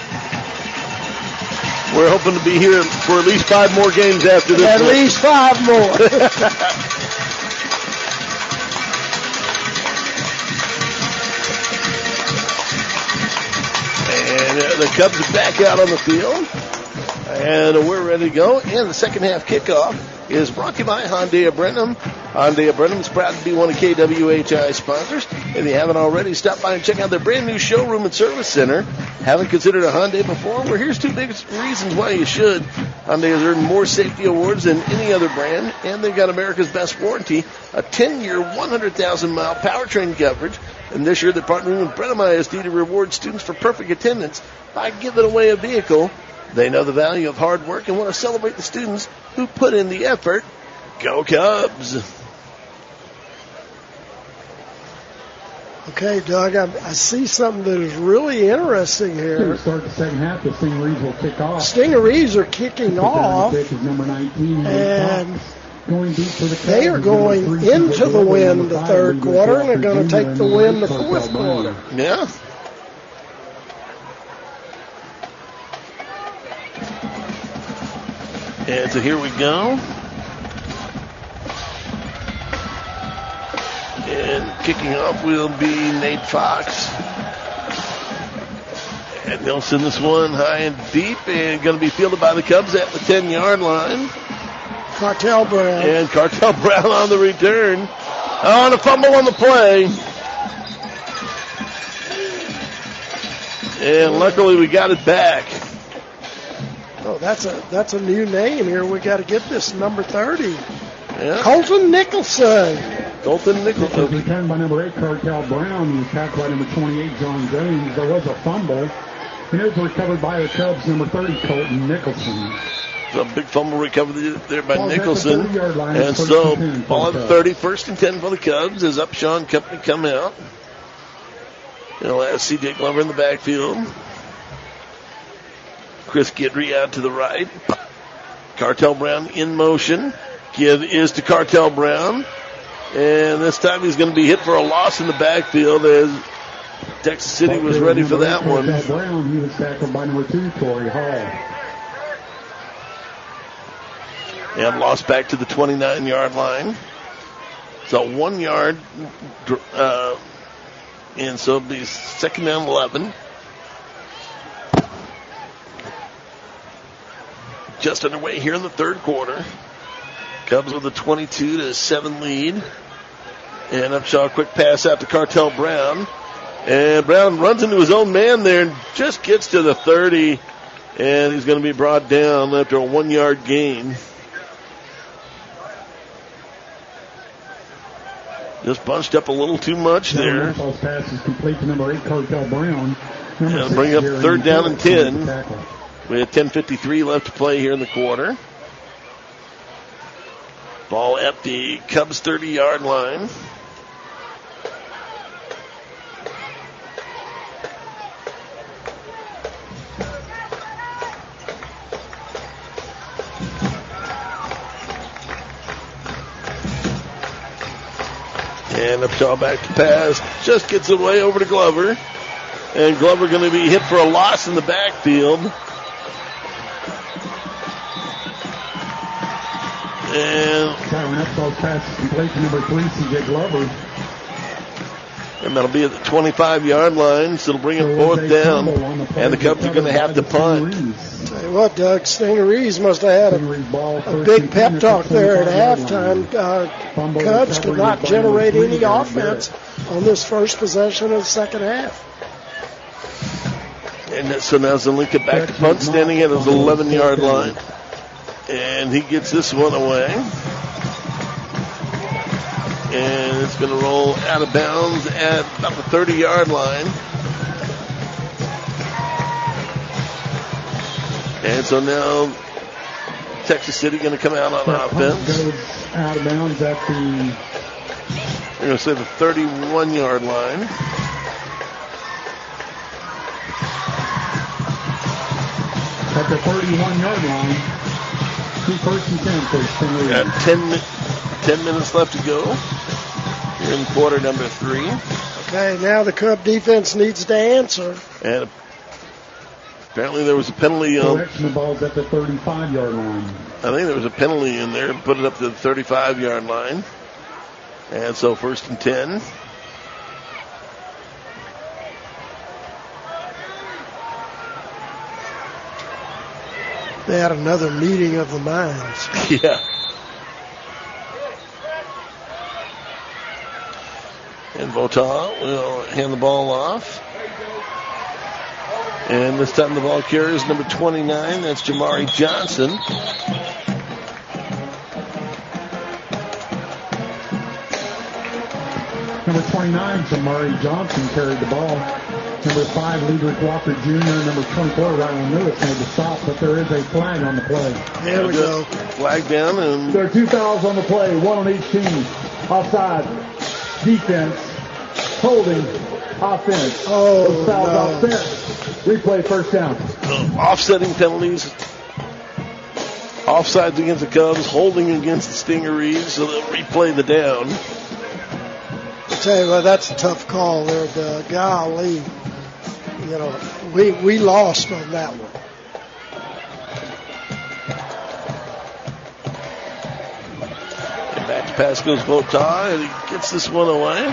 We're hoping to be here for at least five more games after this. At one. least five more. And uh, the Cubs are back out on the field. And we're ready to go. And the second half kickoff is brought to you by Hyundai of Brenham. Hyundai of Brenham is proud to be one of K W H I's sponsors. If you haven't already, stop by and check out their brand new showroom and service center. Haven't considered a Hyundai before? Well, here's two big reasons why you should. Hyundai has earned more safety awards than any other brand, and they've got America's best warranty, a ten-year, one hundred thousand mile powertrain coverage. And this year they're partnering with Brenham I S D to reward students for perfect attendance by giving away a vehicle. They know the value of hard work and want to celebrate the students who put in the effort. Go Cubs! Okay, Doug, I, I see something that is really interesting Here here. to start the second half, the Stingarees will kick off. Stingarees are kicking off, Pick is number nineteen. and Going deep for the they are going into the win the third quarter, and they're going to take the win the fourth quarter. Yeah. And so here we go. And kicking off will be Nate Fox. And they'll send this one high and deep, and going to be fielded by the Cubs at the ten-yard line. Cartel Brown. And Cartel Brown on the return. Oh, and a fumble on the play. And luckily we got it back. Oh, that's a that's a new name here. We got to get this number thirty. Yeah. Colton Nicholson. Colton It was Nicholson. returned by number eight, Cartel Brown. He was tackled by number twenty-eight, John Jones. There was a fumble. And it was recovered by the Cubs, number thirty, Colton Nicholson. A big fumble recovered there by Ball's at the Nicholson. thirty-yard line. And First so, and ten for ball at the the Cubs. thirty, first and ten for the Cubs as Upshawn Company come out. You'll have C J Glover in the backfield. Chris Guidry out to the right. Cartel Brown in motion. Give is to Cartel Brown. And this time he's going to be hit for a loss in the backfield as Texas City was ready for that one. Cartel Brown, he was tackled by number two, Torrey Hall. And lost back to the twenty-nine-yard line. So one yard, uh, and so it'll be second down eleven. Just underway here in the third quarter. Cubs with a twenty-two to seven lead. And Upshaw, quick pass out to Cartel Brown. And Brown runs into his own man there and just gets to the thirty. And he's going to be brought down after a one-yard gain. Just bunched up a little too much there. False pass is complete to number eight, Cartel Brown. Number And six bring up here, third down and ten. tackle. We have ten fifty-three left to play here in the quarter. Ball at the Cubs thirty-yard line. And Upshaw back to pass. Just gets away over to Glover. And Glover going to be hit for a loss in the backfield. And Tyron Upshaw's pass is complete to number three, C J Glover. And that'll be at the twenty-five-yard line, so it'll bring it fourth down. And the Cubs are going to have to punt. Tell you what, Doug, Stingerees must have had a, a big pep talk there at halftime. Uh, Cubs could not generate any offense on this first possession of the second half. And so now Zelinka back to punt, standing at his eleven-yard line. And he gets this one away. And it's going to roll out of bounds at about the thirty-yard line. And so now Texas City going to come out on That offense. Goes out of bounds at the They're going to say the thirty-one-yard line. at the thirty-one-yard line. Two first and ten for Stingerees. Got ten, ten minutes left to go here in quarter number three. Okay, now the Cub defense needs to answer. And apparently there was a penalty on. Correction, the ball's at the thirty-five-yard line. I think there was a penalty in there, put it up to the thirty-five-yard line. And so first and ten. They had another meeting of the minds. Yeah. And Vota will hand the ball off. And this time the ball carries number twenty-nine. That's Jamari Johnson. Number twenty-nine, Jamari Johnson carried the ball. Number five, Ledrick Walker Junior Number twenty-four, Ryan Lewis made the stop, but there is a flag on the play. There we go. Flag down, and there are two fouls on the play, one on each team. Offside, defense, holding, offense. Oh, Those fouls no. offset. Replay first down. uh, offsetting penalties. Offsides against the Cubs, holding against the Stingerees, so they'll replay the down. I tell you what, that's a tough call there, Doug. Golly. You know, we, we lost on that one. And back to pass goes Vota, and he gets this one away.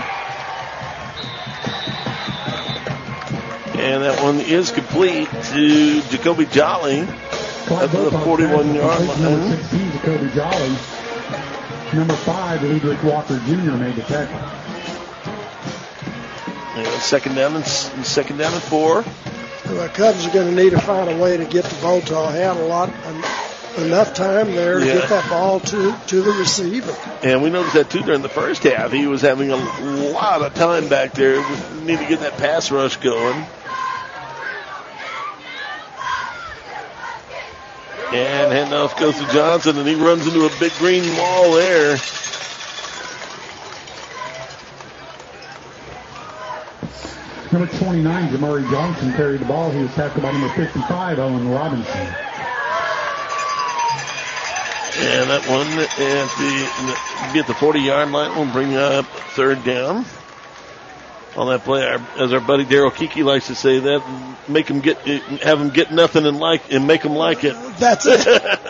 And that one is complete to Jacoby Jolly at the forty-one-yard line. Number sixteen, Jacoby Jolly. Number five, Ledrick Walker Junior made the tackle. And second down and second down and four. The Cubs are going to need to find a way to get to Vota. He had a lot, enough time there to Yeah. get that ball to, to the receiver. And we noticed that too during the first half. He was having a lot of time back there. We need to get that pass rush going. And handoff goes to Johnson, and he runs into a big green wall there. Number twenty-nine, Jamari Johnson carried the ball. He was tackled by number fifty-five, Owen Robinson. And that one at the be at the forty-yard line will bring up third down. On that play, our, as our buddy Daryl Kiki likes to say, that make them get, have them get nothing and like, and make them like it. That's it.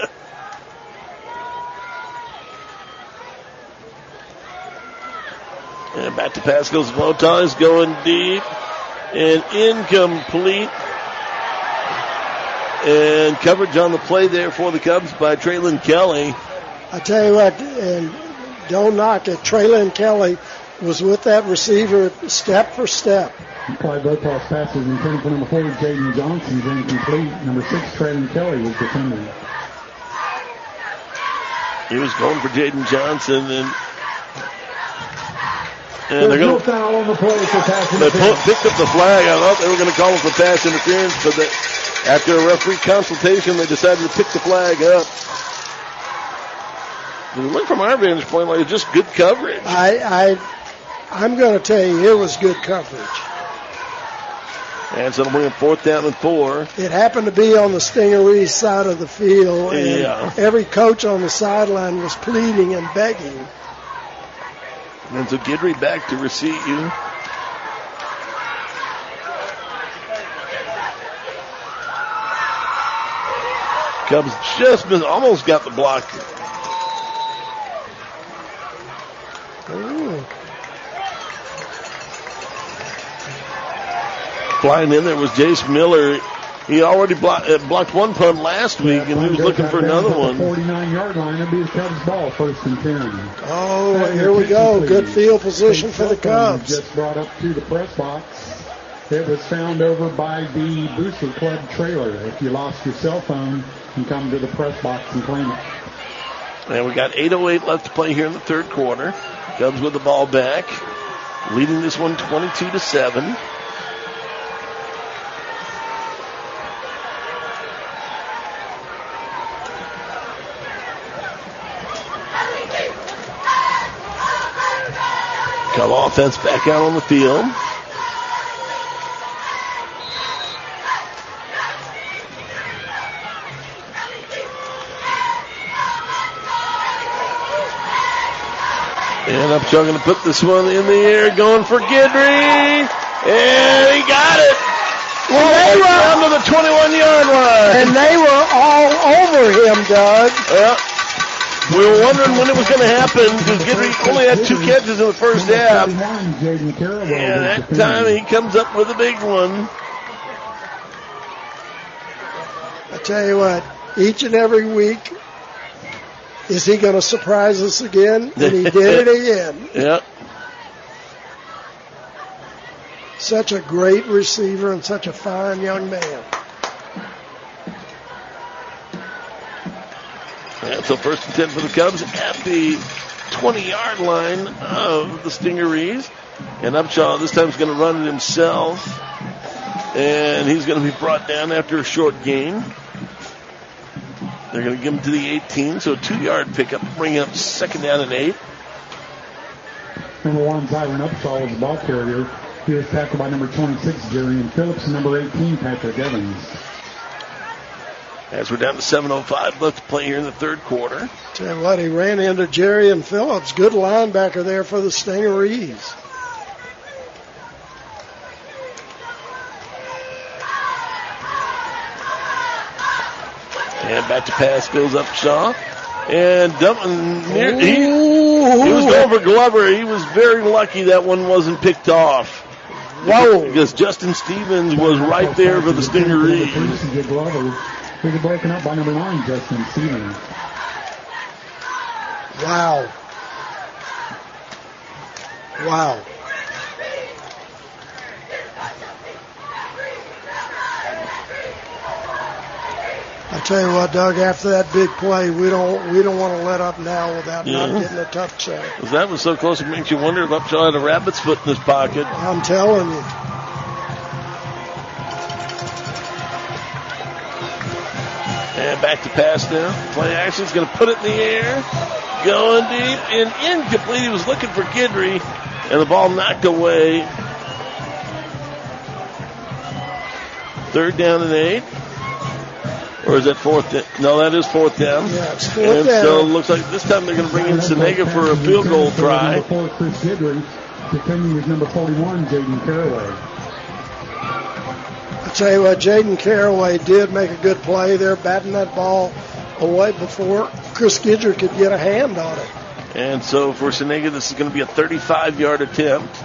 And back to pass goes Vota, is going deep and incomplete. And coverage on the play there for the Cubs by Traylon Kelly. I tell you what, and don't knock it. Traylon Kelly was with that receiver step for step. Clyde Vota's pass was intended for number four, Jaden Johnson, is incomplete. Number six, Traylon Kelly was defending. He was going for Jaden Johnson, and and There's they're no going to foul on the play for pass they interference. pull, picked up the flag. I thought they were going to call him for pass interference, but they, after a referee consultation, they decided to pick the flag up. When we look from our vantage point, like it's just good coverage. I, I, I'm going to tell you, it was good coverage. And so it'll bring up fourth down and four. It happened to be on the Stingerees side of the field, and Yeah. every coach on the sideline was pleading and begging. And so Guidry back to receive you. Cubs just missed, almost got the block. Ooh. Flying in there was Jace Miller. He already blocked, uh, blocked one punt last week, and he was looking for another one. forty-nine-yard line. It'll be the Cubs' ball, first and ten. Oh, here we go. Good field position for the Cubs. Just brought up to the press box. It was found over by the Booster Club trailer. If you lost your cell phone, you can come to the press box and claim it. And we got eight oh eight left to play here in the third quarter. Cubs with the ball back, leading this one twenty-two to seven. Cub offense back out on the field. And Upshaw going to put this one in the air, going for Guidry, and he got it. Well, they were down to the twenty-one-yard line, and they were all over him, Doug. Yeah. We were wondering when it was going to happen because Guidry only had two catches in the first half. And that time he comes up with a big one. I tell you what, each and every week, is he going to surprise us again? And he did it again. Yeah. Such a great receiver and such a fine young man. And so first and ten for the Cubs at the twenty-yard line of the Stingarees. And Upshaw this time is going to run it himself. And he's going to be brought down after a short gain. They're going to give him to the eighteen, so a two-yard pickup, bring up second down and eight. Number one, Byron Upshaw was the ball carrier. He was tackled by number twenty-six, Jerian Phillips, and number eighteen, Patrick Evans. As we're down to seven oh five left to play here in the third quarter. Tell you what, he ran into Jerian Phillips. Good linebacker there for the Stingarees. And back to pass, Bills Upshaw. And dumping near, he, he was going for Glover. He was very lucky that one wasn't picked off. Whoa! Because Justin Stevens was right there for the Stingarees. He was broken up by number nine, Justin Stevens. Wow. Wow. I tell you what, Doug, after that big play, we don't we don't want to let up now without yeah. not getting a touchdown. That was so close it makes you wonder if Upshaw had a rabbit's foot in his pocket. I'm telling you. And back to pass now. Play action is going to put it in the air. Going deep and incomplete. He was looking for Guidry, and the ball knocked away. Third down and eight. Or is that fourth down? No, that is fourth down. Yeah, it's fourth and down. So it looks like this time they're going to bring in Senega for a field goal try. Number four, Chris Guidry. Defending is number forty-one, Jaden Caraway. I tell you what, Jaden Caraway did make a good play there, batting that ball away before Chris Guidry could get a hand on it. And so for Senega, this is going to be a thirty-five-yard attempt.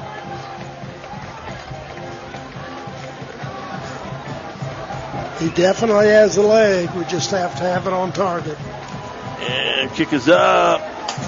He definitely has the leg. We just have to have it on target. And kick is up.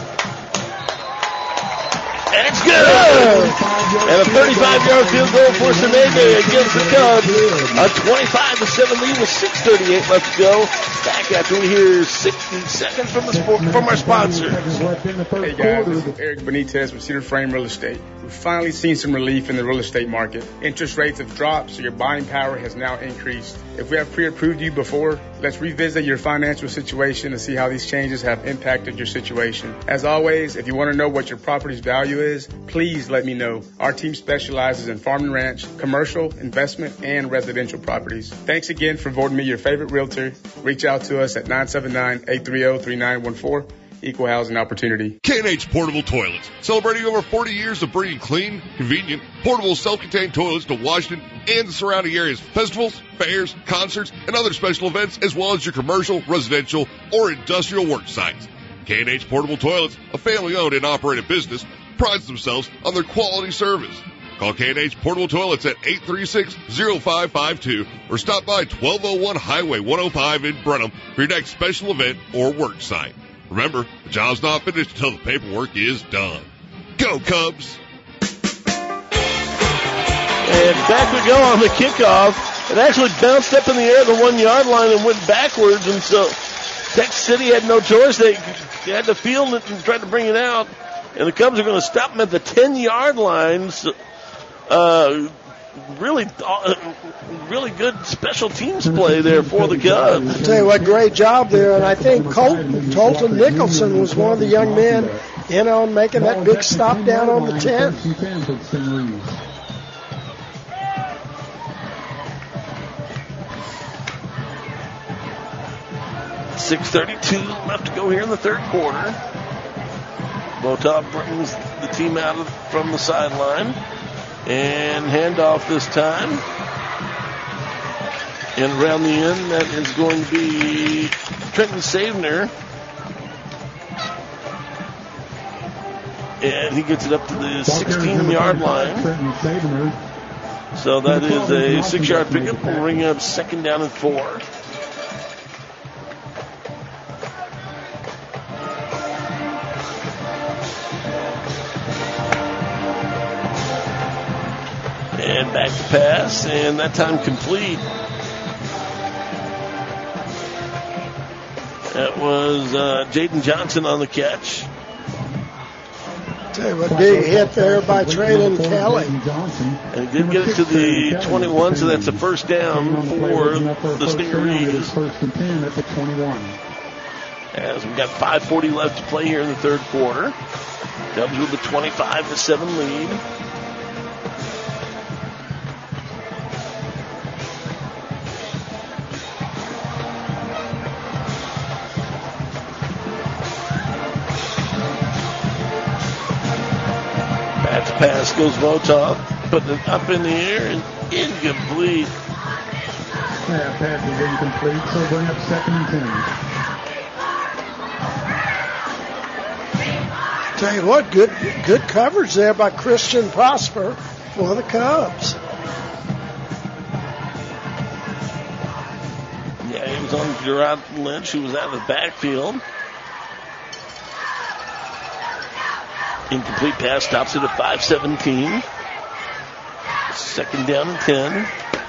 And it's good! And a thirty-five-yard field goal for Senega against the Cubs. A twenty-five to seven lead with six thirty-eight left to go. Back after we hear sixty seconds from the sport, from our sponsors. Hey guys, this is Eric Benitez with Cedar Frame Real Estate. We've finally seen some relief in the real estate market. Interest rates have dropped, so your buying power has now increased. If we have pre-approved you before, let's revisit your financial situation and see how these changes have impacted your situation. As always, if you want to know what your property's value is, please let me know. Our team specializes in farm and ranch, commercial, investment, and residential properties. Thanks again for voting me your favorite realtor. Reach out to us at nine seven nine, eight three zero, three nine one four. equal housing opportunity. K and H Portable Toilets, celebrating over forty years of bringing clean, convenient, portable self-contained toilets to Washington and the surrounding areas, festivals, fairs, concerts, and other special events, as well as your commercial, residential, or industrial work sites. K and H Portable Toilets, a family-owned and operated business, prides themselves on their quality service. Call K and H Portable Toilets at eight three six, zero five five two or stop by twelve oh one Highway one oh five in Brenham for your next special event or work site. Remember, the job's not finished until the paperwork is done. Go Cubs! And back we go on the kickoff. It actually bounced up in the air at the one-yard line and went backwards, and so Texas City had no choice. They had to field it and tried to bring it out, and the Cubs are going to stop them at the ten-yard line. So, uh, really, uh, really good special teams play there for the Cubs. I'll tell you what, great job there, and I think Colton, Tolton Nicholson was one of the young men in on making that big stop down on the ten. six thirty-two left to go here in the third quarter. Votaw brings the team out of, from the sideline. And handoff this time. And around the end, that is going to be Trenton Savener. And he gets it up to the sixteen-yard line. So that is a six-yard pickup. We'll bring up second down and four. And back to pass, and that time complete. That was uh, Jaden Johnson on the catch. Tell you what, big hit there by Traylon Kelly. And he did get it to the twenty-one, so that's a first down for the Stingarees. As we've got five forty left to play here in the third quarter. Cubs with a twenty-five to seven lead. Pass goes Votaw, putting it up in the air and incomplete. That pass is incomplete, so bring up second and ten. Tell you what, good good coverage there by Christian Prosper for the Cubs. Yeah, he was on Gerard Lynch, who was out of the backfield. Incomplete pass stops it at five seventeen. Second down and ten.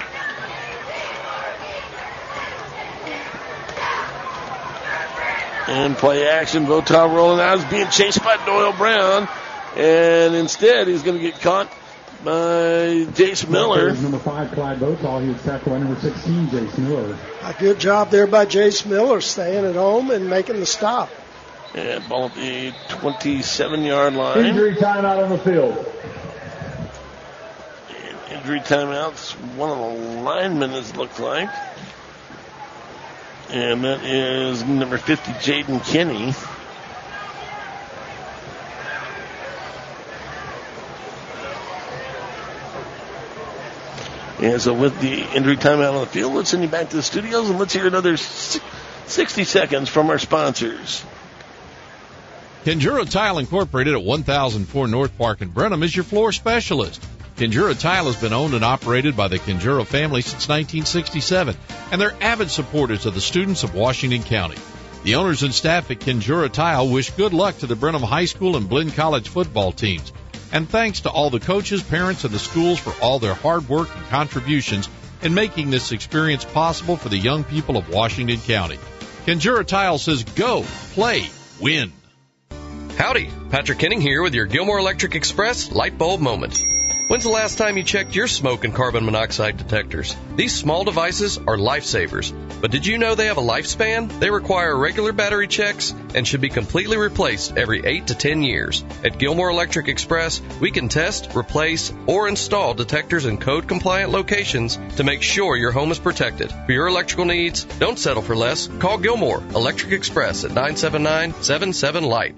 And play action. Votaw rolling out. Is being chased by Doyle Brown. And instead, he's going to get caught by Jace Miller. Number five, Clyde Votaw. He was tackled by number sixteen, Jace Miller. A good job there by Jace Miller, staying at home and making the stop. And ball at the twenty-seven-yard line. Injury timeout on the field. And injury timeouts. One of the linemen, it looks like. And that is number fifty, Jaden Kinney. And so with the injury timeout on the field, let's send you back to the studios and let's hear another sixty seconds from our sponsors. Kenjura Tile Incorporated at one thousand four North Park in Brenham is your floor specialist. Kenjura Tile has been owned and operated by the Kenjura family since nineteen sixty-seven, and they're avid supporters of the students of Washington County. The owners and staff at Kenjura Tile wish good luck to the Brenham High School and Blinn College football teams. And thanks to all the coaches, parents, and the schools for all their hard work and contributions in making this experience possible for the young people of Washington County. Kenjura Tile says go, play, win. Howdy, Patrick Kenning here with your Gilmore Electric Express light bulb moment. When's the last time you checked your smoke and carbon monoxide detectors? These small devices are lifesavers. But did you know they have a lifespan? They require regular battery checks and should be completely replaced every eight to ten years. At Gilmore Electric Express, we can test, replace, or install detectors in code-compliant locations to make sure your home is protected. For your electrical needs, don't settle for less. Call Gilmore Electric Express at nine seven nine, seven seven, light.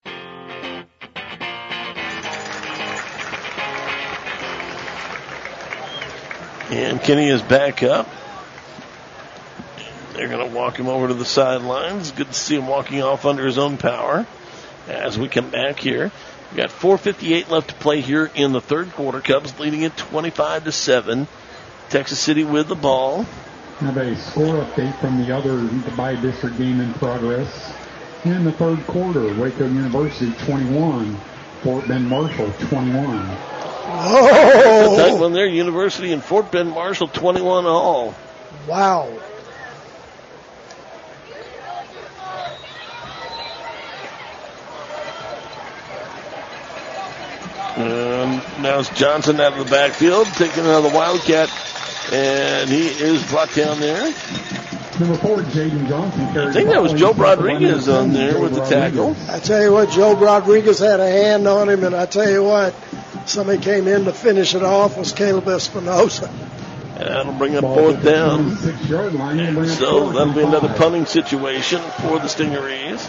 And Kenny is back up. They're going to walk him over to the sidelines. Good to see him walking off under his own power. As we come back here, we've got four fifty-eight left to play here in the third quarter. Cubs leading it twenty-five to seven. Texas City with the ball. Have a score update from the other by-district game in progress. In the third quarter, Waco University twenty-one, Fort Bend Marshall twenty-one. Oh! That's a tight one there. University and Fort Bend Marshall twenty-one all. Wow. And now it's Johnson out of the backfield, taking another Wildcat, and he is brought down there. Number four, Jaden Johnson. I think that was Joe Rodriguez on there with the tackle. I tell you what, Joe Rodriguez had a hand on him, and I tell you what, somebody came in to finish it off was Caleb Espinosa. And that'll bring up fourth down. So that'll be another punting situation for the Stingarees.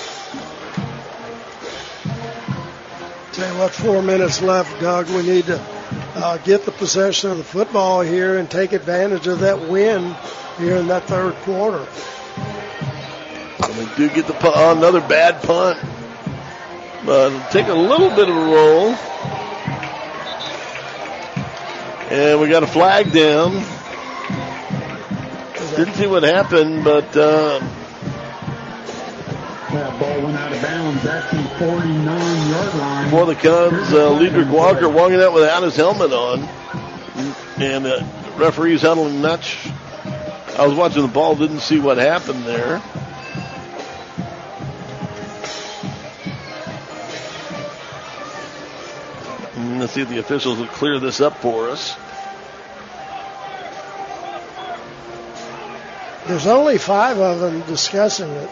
Tell you what, four minutes left, Doug. We need to uh, get the possession of the football here and take advantage of that win here in that third quarter. And we do get the punt, oh, another bad punt. But it'll take a little bit of a roll. And we got a flag down. Didn't see what happened, but uh, that ball went out of bounds at the forty-nine yard line. For the Cubs, uh, Liedrich Walker walking out without his helmet on. And uh, referee's huddling nuts. I was watching the ball, didn't see what happened there. And let's see if the officials will clear this up for us. There's only five of them discussing it.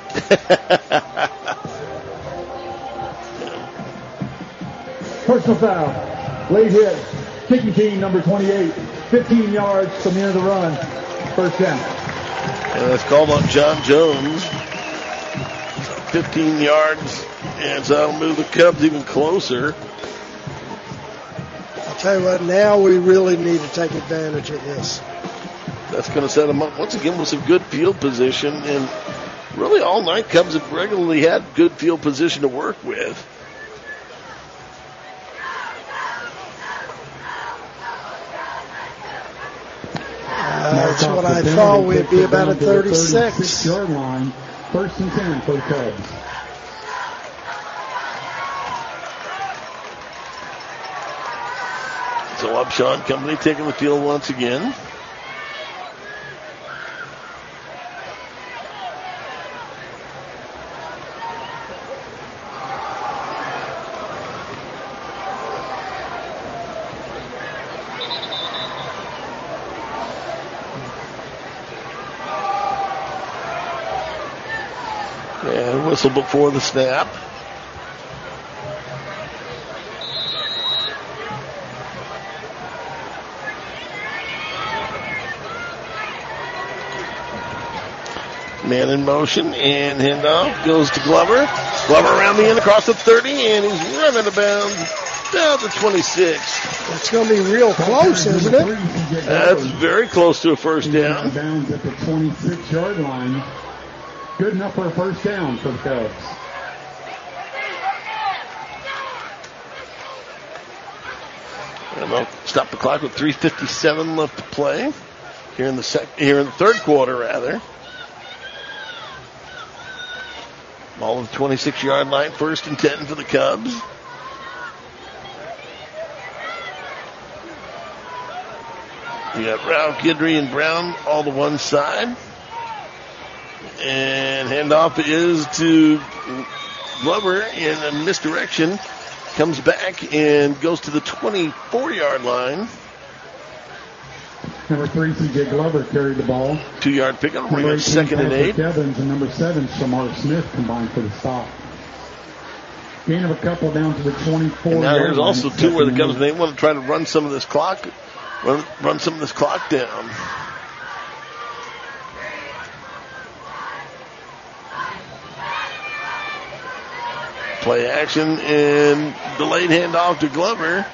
Personal foul. Late hit. Kicking team number twenty-eight. fifteen yards from the end of the run. First down. And that's called on John Jones. fifteen yards. And so that'll move the Cubs even closer. I'll tell you what, now we really need to take advantage of this. That's going to set them up once again with some good field position. And really all night Cubs have regularly had good field position to work with. Uh, that's what I thought. We'd be about at thirty-six. Yard line. First and ten for the Cubs. So Upshaw Company taking the field once again. And whistle before the snap. Man in motion, and handoff goes to Glover. Glover around the end across the thirty, and he's running out of bounds down to twenty-six. It's going to be real close, isn't it? That's very close to a first down. Bounds at the twenty-six yard line. Good enough for a first down for the Cubs. And they'll stop the clock with three fifty-seven left to play here in the sec- here in the third quarter, rather. Ball at the twenty-six yard line, first and ten for the Cubs. We got Rao, Guidry, and Brown all to one side. And handoff is to Glover in a misdirection. comes back and goes to the twenty-four-yard line. Number three, C J Glover carried the ball. Two-yard pickup, bring up second and eight. Evans and number seven, Shamar Smith, combined for the stop. Gain of a couple down to the twenty-four. And now there's also two where the Cubs may want to try to run some of this clock, run, run some of this clock down. Play action and delayed handoff to Glover.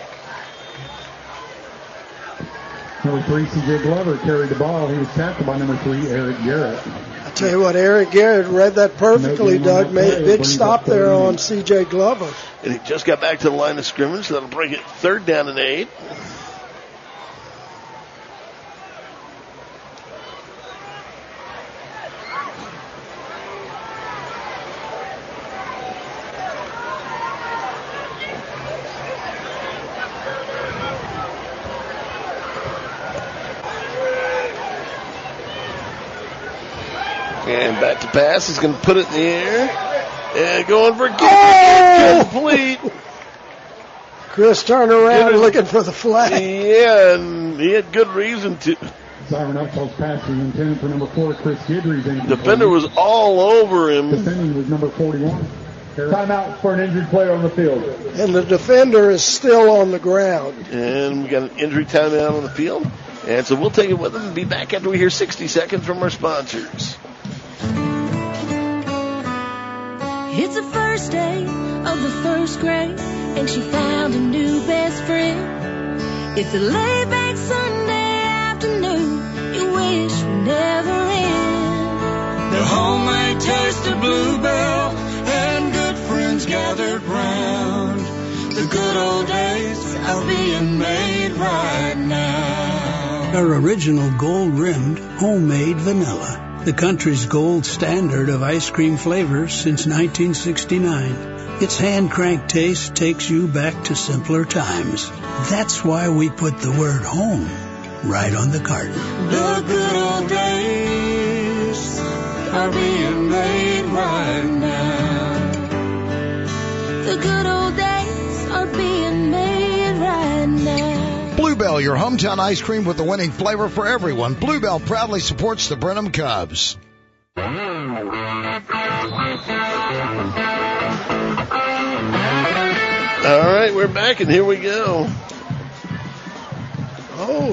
Number three, C J Glover carried the ball. He was tackled by number three, Eric Garrett. I tell you what, Eric Garrett read that perfectly, Doug. Made a big stop there on C J Glover. And he just got back to the line of scrimmage. That'll bring it third down and eight. And back to pass. He's going to put it in the air. And going for oh! Complete. Chris turned around looking for the flag. Yeah, and he had good reason to. Siren Upshaw's pass was intended for number four, Chris Guidry's. Defender was all over him. Defending was number forty-one. Timeout for an injured player on the field. And the defender is still on the ground. And we got an injury timeout on the field. And so we'll take it with them and be back after we hear sixty seconds from our sponsors. It's the first day of the first grade, and she found a new best friend. It's a laid-back Sunday afternoon you wish would never end. The homemade taste of Bluebell and good friends gathered round. The good old days are being made right now. Our original gold-rimmed homemade vanilla. The country's gold standard of ice cream flavors since nineteen sixty-nine. Its hand-cranked taste takes you back to simpler times. That's why we put the word home right on the carton. The good old days are being made right now. The good old days are being made right now. Bluebell, your hometown ice cream with the winning flavor for everyone. Bluebell proudly supports the Brenham Cubs. All right, we're back, and here we go. Oh.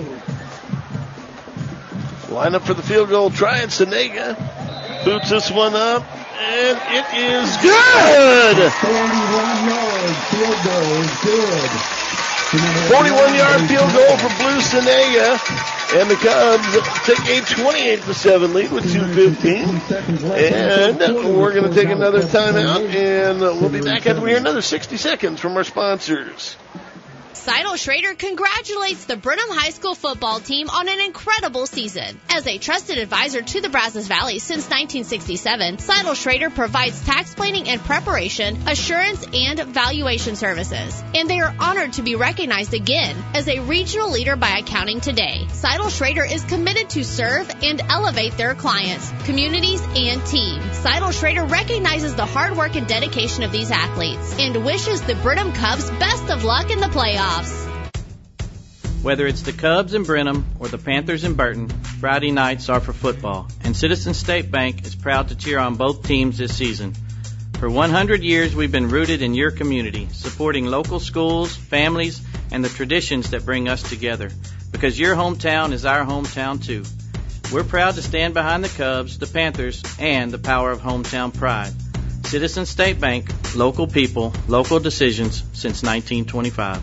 Line up for the field goal. Try it, Senega. Boots this one up, and it is good. forty-one yards. Field goal is good. forty-one-yard field goal for Blue Senega, and the Cubs take a twenty-eight to seven lead with two fifteen. And we're going to take another timeout, and we'll be back after we hear another sixty seconds from our sponsors. Seidel Schrader congratulates the Brenham High School football team on an incredible season. As a trusted advisor to the Brazos Valley since nineteen sixty-seven, Seidel Schrader provides tax planning and preparation, assurance, and valuation services. And they are honored to be recognized again as a regional leader by Accounting Today. Seidel Schrader is committed to serve and elevate their clients, communities, and team. Seidel Schrader recognizes the hard work and dedication of these athletes and wishes the Brenham Cubs best of luck in the playoffs. Whether it's the Cubs in Brenham or the Panthers in Burton, Friday nights are for football, and Citizens State Bank is proud to cheer on both teams this season. For one hundred years, we've been rooted in your community, supporting local schools, families, and the traditions that bring us together, because your hometown is our hometown too. We're proud to stand behind the Cubs, the Panthers, and the power of hometown pride. Citizens State Bank, local people, local decisions since nineteen twenty-five.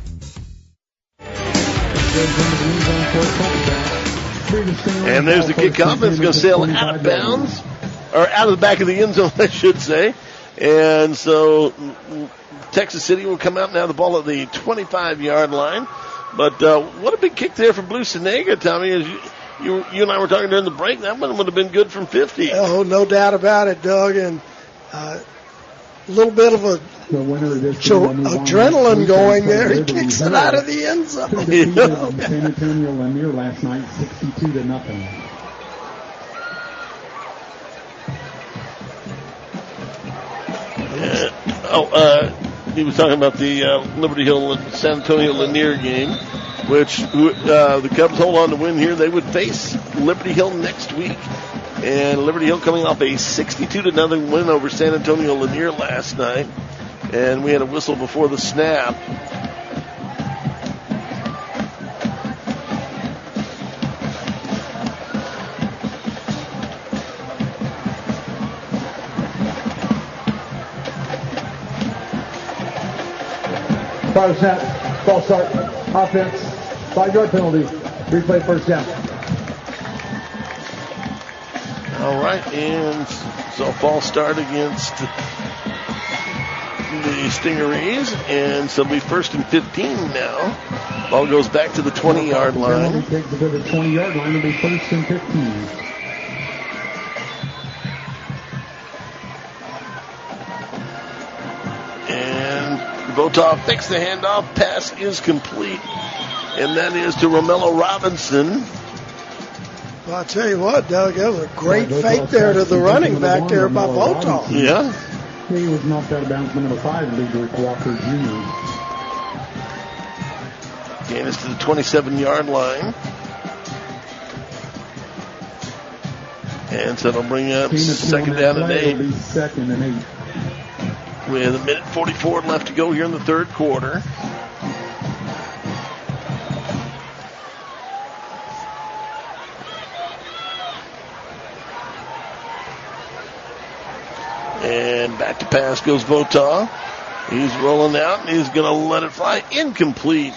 And there's the kickoff. It's going to sail out of bounds, or out of the back of the end zone, I should say. And so Texas City will come out now, the ball at the twenty-five-yard line. But uh, what a big kick there for Blue Senega, Tommy. As you, you, you and I were talking during the break, that one would have been good from fifty. Oh, no doubt about it, Doug. And uh, a little bit of a adrenaline going there. He kicks it out of the end zone. San Antonio Lanier last night, sixty-two to nothing. Uh, oh, uh, he was talking about the uh, Liberty Hill San Antonio Lanier game, which uh, the Cubs hold on to win here. They would face Liberty Hill next week. And Liberty Hill coming off a sixty-two to nothing win over San Antonio Lanier last night. And we had a whistle before the snap. Five snap, false start, offense, five-yard penalty, replay first down. All right, and so false start against the Stingarees, and so it'll be first and fifteen now. Ball goes back to the twenty-yard line. Takes it to the twenty-yard line. It'll be first and fifteen. And Votaw fakes the handoff. Pass is complete, and that is to Romello Robinson. Well, I'll tell you what, Doug, that was a great fake there to the running back there by Votaw. Yeah. He was knocked out of bounds by number five, Ludwig Walker Junior Gain us to the twenty-seven-yard line. And so it'll bring up second down and eight. Second and eight. We have a minute forty-four left to go here in the third quarter. And back to pass goes Votaw. He's rolling out, and he's going to let it fly. Incomplete.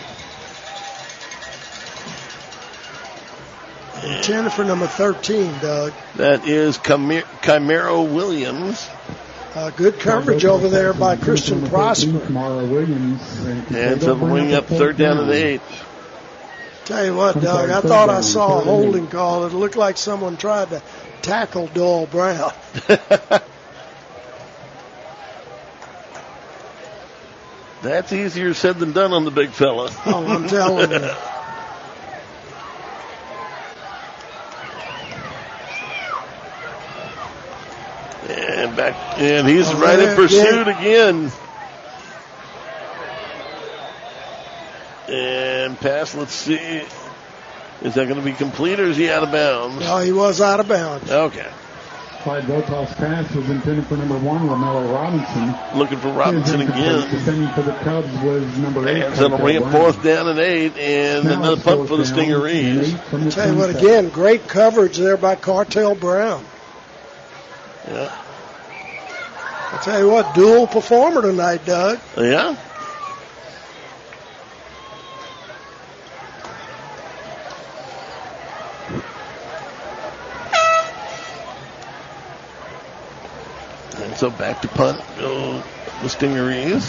Intended for number thirteen, Doug. That is Chimero Chimero Williams. Uh, good coverage over there by Christian Prosper. And so we'll bring up third down and eight. Tell you what, Doug, I thought I saw a holding call. It looked like someone tried to tackle Doyle Brown. That's easier said than done on the big fella. Oh, I'm telling you. And back, and he's oh, right there, in pursuit yeah. again. And pass, let's see. Is that going to be complete or is he out of bounds? No, he was out of bounds. Okay. Clyde Votaw's pass was intended for number one, Romello Robinson. Looking for Robinson again. Defending for the Cubs was number eight. And so it'll bring it fourth down and eight, and now another punt for the Stingarees. I'll tell you what, again, great coverage there by Cartel Brown. Yeah. I'll tell you what, dual performer tonight, Doug. Yeah. And so back to punt go the Stingarees.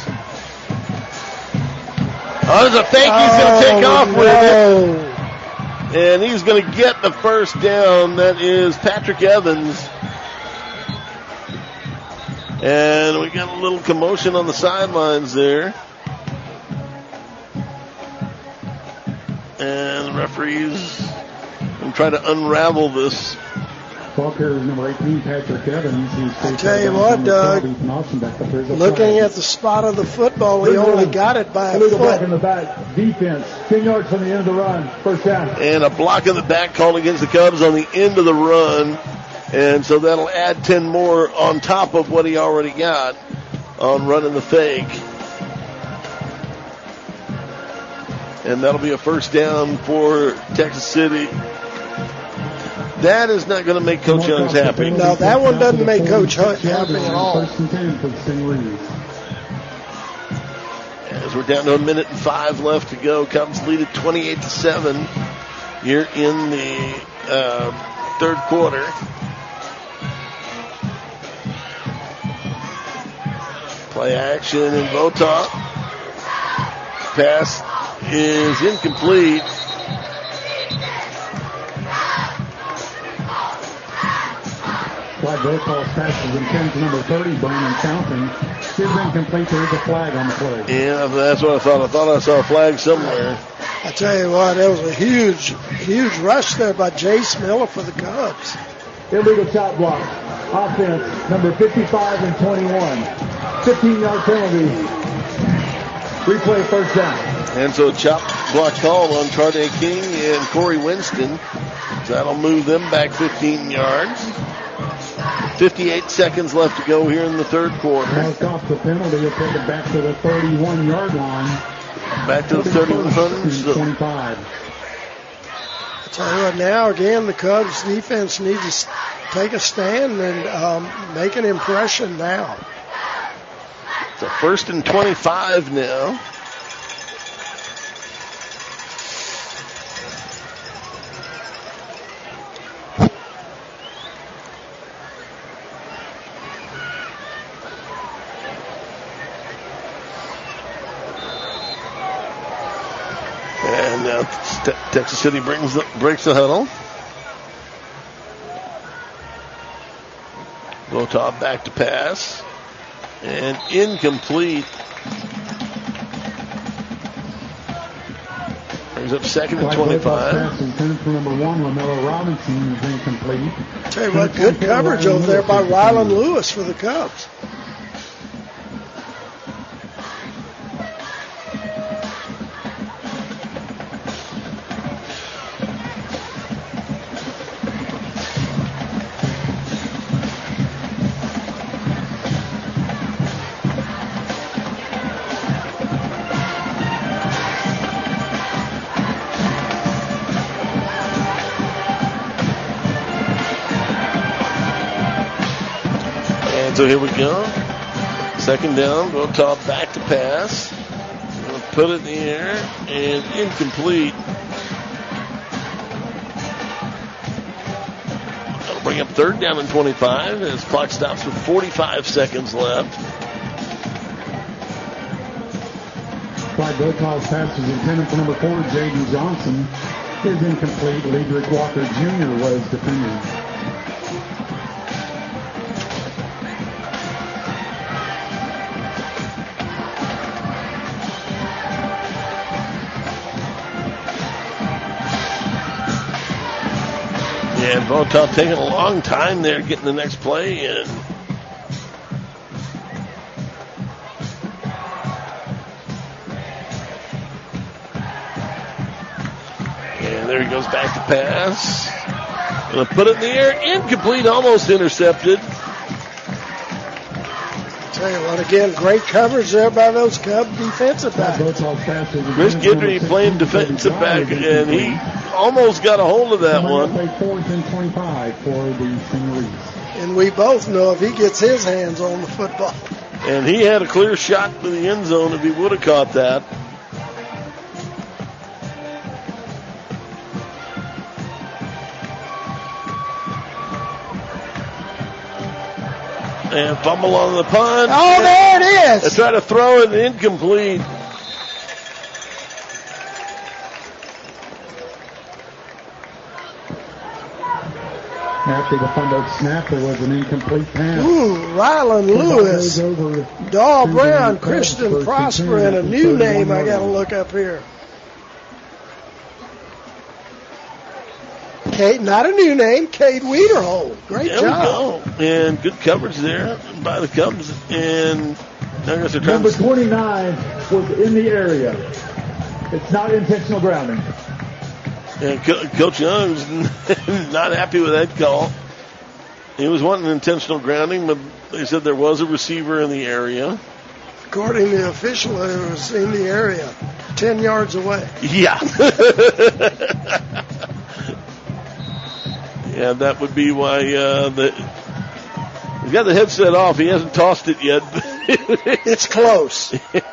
Oh, there's a fake. He's going to take oh, off no. with it. And he's going to get the first down. That is Patrick Evans. And we got a little commotion on the sidelines there. And the referees will try to unravel this. Ball carrier number eighteen, Patrick Evans. I tell you what, Doug, looking at the spot of the football, he only got it by a foot. foot. In the back, defense, ten yards from the end of the run, first down. And a block in the back called against the Cubs on the end of the run. And so that'll add ten more on top of what he already got on running the fake. And that'll be a first down for Texas City. That is not going to make Coach Youngs happy. No, that one doesn't make Coach Hunt happy at all. As we're down to a minute and five left to go, Cubs lead at twenty-eight to seven here in the uh, third quarter. Play action in Votaw. Pass is incomplete. Clyde Votaw's pass is intended to number thirty, Brandon Fountain. Still incomplete. There is a flag on the play. Yeah, that's what I thought. I thought I saw a flag somewhere. I tell you what, there was a huge, huge rush there by Jace Miller for the Cubs. Illegal shot block. Offense, number fifty-five and twenty-one. fifteen-yard penalty. Replay first down. And so chop block called on Charday King and Corey Winston. So that'll move them back fifteen yards. fifty-eight seconds left to go here in the third quarter. Mark off the penalty. He'll take it back to the thirty-one-yard line. Back to the thirty-one. So twenty-five. I tell you what, now again, the Cubs defense needs to take a stand and um, make an impression now. It's a first and twenty-five now. And now Texas City brings the, breaks the huddle. Votaw back to pass. And incomplete. Brings up second and twenty-five. Number one, LaMelo Robinson is incomplete. Tell you what, good coverage over there by Rylan Lewis for the Cubs. So here we go. Second down. Votaw back to pass. We'll put it in the air and incomplete. That'll bring up third down and twenty-five as clock stops with forty-five seconds left. Clyde Votaw's pass is intended for number four, Jaden Johnson. Is incomplete. Ledrick Walker Junior was defending. And Votaw taking a long time there getting the next play in. And there he goes back to pass. Gonna put it in the air. Incomplete, almost intercepted. Tell you what, again, great coverage there by those Cub defensive backs. Chris Guidry playing defensive back, and he almost got a hold of that one. And we both know if he gets his hands on the football. And he had a clear shot for the end zone if he would have caught that. And fumble on the punt. Oh, there it is. They try to throw it incomplete. After the fumbled snap, there was an incomplete pass. Ooh, Rylan Lewis, Dahl Brown, Christian Prosper, and a new name I got to look up here. Kate, not a new name, Cade Wiederhold. Great there job. We go. And good coverage there by the Cubs. And I guess they're trying Number to... twenty-nine was in the area. It's not intentional grounding. And Co- Coach Young's not happy with that call. He was wanting intentional grounding, but they said there was a receiver in the area. According to the official, it was in the area, ten yards away. Yeah. Yeah, that would be why uh, the he's got the headset off. He hasn't tossed it yet. It's close.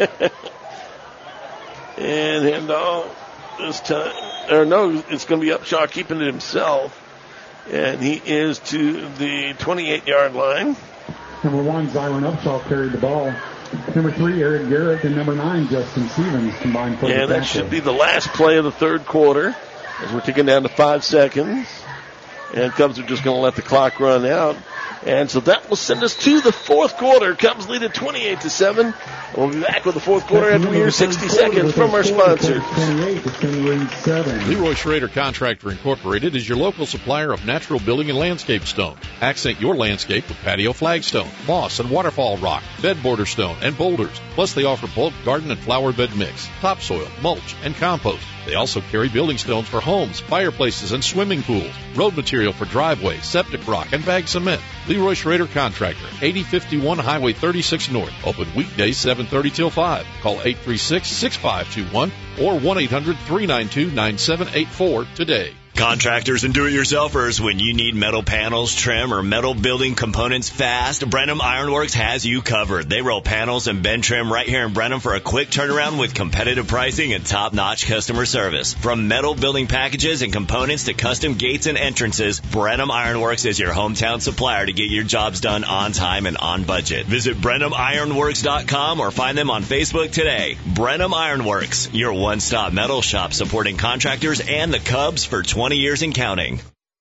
And handoff this time. Or no, it's going to be Upshaw keeping it himself. And he is to the twenty-eight-yard line. Number one, Zyron Upshaw carried the ball. Number three, Eric Garrett, and number nine, Justin Stevens combined for the Yeah, that should be the last play of the third quarter as we're ticking down to five seconds. And Cubs are just going to let the clock run out. And so that will send us to the fourth quarter. Cubs lead at twenty-eight to seven. We'll be back with the fourth quarter after we hear sixty seconds from our sponsors. Leroy Schrader Contractor Incorporated is your local supplier of natural building and landscape stone. Accent your landscape with patio flagstone, moss and waterfall rock, bed border stone, and boulders. Plus, they offer bulk garden and flower bed mix, topsoil, mulch, and compost. They also carry building stones for homes, fireplaces, and swimming pools, road material for driveways, septic rock, and bagged cement. Leroy Schrader Contractor, eighty fifty-one Highway thirty-six North. Open weekdays seven thirty till five. Call eight three six, six five two one or one eight hundred, three nine two, nine seven eight four today. Contractors and do-it-yourselfers, when you need metal panels, trim, or metal building components fast, Brenham Ironworks has you covered. They roll panels and bend trim right here in Brenham for a quick turnaround with competitive pricing and top-notch customer service. From metal building packages and components to custom gates and entrances, Brenham Ironworks is your hometown supplier to get your jobs done on time and on budget. Visit Brenham Ironworks dot com or find them on Facebook today. Brenham Ironworks, your one-stop metal shop supporting contractors and the Cubs for twenty years and counting.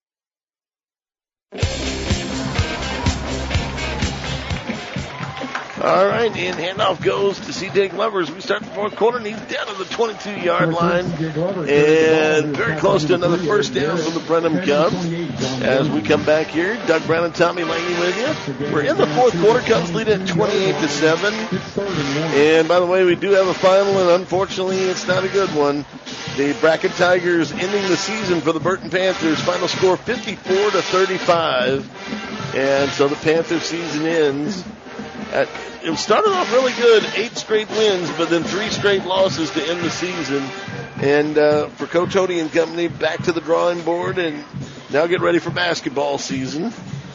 All right, and handoff goes to C J Glover as we start the fourth quarter, and he's down to the twenty-two-yard line, and very close to another first down for the Brenham Cubs. As we come back here, Doug Brown and Tommy Laney with you. We're in the fourth quarter. Cubs lead at twenty-eight to seven. And by the way, we do have a final, and unfortunately, it's not a good one. The Bracket Tigers ending the season for the Burton Panthers. Final score fifty-four to thirty-five, and so the Panther season ends. At, it started off really good, eight straight wins, but then three straight losses to end the season. And uh, for Coach Hody and company, back to the drawing board and now get ready for basketball season.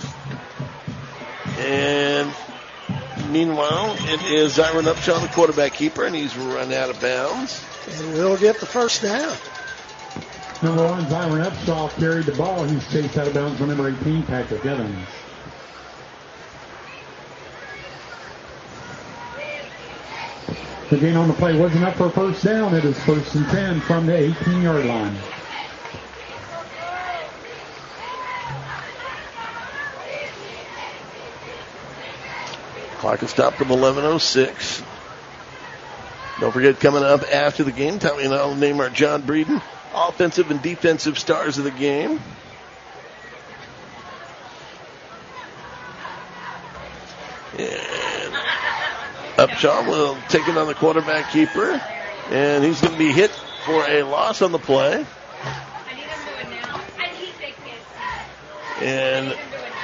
And meanwhile, it is Zyron Upshaw, the quarterback keeper, and he's run out of bounds. And we'll get the first down. Number one, Zyron Upshaw carried the ball. He's chased out of bounds by number eighteen, Patrick Evans. The gain on the play wasn't up for a first down. It is first and ten from the eighteen-yard line. Clock is stopped from eleven oh six. Don't forget, coming up after the game, Tommy and I will name our John Breeden offensive and defensive stars of the game. And Upshaw will take it on the quarterback keeper, and he's going to be hit for a loss on the play. And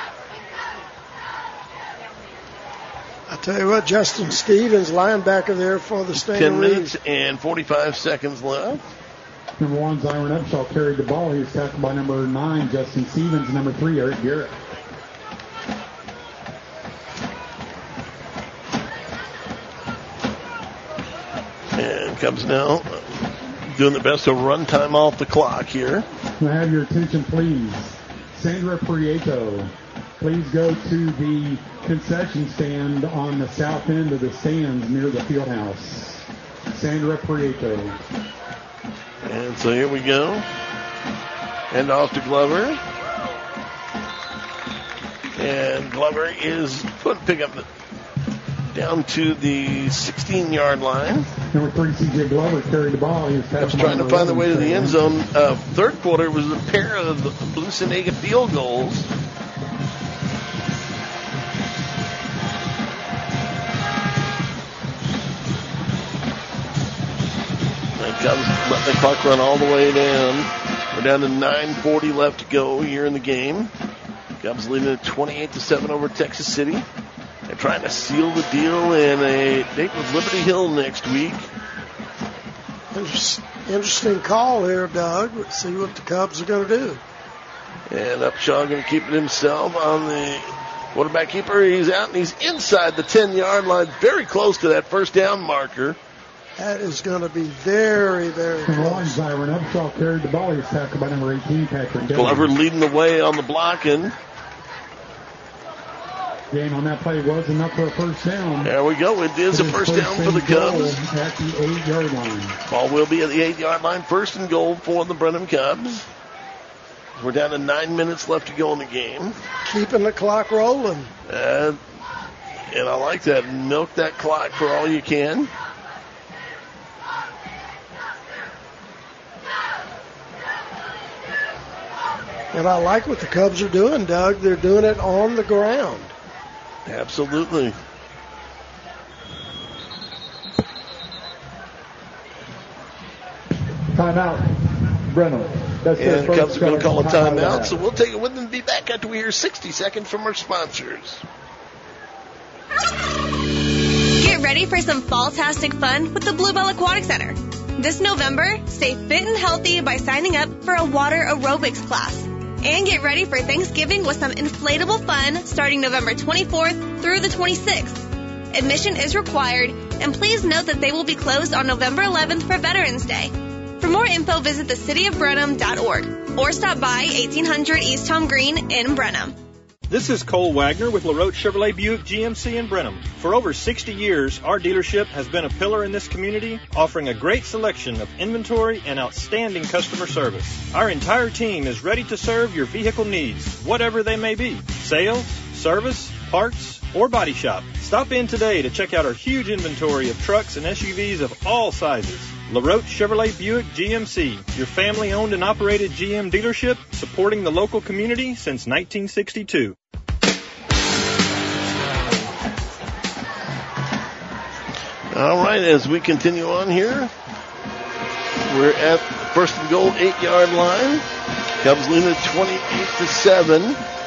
I tell you what, Justin Stevens, linebacker there for the Stingerees. ten minutes and forty-five seconds left. Number one, Zyron Upshaw carried the ball. He was tackled by number nine, Justin Stevens, and number three, Eric Garrett. And Cubs now doing the best to run time off the clock here. Can I have your attention, please? Sandra Prieto, please go to the concession stand on the south end of the stands near the field house. Sandra Prieto. And so here we go. And off to Glover. And Glover is going to pick up the, down to the sixteen-yard line. Number three, C J Glover carried the ball. He was, was trying to find the way to the end zone. Uh, third quarter was a pair of Blue Senega field goals. And Cubs let the clock run all the way down. We're down to nine forty left to go here in the game. Cubs leading at twenty-eight to seven over Texas City. They're trying to seal the deal in a date with Liberty Hill next week. Interesting call here, Doug. Let's see what the Cubs are going to do. And Upshaw going to keep it himself on the quarterback keeper. He's out and he's inside the ten-yard line, very close to that first down marker. That is going to be very, very close. Zyron Upshaw carried the ball. He was tackled by number eighteen, Patrick Evans. Glover leading the way on the blocking. Gain on that play was enough for a first down. There we go. It is a first down for the Cubs. At the eight-yard line. Ball will be at the eight-yard line. First and goal for the Brenham Cubs. We're down to nine minutes left to go in the game. Keeping the clock rolling. Uh, and I like that. Milk that clock for all you can. And I like what the Cubs are doing, Doug. They're doing it on the ground. Absolutely. Timeout. Brenham. That's and the Cubs are going to call a timeout, so we'll take it with them and be back after we hear sixty seconds from our sponsors. Get ready for some fall-tastic fun with the Bluebell Aquatic Center. This November, stay fit and healthy by signing up for a water aerobics class. And get ready for Thanksgiving with some inflatable fun starting November twenty-fourth through the twenty-sixth. Admission is required, and please note that they will be closed on November eleventh for Veterans Day. For more info, visit the city of brenham dot org or stop by eighteen hundred East Tom Green in Brenham. This is Cole Wagner with LaRoche Chevrolet Buick G M C in Brenham. For over sixty years, our dealership has been a pillar in this community, offering a great selection of inventory and outstanding customer service. Our entire team is ready to serve your vehicle needs, whatever they may be. Sales, service, parts, or body shop. Stop in today to check out our huge inventory of trucks and S U Vs of all sizes. LaRoche Chevrolet Buick G M C, your family-owned and operated G M dealership, supporting the local community since nineteen sixty-two. All right, as we continue on here, we're at first and goal, eight-yard line. Cubs leading twenty-eight to seven.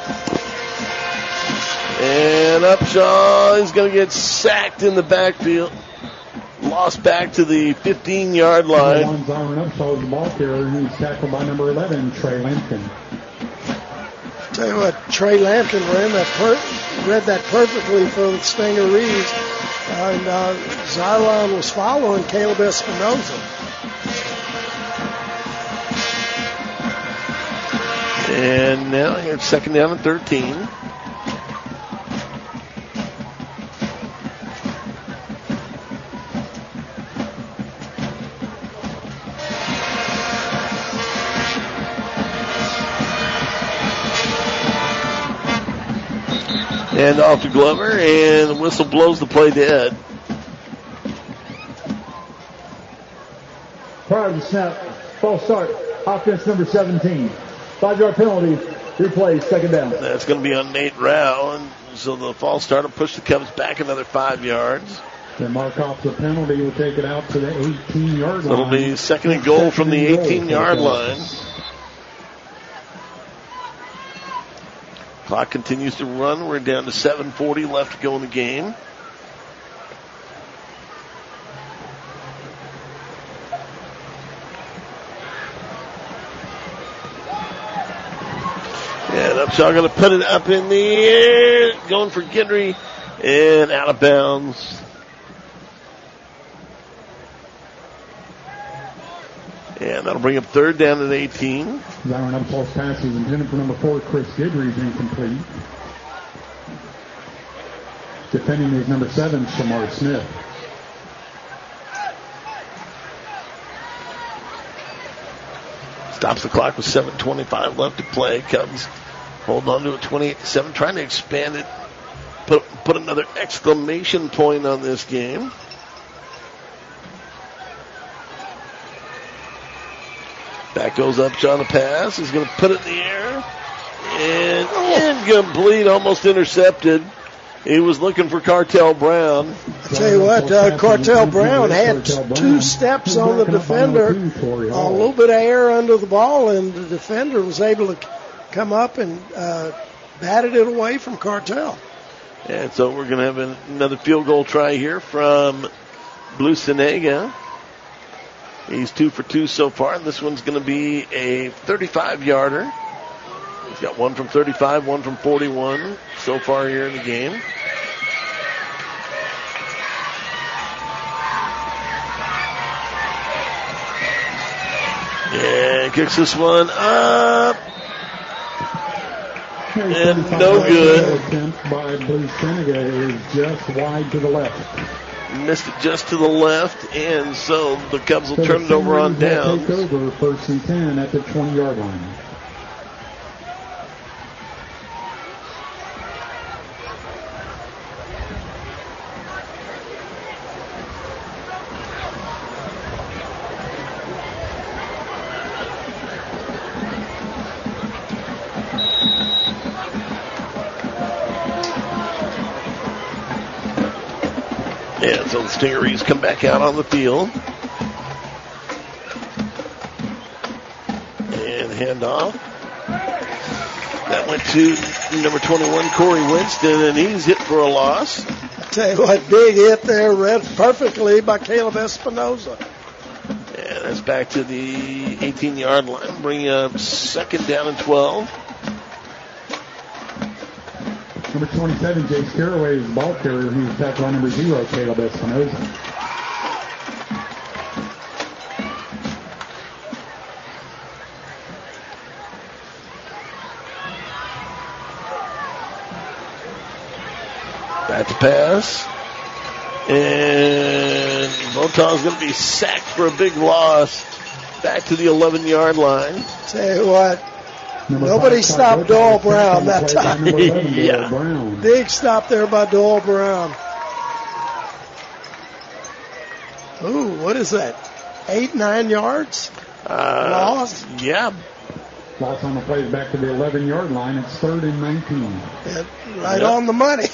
And Upshaw is going to get sacked in the backfield. Lost back to the fifteen-yard line. One Zyron Upshaw is the ball carrier, who's tackled by number eleven, Trey Lampkin. Tell you what, Trey Lampkin ran that per- read that perfectly for the Stingarees. And uh, Zyron was following Caleb Espinoza. And now here it's second down and thirteen. And off to Glover, and the whistle blows the play dead. Prior to the snap, false start, offense number seventeen. Five-yard penalty, replay, second down. That's going to be on Nate Rao, and so the false start will push the Cubs back another five yards. They mark off the penalty, will take it out to the eighteen-yard line. It'll be second and goal from the eighteen-yard line. Clock continues to run. We're down to seven forty left to go in the game. And Upshaw going to put it up in the air. Going for Guidry and out of bounds. And that'll bring up third down at eighteen. Zyron Upshaw's pass is intended for number four, Chris Guidry, is incomplete. Defending is number seven, Shamar Smith. Stops the clock with seven twenty-five left to play. Cubs hold on to it twenty-eight to seven, trying to expand it, put, put another exclamation point on this game. Back goes Upshaw to pass. He's going to put it in the air. And incomplete, almost intercepted. He was looking for Cartel Brown. I tell you what, uh, Cartel Brown had two steps on the defender, a little bit of air under the ball, and the defender was able to come up and uh, batted it away from Cartel. And so we're going to have an, another field goal try here from Blucenega. He's two for two so far, and this one's going to be a thirty-five-yarder. He's got one from thirty-five, one from forty-one so far here in the game. And kicks this one up. And no good. Attempt by Blucenega is just wide to the left. Missed it just to the left, and so the Cubs will turn it over on down. Take over first and ten at the twenty-yard line. And so the Stingarees come back out on the field. And handoff. That went to number twenty-one, Corey Winston, and he's hit for a loss. I tell you what, big hit there, read perfectly by Caleb Espinoza. And that's back to the eighteen-yard line, bringing up second down and twelve. Number twenty-seven, Jay Scaraway is the ball carrier. He was tackled on number zero, Caleb Espinoza. Back to pass. And Vota's going to be sacked for a big loss. Back to the eleven-yard line. Tell you what, number nobody stopped Doyle Brown that time. Yeah. Brown. Big stop there by Doyle Brown. Ooh, what is that? Eight, nine yards? Uh, Lost? Yeah. Loss on the play is back to the eleven-yard line. It's third and nineteen. Yeah, right Yep. on the money.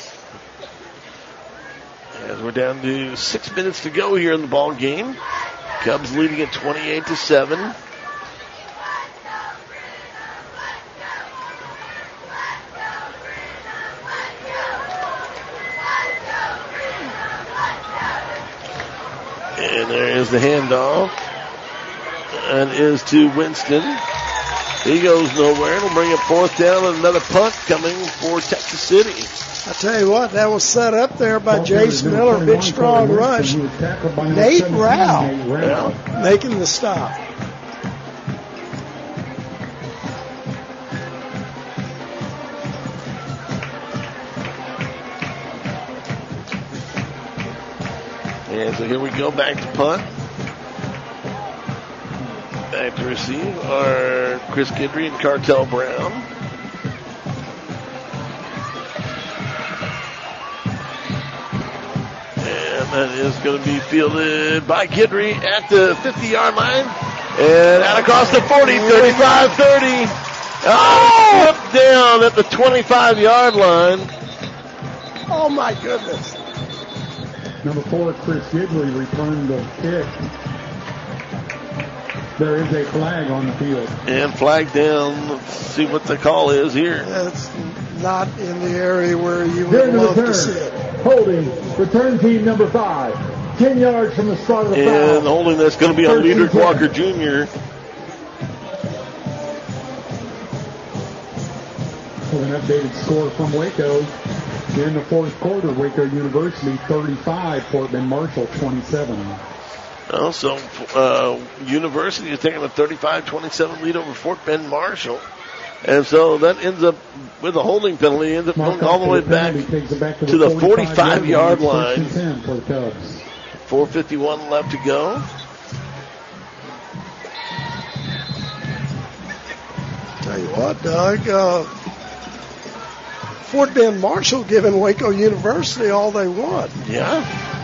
As we're down to six minutes to go here in the ball game. Cubs leading at twenty-eight to seven. And there is the handoff. And is to Winston. He goes nowhere. It'll bring up fourth down and another punt coming for Texas City. I tell you what, that was set up there by Jace Miller, big strong rush. Nate Rao Yeah. making the stop. And so here we go, back to punt. Back to receive are Chris Kidry and Cartel Brown. And that is going to be fielded by Kidry at the fifty-yard line. And out across the forty, thirty-five thirty. Oh, up down at the twenty-five-yard line. Oh, my goodness. Number four, Chris Gidley returned the kick. There is a flag on the field. And flag down. Let's see what the call is here. That's not in the area where you During would the love to return, see it. holding, return team number five. Ten yards from the start of the foul. And holding that's going to be on Liedrich Walker Junior With an updated score from Waco. In the fourth quarter, Waco University thirty-five, Fort Bend Marshall twenty-seven. Also, uh, University is taking a thirty-five twenty-seven lead over Fort Bend Marshall. And so that ends up with a holding penalty, ends up going all the way back to the forty-five-yard line. For the Cubs. four fifty-one left to go. Tell you what, Doug, uh, Fort Bend Marshall giving Waco University all they want. Yeah.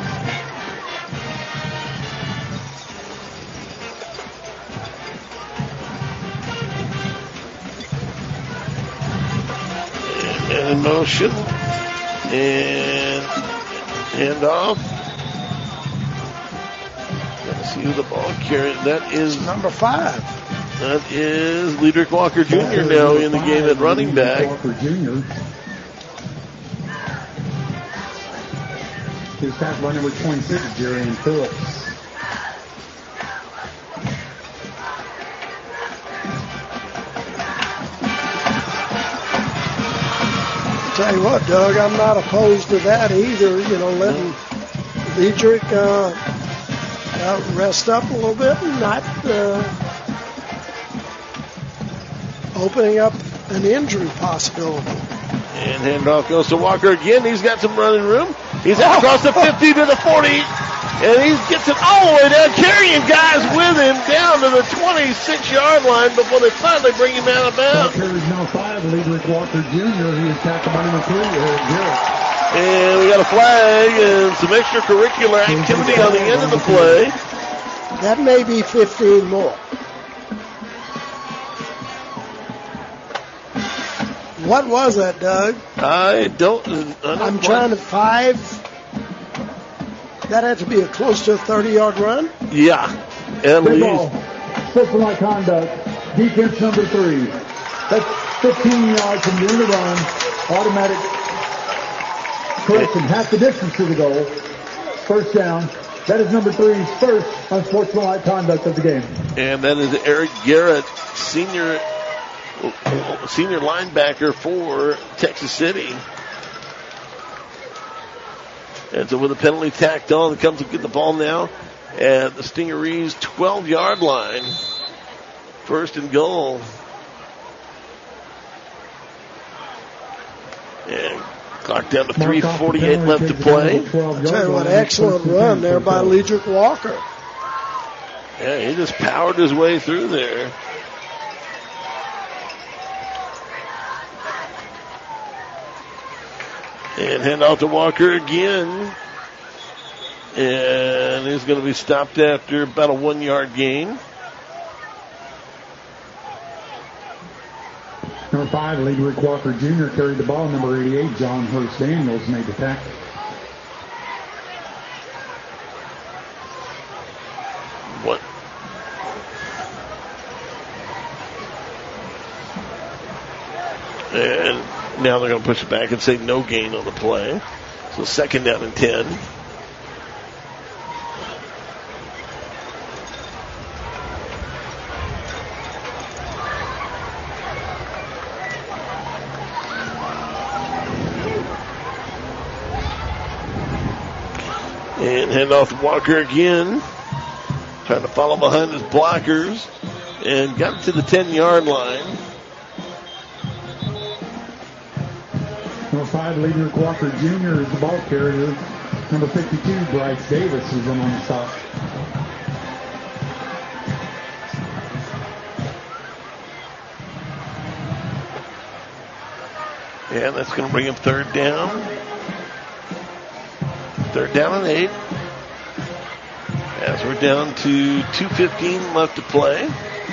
And in motion. And handoff. Let's see who the ball carrier. That is number five. That is Liedrich Walker Junior now in the game at running back. Walker Junior His pass by number twenty-six, Jarian Phillips. Tell you what, Doug, I'm not opposed to that either. You know, letting Liedrich uh, uh, rest up a little bit and not uh, opening up an injury possibility. And handoff goes to Walker again. He's got some running room. He's out across the fifty to the forty. And he gets it all the way down, carrying guys with him down to the twenty-six-yard line before they finally bring him out of bounds. Carries now five, Liedrich Walker Junior He is tackled by number three, Eric Garrett. And we got a flag and some extracurricular activity on the end of the play. That may be fifteen more. What was that, Doug? I don't. I don't I'm quite- trying to five. that had to be a close to a thirty-yard run. Yeah, at Big least. ball. Sportsmanlike conduct. Defense number three. That's fifteen yards from the end of the run. Automatic correction. Half the distance to the goal. First down. That is number three's first unsportsmanlike conduct of the game. And that is Eric Garrett, senior senior linebacker for Texas City. And so with a penalty tacked on, it comes to get the ball now at the Stingarees' twelve-yard line. First and goal. And clock down to three forty-eight left to play. I'll tell you what, excellent run there by Ledrick Walker. Yeah, he just powered his way through there. And hand off to Walker again. And he's going to be stopped after about a one-yard gain. Number five, Ledrick Walker Junior carried the ball. Number eighty-eight, John Hurst Daniels made the tackle. What? And now they're going to push it back and say no gain on the play. So second down and ten. And hand off to Walker again. Trying to follow behind his blockers. And got to the ten-yard line. Number five, Ledrick Walker Junior is the ball carrier. Number fifty-two, Bryce Davis is in on the stop. And that's going to bring him third down. Third down and eight. As we're down to two fifteen left to play.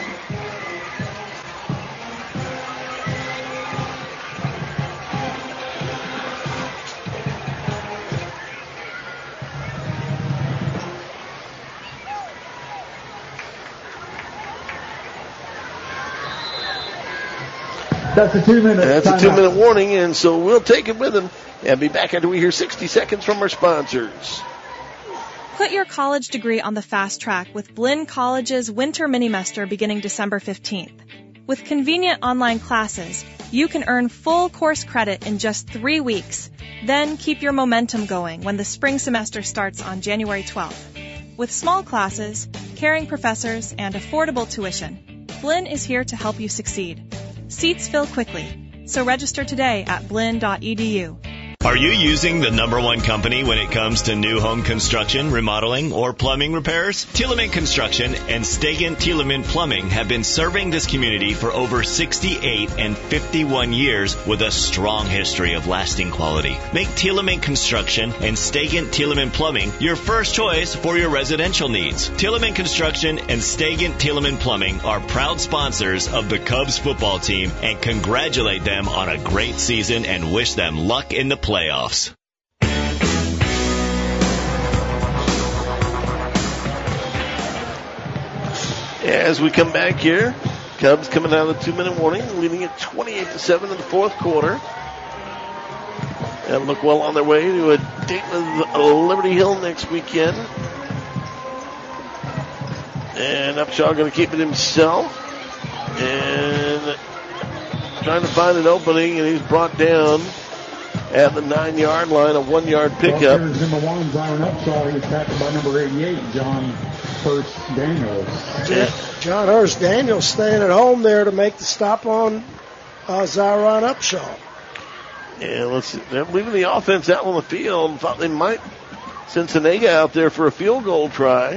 That's a two-minute. That's a timeout. two-minute warning, and so we'll take it with him and be back after we hear sixty seconds from our sponsors. Put your college degree on the fast track with Blinn College's Winter Minimester beginning December fifteenth. With convenient online classes, you can earn full course credit in just three weeks. Then keep your momentum going when the spring semester starts on January twelfth. With small classes, caring professors, and affordable tuition, Blinn is here to help you succeed. Seats fill quickly, so register today at blinn dot e d u. Are you using the number one company when it comes to new home construction, remodeling, or plumbing repairs? Tielemans Construction and Stagen Tielemans Plumbing have been serving this community for over sixty-eight and fifty-one years with a strong history of lasting quality. Make Tielemans Construction and Stagen Tielemans Plumbing your first choice for your residential needs. Tielemans Construction and Stagen Tielemans Plumbing are proud sponsors of the Cubs football team and congratulate them on a great season and wish them luck in the playoffs. Playoffs. As we come back here, Cubs coming out of the two-minute warning, leading it twenty-eight to seven in the fourth quarter. And look well on their way to a date with Liberty Hill next weekend. And Upshaw going to keep it himself. And trying to find an opening, and he's brought down at the nine-yard line, a one-yard pickup. Ball carriers number one, Zion Upshaw. He was tackled by number eighty-eight, John Hurst Daniels. Yeah. John Hurst Daniels staying at home there to make the stop on uh, Zion Upshaw. Yeah, let's see. They're leaving the offense out on the field. Thought they might send Senega out there for a field goal try.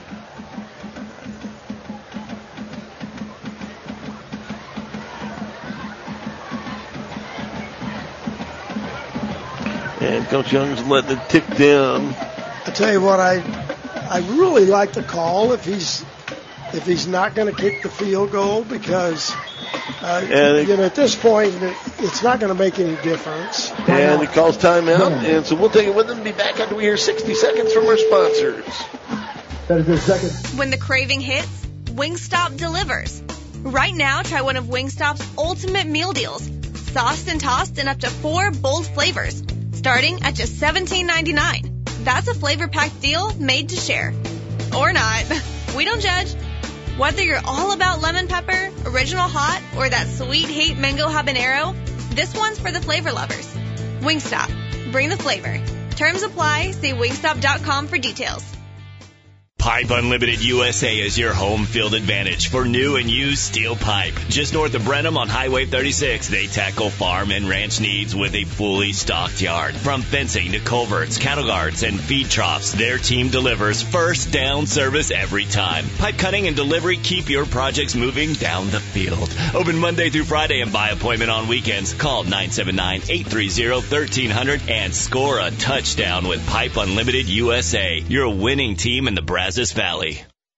And Coach Young's letting it tick down. I tell you what, I I really like the call if he's if he's not going to kick the field goal, because Uh, And you know, at this point, it's not going to make any difference. And he calls timeout, and so we'll take it with him and be back after we hear sixty seconds from our sponsors. That is their second. When the craving hits, Wingstop delivers. Right now, try one of Wingstop's ultimate meal deals. Sauced and tossed in up to four bold flavors, starting at just seventeen ninety-nine. That's a flavor-packed deal made to share. Or not. We don't judge. Whether you're all about lemon pepper, original hot, or that sweet heat mango habanero, this one's for the flavor lovers. Wingstop. Bring the flavor. Terms apply. See wingstop dot com for details. Pipe Unlimited U S A is your home field advantage for new and used steel pipe. Just north of Brenham on Highway thirty-six, they tackle farm and ranch needs with a fully stocked yard. From fencing to culverts, cattle guards, and feed troughs, their team delivers first down service every time. Pipe cutting and delivery keep your projects moving down the field. Open Monday through Friday and by appointment on weekends. Call nine seven nine, eight three zero, one three zero zero and score a touchdown with Pipe Unlimited U S A, your winning team in the Brazos Valley.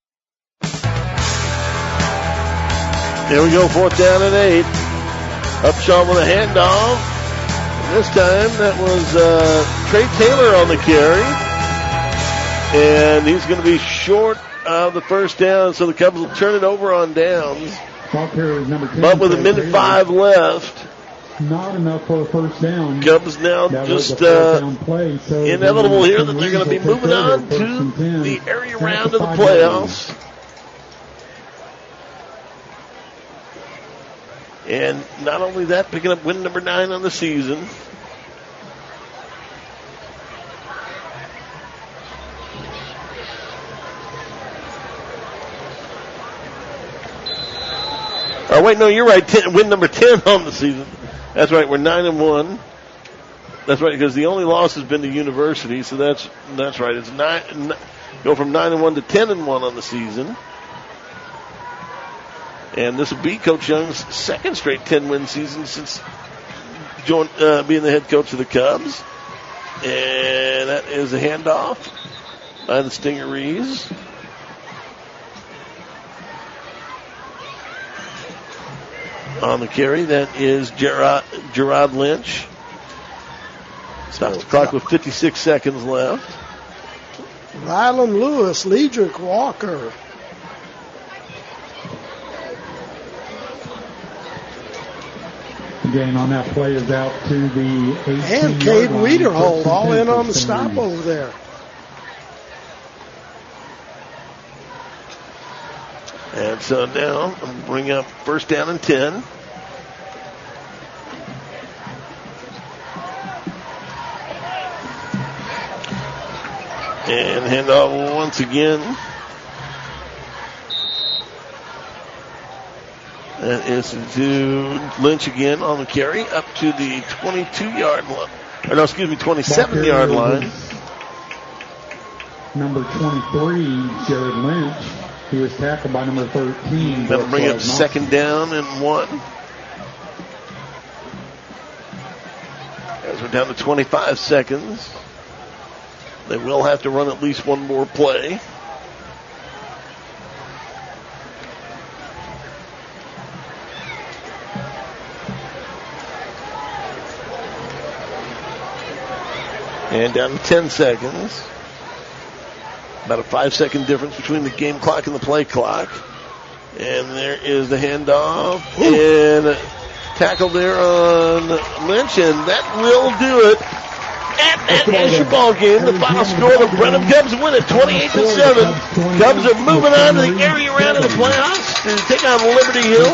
There we go, fourth down and eight. Upshaw with a handoff. And this time that was uh, Trey Taylor on the carry. And he's going to be short of the first down, so the Cubs will turn it over on downs. But with a minute five left. Not enough for a first down. Cubs now that just uh, play, so inevitable here that they're going to be moving on to the area round of the playoffs. And not only that, picking up win number nine on the season. Oh, wait, no, you're right. Ten, win number ten on the season. That's right. We're nine and one. That's right, because the only loss has been to University, so that's that's right. It's nine. n- Go from nine and one to ten and one on the season, and this will be Coach Young's second straight ten-win season since join, uh, being the head coach of the Cubs. And that is a handoff by the Stingerees. On the carry, that is Gerard, Gerard Lynch. Stops the clock with fifty-six seconds left. Rylan Lewis, Ledrick Walker. Again, on that play is out to the eighteen. And Cade Wiederhold all in on the stop over there. And so now, I'm bring up first down and ten. And handoff once again. That is to Lynch again on the carry up to the twenty-two-yard line. Or no, excuse me, twenty-seven-yard line. Number twenty-three, Jared Lynch. He was tackled by number thirteen. That'll bring up second down and one. As we're down to twenty-five seconds. They will have to run at least one more play. And down to ten seconds. About a five-second difference between the game clock and the play clock. And there is the handoff. Ooh. And tackle there on Lynch, and that will do it. And that is your ball game. The final score, the Brenham Cubs win it twenty-eight to seven. Cubs are moving on to the area round of the playoffs to take on Liberty Hill.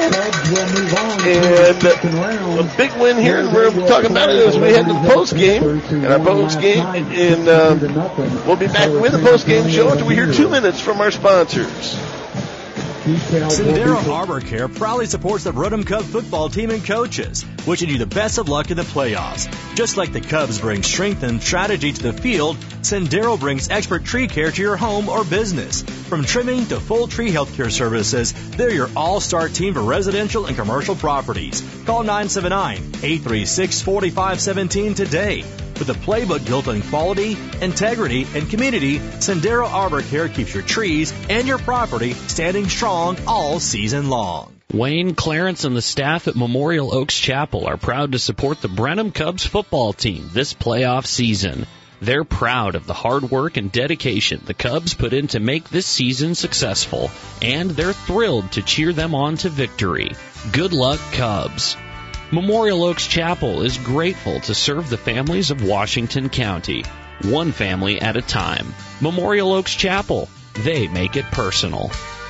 And a big win here, and we're talking about it as we head to the post game. And our post game, and uh, we'll be back with the post game show after we hear two minutes from our sponsors. Sendero Arbor Care proudly supports the Brenham Cub football team and coaches, wishing you the best of luck in the playoffs. Just like the Cubs bring strength and strategy to the field, Sendero brings expert tree care to your home or business. From trimming to full tree health care services, they're your all-star team for residential and commercial properties. Call nine seven nine, eight three six, four five one seven today. With a playbook built on quality, integrity, and community, Sendero Arbor Care keeps your trees and your property standing strong all season long. Wayne, Clarence, and the staff at Memorial Oaks Chapel are proud to support the Brenham Cubs football team this playoff season. They're proud of the hard work and dedication the Cubs put in to make this season successful, and they're thrilled to cheer them on to victory. Good luck, Cubs. Memorial Oaks Chapel is grateful to serve the families of Washington County, one family at a time. Memorial Oaks Chapel, they make it personal.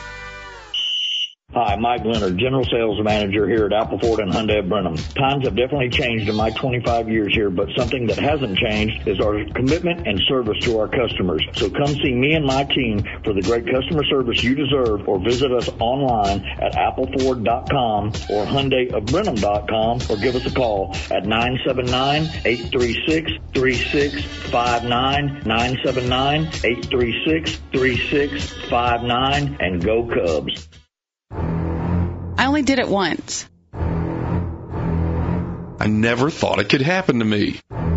Hi, Mike Leonard, General Sales Manager here at Apple Ford and Hyundai of Brenham. Times have definitely changed in my twenty-five years here, but something that hasn't changed is our commitment and service to our customers. So come see me and my team for the great customer service you deserve, or visit us online at apple ford dot com or hyundai of brenham dot com, or give us a call at nine seven nine, eight three six, three six five nine, nine seven nine, eight three six, three six five nine, and go Cubs. I only did it once. I never thought it could happen to me.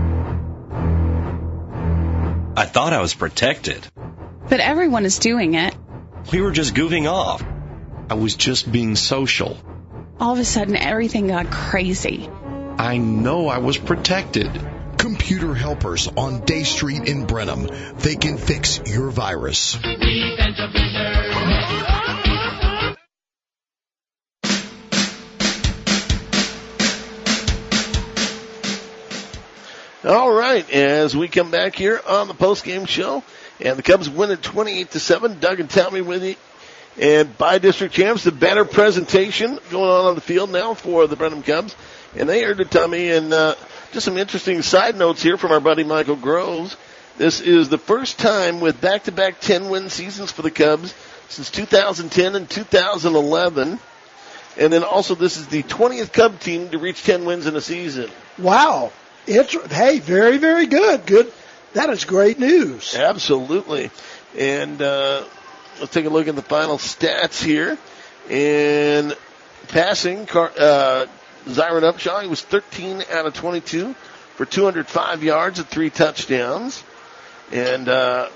I thought I was protected. But everyone is doing it. We were just goofing off. I was just being social. All of a sudden, everything got crazy. I know I was protected. Computer Helpers on Day Street in Brenham. They can fix your virus. All right, as we come back here on the postgame show, and the Cubs win at twenty-eight to seven. Doug and Tommy with you. And by district champs, the better presentation going on on the field now for the Brenham Cubs. And they earned it, Tommy. And uh, just some interesting side notes here from our buddy Michael Groves. This is the first time with back-to-back ten-win seasons for the Cubs since two thousand ten and two thousand eleven. And then also this is the twentieth Cub team to reach ten wins in a season. Wow. Inter- hey, very, very good. Good. That is great news. Absolutely. And uh, let's take a look at the final stats here. And passing, uh, Zyron Upshaw, he was thirteen out of twenty-two for two hundred five yards and three touchdowns. And uh,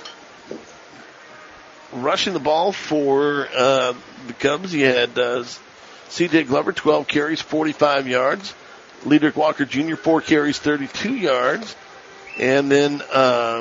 rushing the ball for uh, the Cubs, he had uh, C J Glover, twelve carries, forty-five yards. Ledrick Walker Junior, four carries, thirty-two yards. And then uh,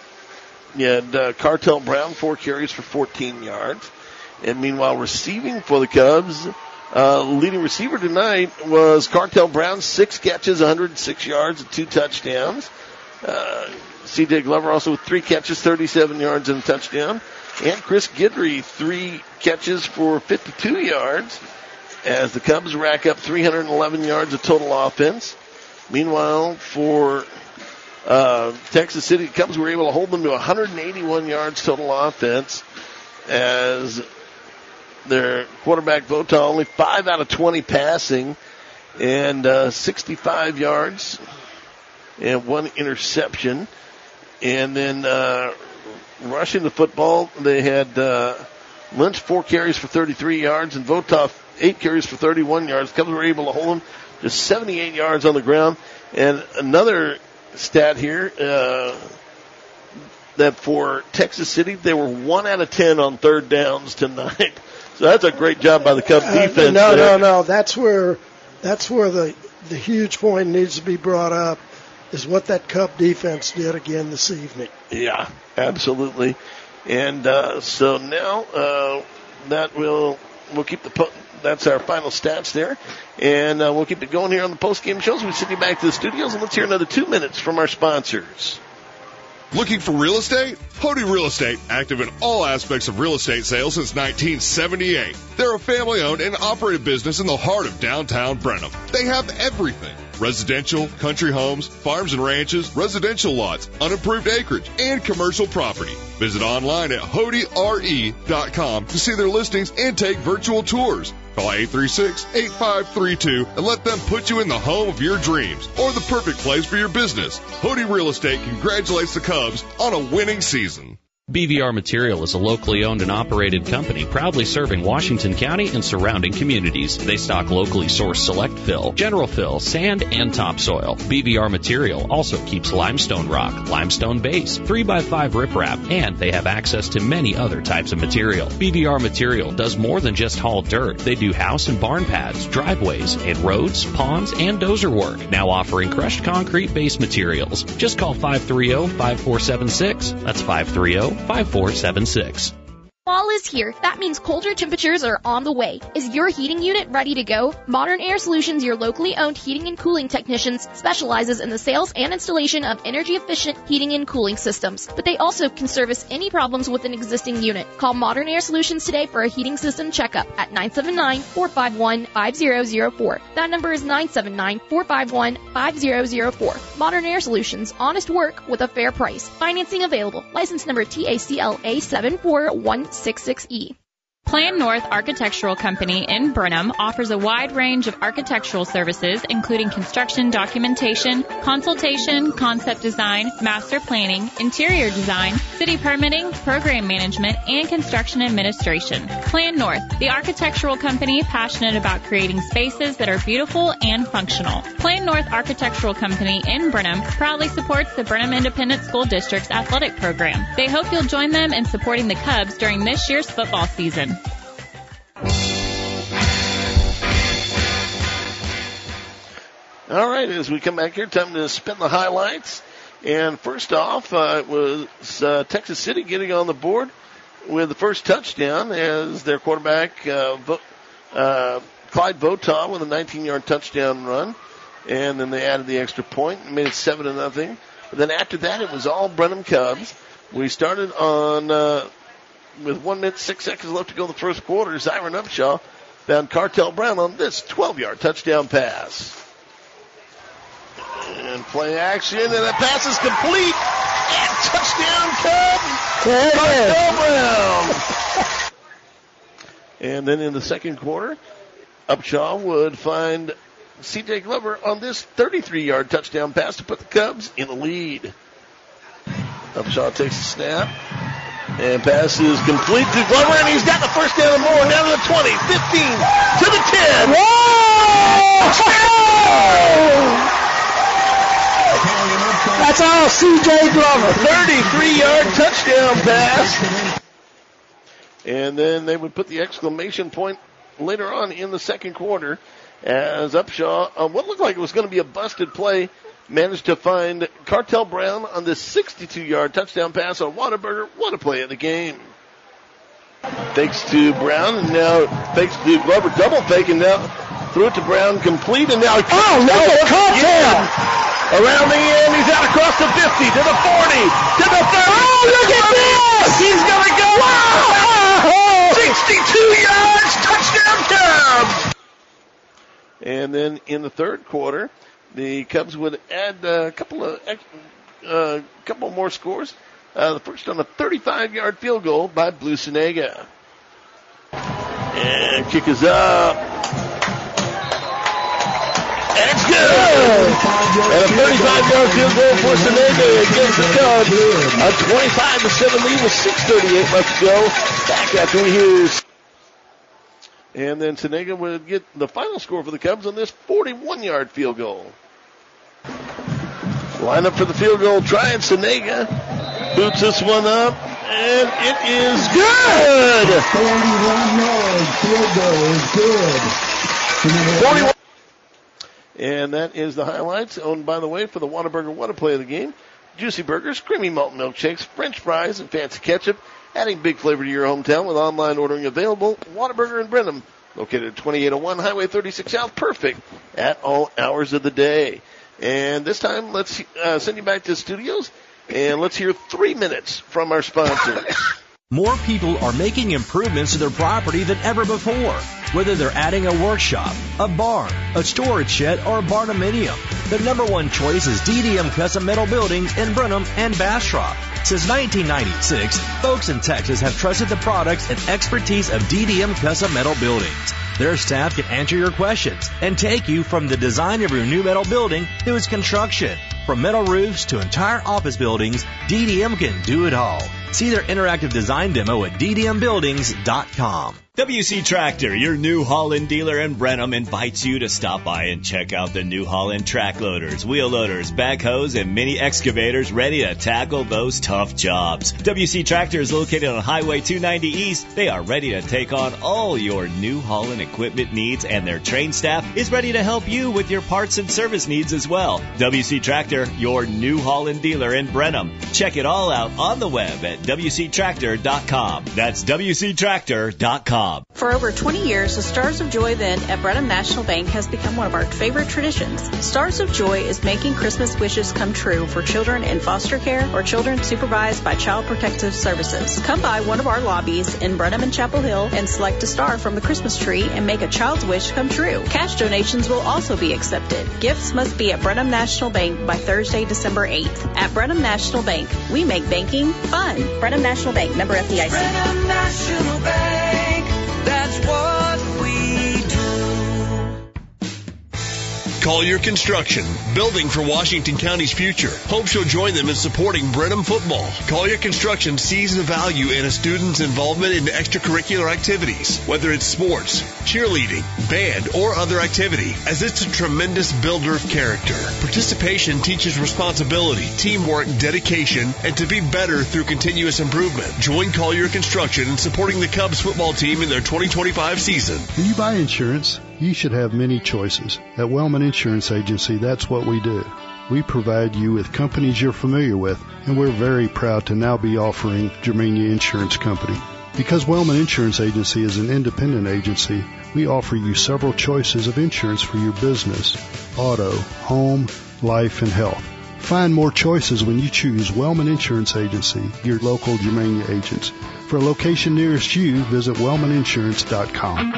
you had uh, Cartel Brown, four carries for fourteen yards. And meanwhile, receiving for the Cubs, uh, leading receiver tonight was Cartel Brown, six catches, one hundred six yards, and two touchdowns. Uh, C J Glover also with three catches, thirty-seven yards, and a touchdown. And Chris Guidry, three catches for fifty-two yards, as the Cubs rack up three hundred eleven yards of total offense. Meanwhile, for uh, Texas City, the Cubs were able to hold them to one hundred eighty-one yards total offense, as their quarterback Vota only five out of twenty passing, and uh, sixty-five yards and one interception. And then uh, rushing the football, they had uh, Lynch four carries for thirty-three yards, and Votov eight carries for thirty-one yards. The Cubs were able to hold him just seventy-eight yards on the ground. And another stat here, uh, that for Texas City, they were one out of ten on third downs tonight. So that's a great job by the Cubs defense. Uh, no, there. no, no. That's where that's where the the huge point needs to be brought up, is what that Cub defense did again this evening. Yeah, absolutely. And uh, so now uh, that will we'll keep the po- that's our final stats there, and uh, we'll keep it going here on the post game shows. We send you back to the studios, and let's hear another two minutes from our sponsors. Looking for real estate? Hody Real Estate, active in all aspects of real estate sales since nineteen seventy-eight. They're a family-owned and operated business in the heart of downtown Brenham. They have everything: residential, country homes, farms and ranches, residential lots, unimproved acreage, and commercial property. Visit online at hody r e dot com to see their listings and take virtual tours. Call eight three six, eight five three two and let them put you in the home of your dreams or the perfect place for your business. Hody Real Estate congratulates the Cubs on a winning season. B V R Material is a locally owned and operated company proudly serving Washington County and surrounding communities. They stock locally sourced select fill, general fill, sand, and topsoil. B V R Material also keeps limestone rock, limestone base, three by five riprap, and they have access to many other types of material. B V R Material does more than just haul dirt. They do house and barn pads, driveways, and roads, ponds, and dozer work. Now offering crushed concrete base materials. Just call five three zero, five four seven six. That's five three zero, five four seven six. Fall is here. That means colder temperatures are on the way. Is your heating unit ready to go? Modern Air Solutions, your locally owned heating and cooling technicians, specializes in the sales and installation of energy-efficient heating and cooling systems. But they also can service any problems with an existing unit. Call Modern Air Solutions today for a heating system checkup at nine seven nine, four five one, five zero zero four. That number is nine seven nine, four five one, five zero zero four. Modern Air Solutions, honest work with a fair price. Financing available. License number T A C L A seven four one six six E. Plan North Architectural Company in Brenham offers a wide range of architectural services, including construction documentation, consultation, concept design, master planning, interior design, city permitting, program management, and construction administration. Plan North, the architectural company passionate about creating spaces that are beautiful and functional. Plan North Architectural Company in Brenham proudly supports the Brenham Independent School District's athletic program. They hope you'll join them in supporting the Cubs during this year's football season. All right, as we come back here, time to spin the highlights. And first off, uh, it was uh, Texas City getting on the board with the first touchdown as their quarterback, uh, Vo- uh, Clyde Votaw, with a nineteen-yard touchdown run. And then they added the extra point and made it seven to nothing. But then after that, it was all Brenham Cubs. We started on uh, with one minute, six seconds left to go in the first quarter. Zyron Upshaw found Cartel Brown on this twelve-yard touchdown pass. And play action, and the pass is complete. And touchdown Cubs. Cartel Brown. And then in the second quarter, Upshaw would find C J Glover on this thirty-three-yard touchdown pass to put the Cubs in the lead. Upshaw takes the snap. And pass is complete to Glover, and he's got the first down and more. Down to the twenty, fifteen, to the ten. Whoa! That's all C J Glover. thirty-three-yard touchdown pass. And then they would put the exclamation point later on in the second quarter as Upshaw, on what looked like it was going to be a busted play, managed to find Cartel Brown on this sixty-two-yard touchdown pass on Whataburger. What a play of the game. Fakes to Brown, and now fakes to Glover, double fake, and now threw it to Brown, complete, and now... Oh, look at Cartel! Around the end, he's out across the fifty, to the forty, to the thirty. Oh, look at this! He's going to go! Wow! sixty-two yards, touchdown Cubs! And then in the third quarter, the Cubs would add a couple of uh, couple more scores. Uh, the first on a thirty-five-yard field goal by Blue Senega. And kick is up. And it's good! And a thirty-five-yard field goal for Senega against the Cubs. A twenty-five to seven lead with six thirty-eight left to go. Back after we hear. And then Senega would get the final score for the Cubs on this forty-one-yard field goal. Line up for the field goal. Try it. Senega boots this one up, and it is good. forty-one yards field goal is good. forty-one. And that is the highlights. Owned, by the way, for the Whataburger What a Play of the game. Juicy burgers, creamy malt milkshakes, French fries, and fancy ketchup. Adding big flavor to your hometown with online ordering available. Whataburger in Brenham, located at twenty-eight oh one Highway thirty-six South. Perfect at all hours of the day. And this time, let's uh, send you back to the studios, and let's hear three minutes from our sponsors. More people are making improvements to their property than ever before. Whether they're adding a workshop, a barn, a storage shed, or a barndominium, the number one choice is D D M Custom Metal Buildings in Brenham and Bastrop. Since nineteen ninety-six, folks in Texas have trusted the products and expertise of D D M Custom Metal Buildings. Their staff can answer your questions and take you from the design of your new metal building to its construction. From metal roofs to entire office buildings, D D M can do it all. See their interactive design demo at d d m buildings dot com. W C Tractor, your New Holland dealer in Brenham, invites you to stop by and check out the New Holland track loaders, wheel loaders, backhoes, and mini excavators ready to tackle those tough jobs. W C Tractor is located on Highway two ninety East. They are ready to take on all your New Holland equipment needs, and their trained staff is ready to help you with your parts and service needs as well. W C Tractor, your New Holland dealer in Brenham. Check it all out on the web at w c tractor dot com. That's w c tractor dot com. For over twenty years, the Stars of Joy event at Brenham National Bank has become one of our favorite traditions. Stars of Joy is making Christmas wishes come true for children in foster care or children supervised by Child Protective Services. Come by one of our lobbies in Brenham and Chapel Hill and select a star from the Christmas tree and make a child's wish come true. Cash donations will also be accepted. Gifts must be at Brenham National Bank by Thursday, December eighth. At Brenham National Bank, we make banking fun. Brenham National Bank, member F D I C. Brenham National Bank. That's what we do. Collier Construction, building for Washington County's future. Hope you'll join them in supporting Brenham football. Collier Construction sees the value in a student's involvement in extracurricular activities, whether it's sports, cheerleading, band, or other activity, as it's a tremendous builder of character. Participation teaches responsibility, teamwork, dedication, and to be better through continuous improvement. Join Collier Construction in supporting the Cubs football team in their twenty twenty-five season. When you buy insurance, you should have many choices. At Wellman Insurance Agency, that's what we do. We provide you with companies you're familiar with, and we're very proud to now be offering Germania Insurance Company. Because Wellman Insurance Agency is an independent agency, we offer you several choices of insurance for your business, auto, home, life, and health. Find more choices when you choose Wellman Insurance Agency, your local Germania agents. For a location nearest you, visit wellman insurance dot com.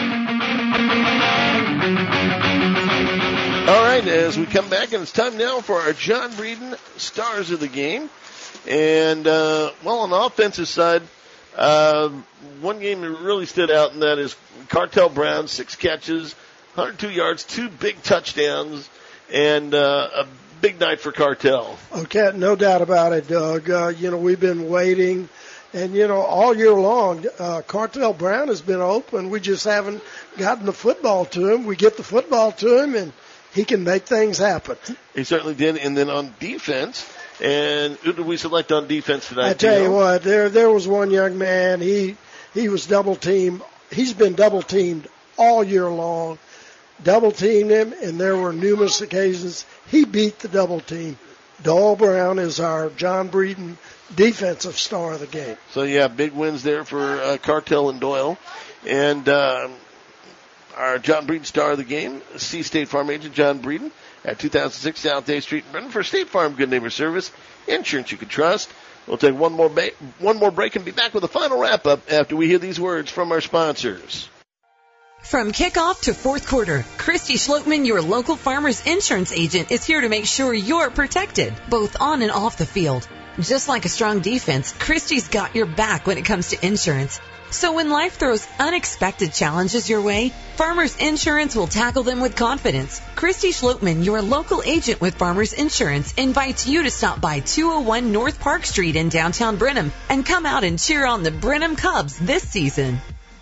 All right, as we come back, and it's time now for our John Breeden Stars of the Game. And, uh, well, on the offensive side, uh, one game that really stood out, and that is Cartel Brown, six catches, one hundred two yards, two big touchdowns, and uh, a big night for Cartel. Okay, no doubt about it, Doug. Uh, you know, we've been waiting. And, you know, all year long, uh, Cartel Brown has been open. We just haven't gotten the football to him. We get the football to him, and he can make things happen. He certainly did. And then on defense, and who did we select on defense tonight? I tell you what, there there was one young man. He he was double teamed. He's been double teamed all year long. Double teamed him, and there were numerous occasions he beat the double team. Doyle Brown is our John Breeden defensive star of the game. So, yeah, big wins there for uh, Cartel and Doyle. And uh, our John Breeden star of the game, C State Farm agent John Breeden at two thousand six South Day Street in Brenham for State Farm Good Neighbor Service, insurance you can trust. We'll take one more, ba- one more break and be back with a final wrap-up after we hear these words from our sponsors. From kickoff to fourth quarter, Christy Schlotman, your local farmer's insurance agent, is here to make sure you're protected, both on and off the field. Just like a strong defense, Christy's got your back when it comes to insurance. So when life throws unexpected challenges your way, Farmers Insurance will tackle them with confidence. Christy Schlotman, your local agent with Farmers Insurance, invites you to stop by two oh one North Park Street in downtown Brenham and come out and cheer on the Brenham Cubs this season.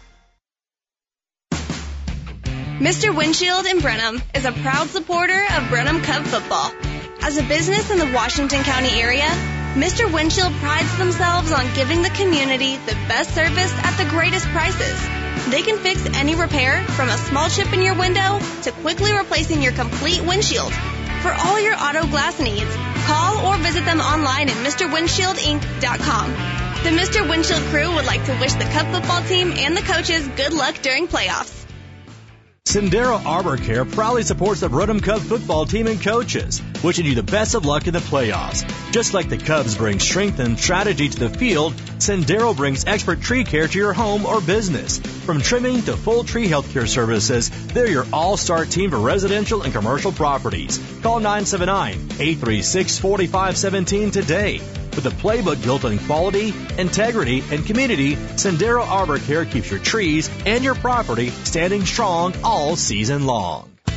Mister Windshield in Brenham is a proud supporter of Brenham Cub football. As a business in the Washington County area, Mister Windshield prides themselves on giving the community the best service at the greatest prices. They can fix any repair, from a small chip in your window to quickly replacing your complete windshield. For all your auto glass needs, call or visit them online at Mister Windshield Inc dot com. The Mister Windshield crew would like to wish the Cub football team and the coaches good luck during playoffs. Sendero Arbor Care proudly supports the Brenham Cub football team and coaches, wishing you the best of luck in the playoffs. Just like the Cubs bring strength and strategy to the field, Sendero brings expert tree care to your home or business. From trimming to full tree health care services, they're your all-star team for residential and commercial properties. Call nine seven nine, eight three six, four five one seven today. With a playbook built on quality, integrity, and community, Sendero Arbor Care keeps your trees and your property standing strong all season long.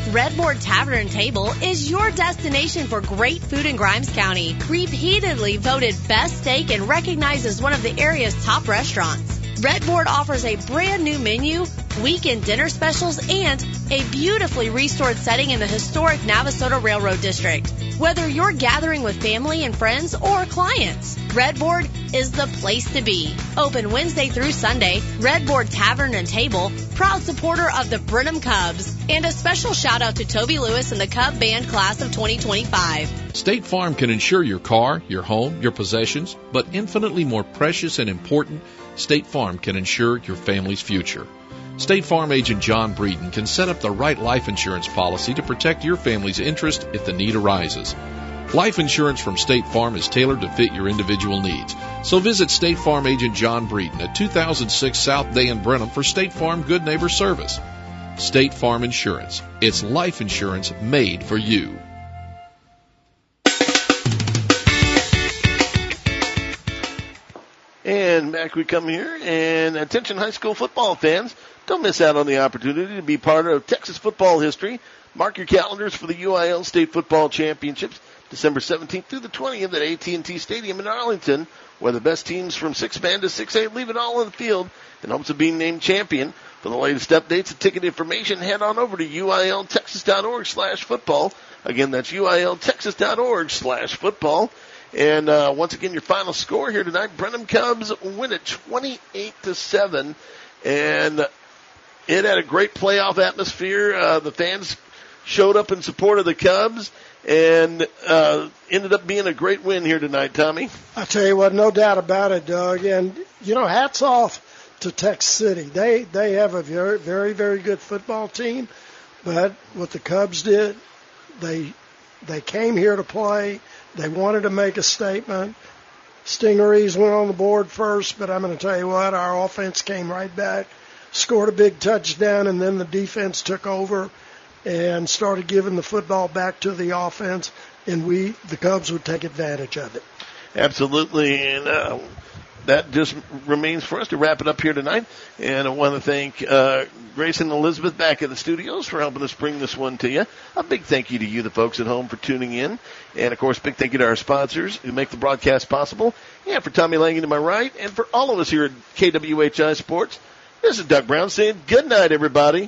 Redboard Tavern and Table is your destination for great food in Grimes County. Repeatedly voted best steak and recognized as one of the area's top restaurants. Redboard offers a brand new menu, weekend dinner specials, and a beautifully restored setting in the historic Navasota Railroad District. Whether you're gathering with family and friends or clients, Redboard is the place to be. Open Wednesday through Sunday, Redboard Tavern and Table, proud supporter of the Brenham Cubs. And a special shout out to Toby Lewis and the Cub Band class of twenty twenty-five. State Farm can insure your car, your home, your possessions, but infinitely more precious and important, State Farm can insure your family's future. State Farm agent John Breeden can set up the right life insurance policy to protect your family's interest if the need arises. Life insurance from State Farm is tailored to fit your individual needs. So visit State Farm agent John Breeden at two thousand six South Day in Brenham for State Farm Good Neighbor Service. State Farm Insurance. It's life insurance made for you. And back we come here, and attention high school football fans, don't miss out on the opportunity to be part of Texas football history. Mark your calendars for the U I L State Football Championships, December seventeenth through the twentieth at A T and T Stadium in Arlington, where the best teams from six man to six A leave it all on the field in hopes of being named champion. For the latest updates and ticket information, head on over to uiltexas.org slash football. Again, that's uiltexas.org slash football. And uh, once again, your final score here tonight, Brenham Cubs win it twenty-eight to seven. And it had a great playoff atmosphere. Uh, the fans showed up in support of the Cubs and uh, ended up being a great win here tonight, Tommy. I tell you what, no doubt about it, Doug. And, you know, hats off to Texas City. They they have a very, very, very good football team. But what the Cubs did, they they came here to play. They wanted to make a statement. Stingarees went on the board first, but I'm going to tell you what, our offense came right back, scored a big touchdown, and then the defense took over and started giving the football back to the offense, and we, the Cubs, would take advantage of it. Absolutely, and uh, that just remains for us to wrap it up here tonight. And I want to thank uh, Grace and Elizabeth back at the studios for helping us bring this one to you. A big thank you to you, the folks at home, for tuning in. And, of course, big thank you to our sponsors who make the broadcast possible. And for Tommy Langen to my right, and for all of us here at K W H I Sports, this is Doug Brown saying good night, everybody.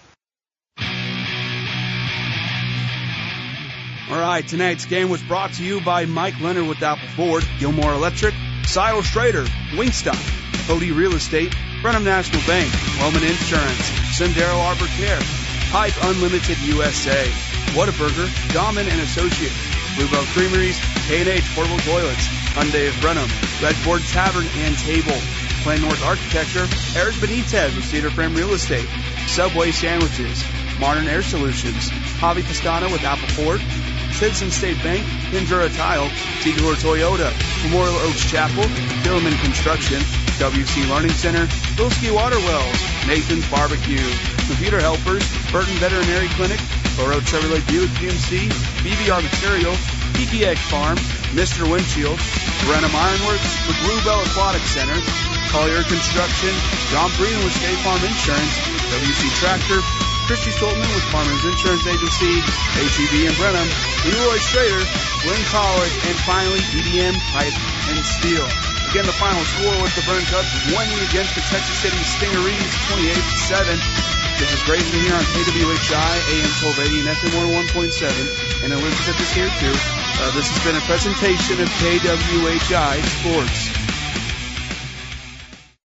All right, tonight's game was brought to you by Mike Leonard with Apple Ford, Gilmore Electric, Silo Strader, Wingstop, Cody Real Estate, Brenham National Bank, Wellman Insurance, Sendero Arbor Care, Pipe Unlimited U S A, Whataburger, Dahman and Associates, Bluebell Creameries, K and H Portable Toilets, Hyundai of Brenham, Redboard Tavern and Table, Plain North Architecture, Eric Benitez with Cedar Frame Real Estate, Subway Sandwiches, Modern Air Solutions, Javi Pastana with Apple Ford, Citizen State Bank, Indura Tile, Tigor Toyota, Memorial Oaks Chapel, Gilliman Construction, W C Learning Center, Bilski Water Wells, Nathan's Barbecue, Computer Helpers, Burton Veterinary Clinic, Borough Chevrolet Buick G M C, B B R Materials, P P X Farm, Mister Windshield, Brenham Ironworks, the Bluebell Aquatic Center, Collier Construction, John Breeden with State Farm Insurance, W C Tractor, Christy Stoltman with Farmers Insurance Agency, H E B and Brenham, Leroy Strader, Glenn College, and finally E D M Pipe and Steel. Again, the final score was the Brenham Cubs winning against the Texas City Stingarees twenty-eight to seven. This is Grayson here on K W H I, A M twelve eighty and F M one oh one point seven, and Elizabeth is here too. Uh, this has been a presentation of K W H I Sports.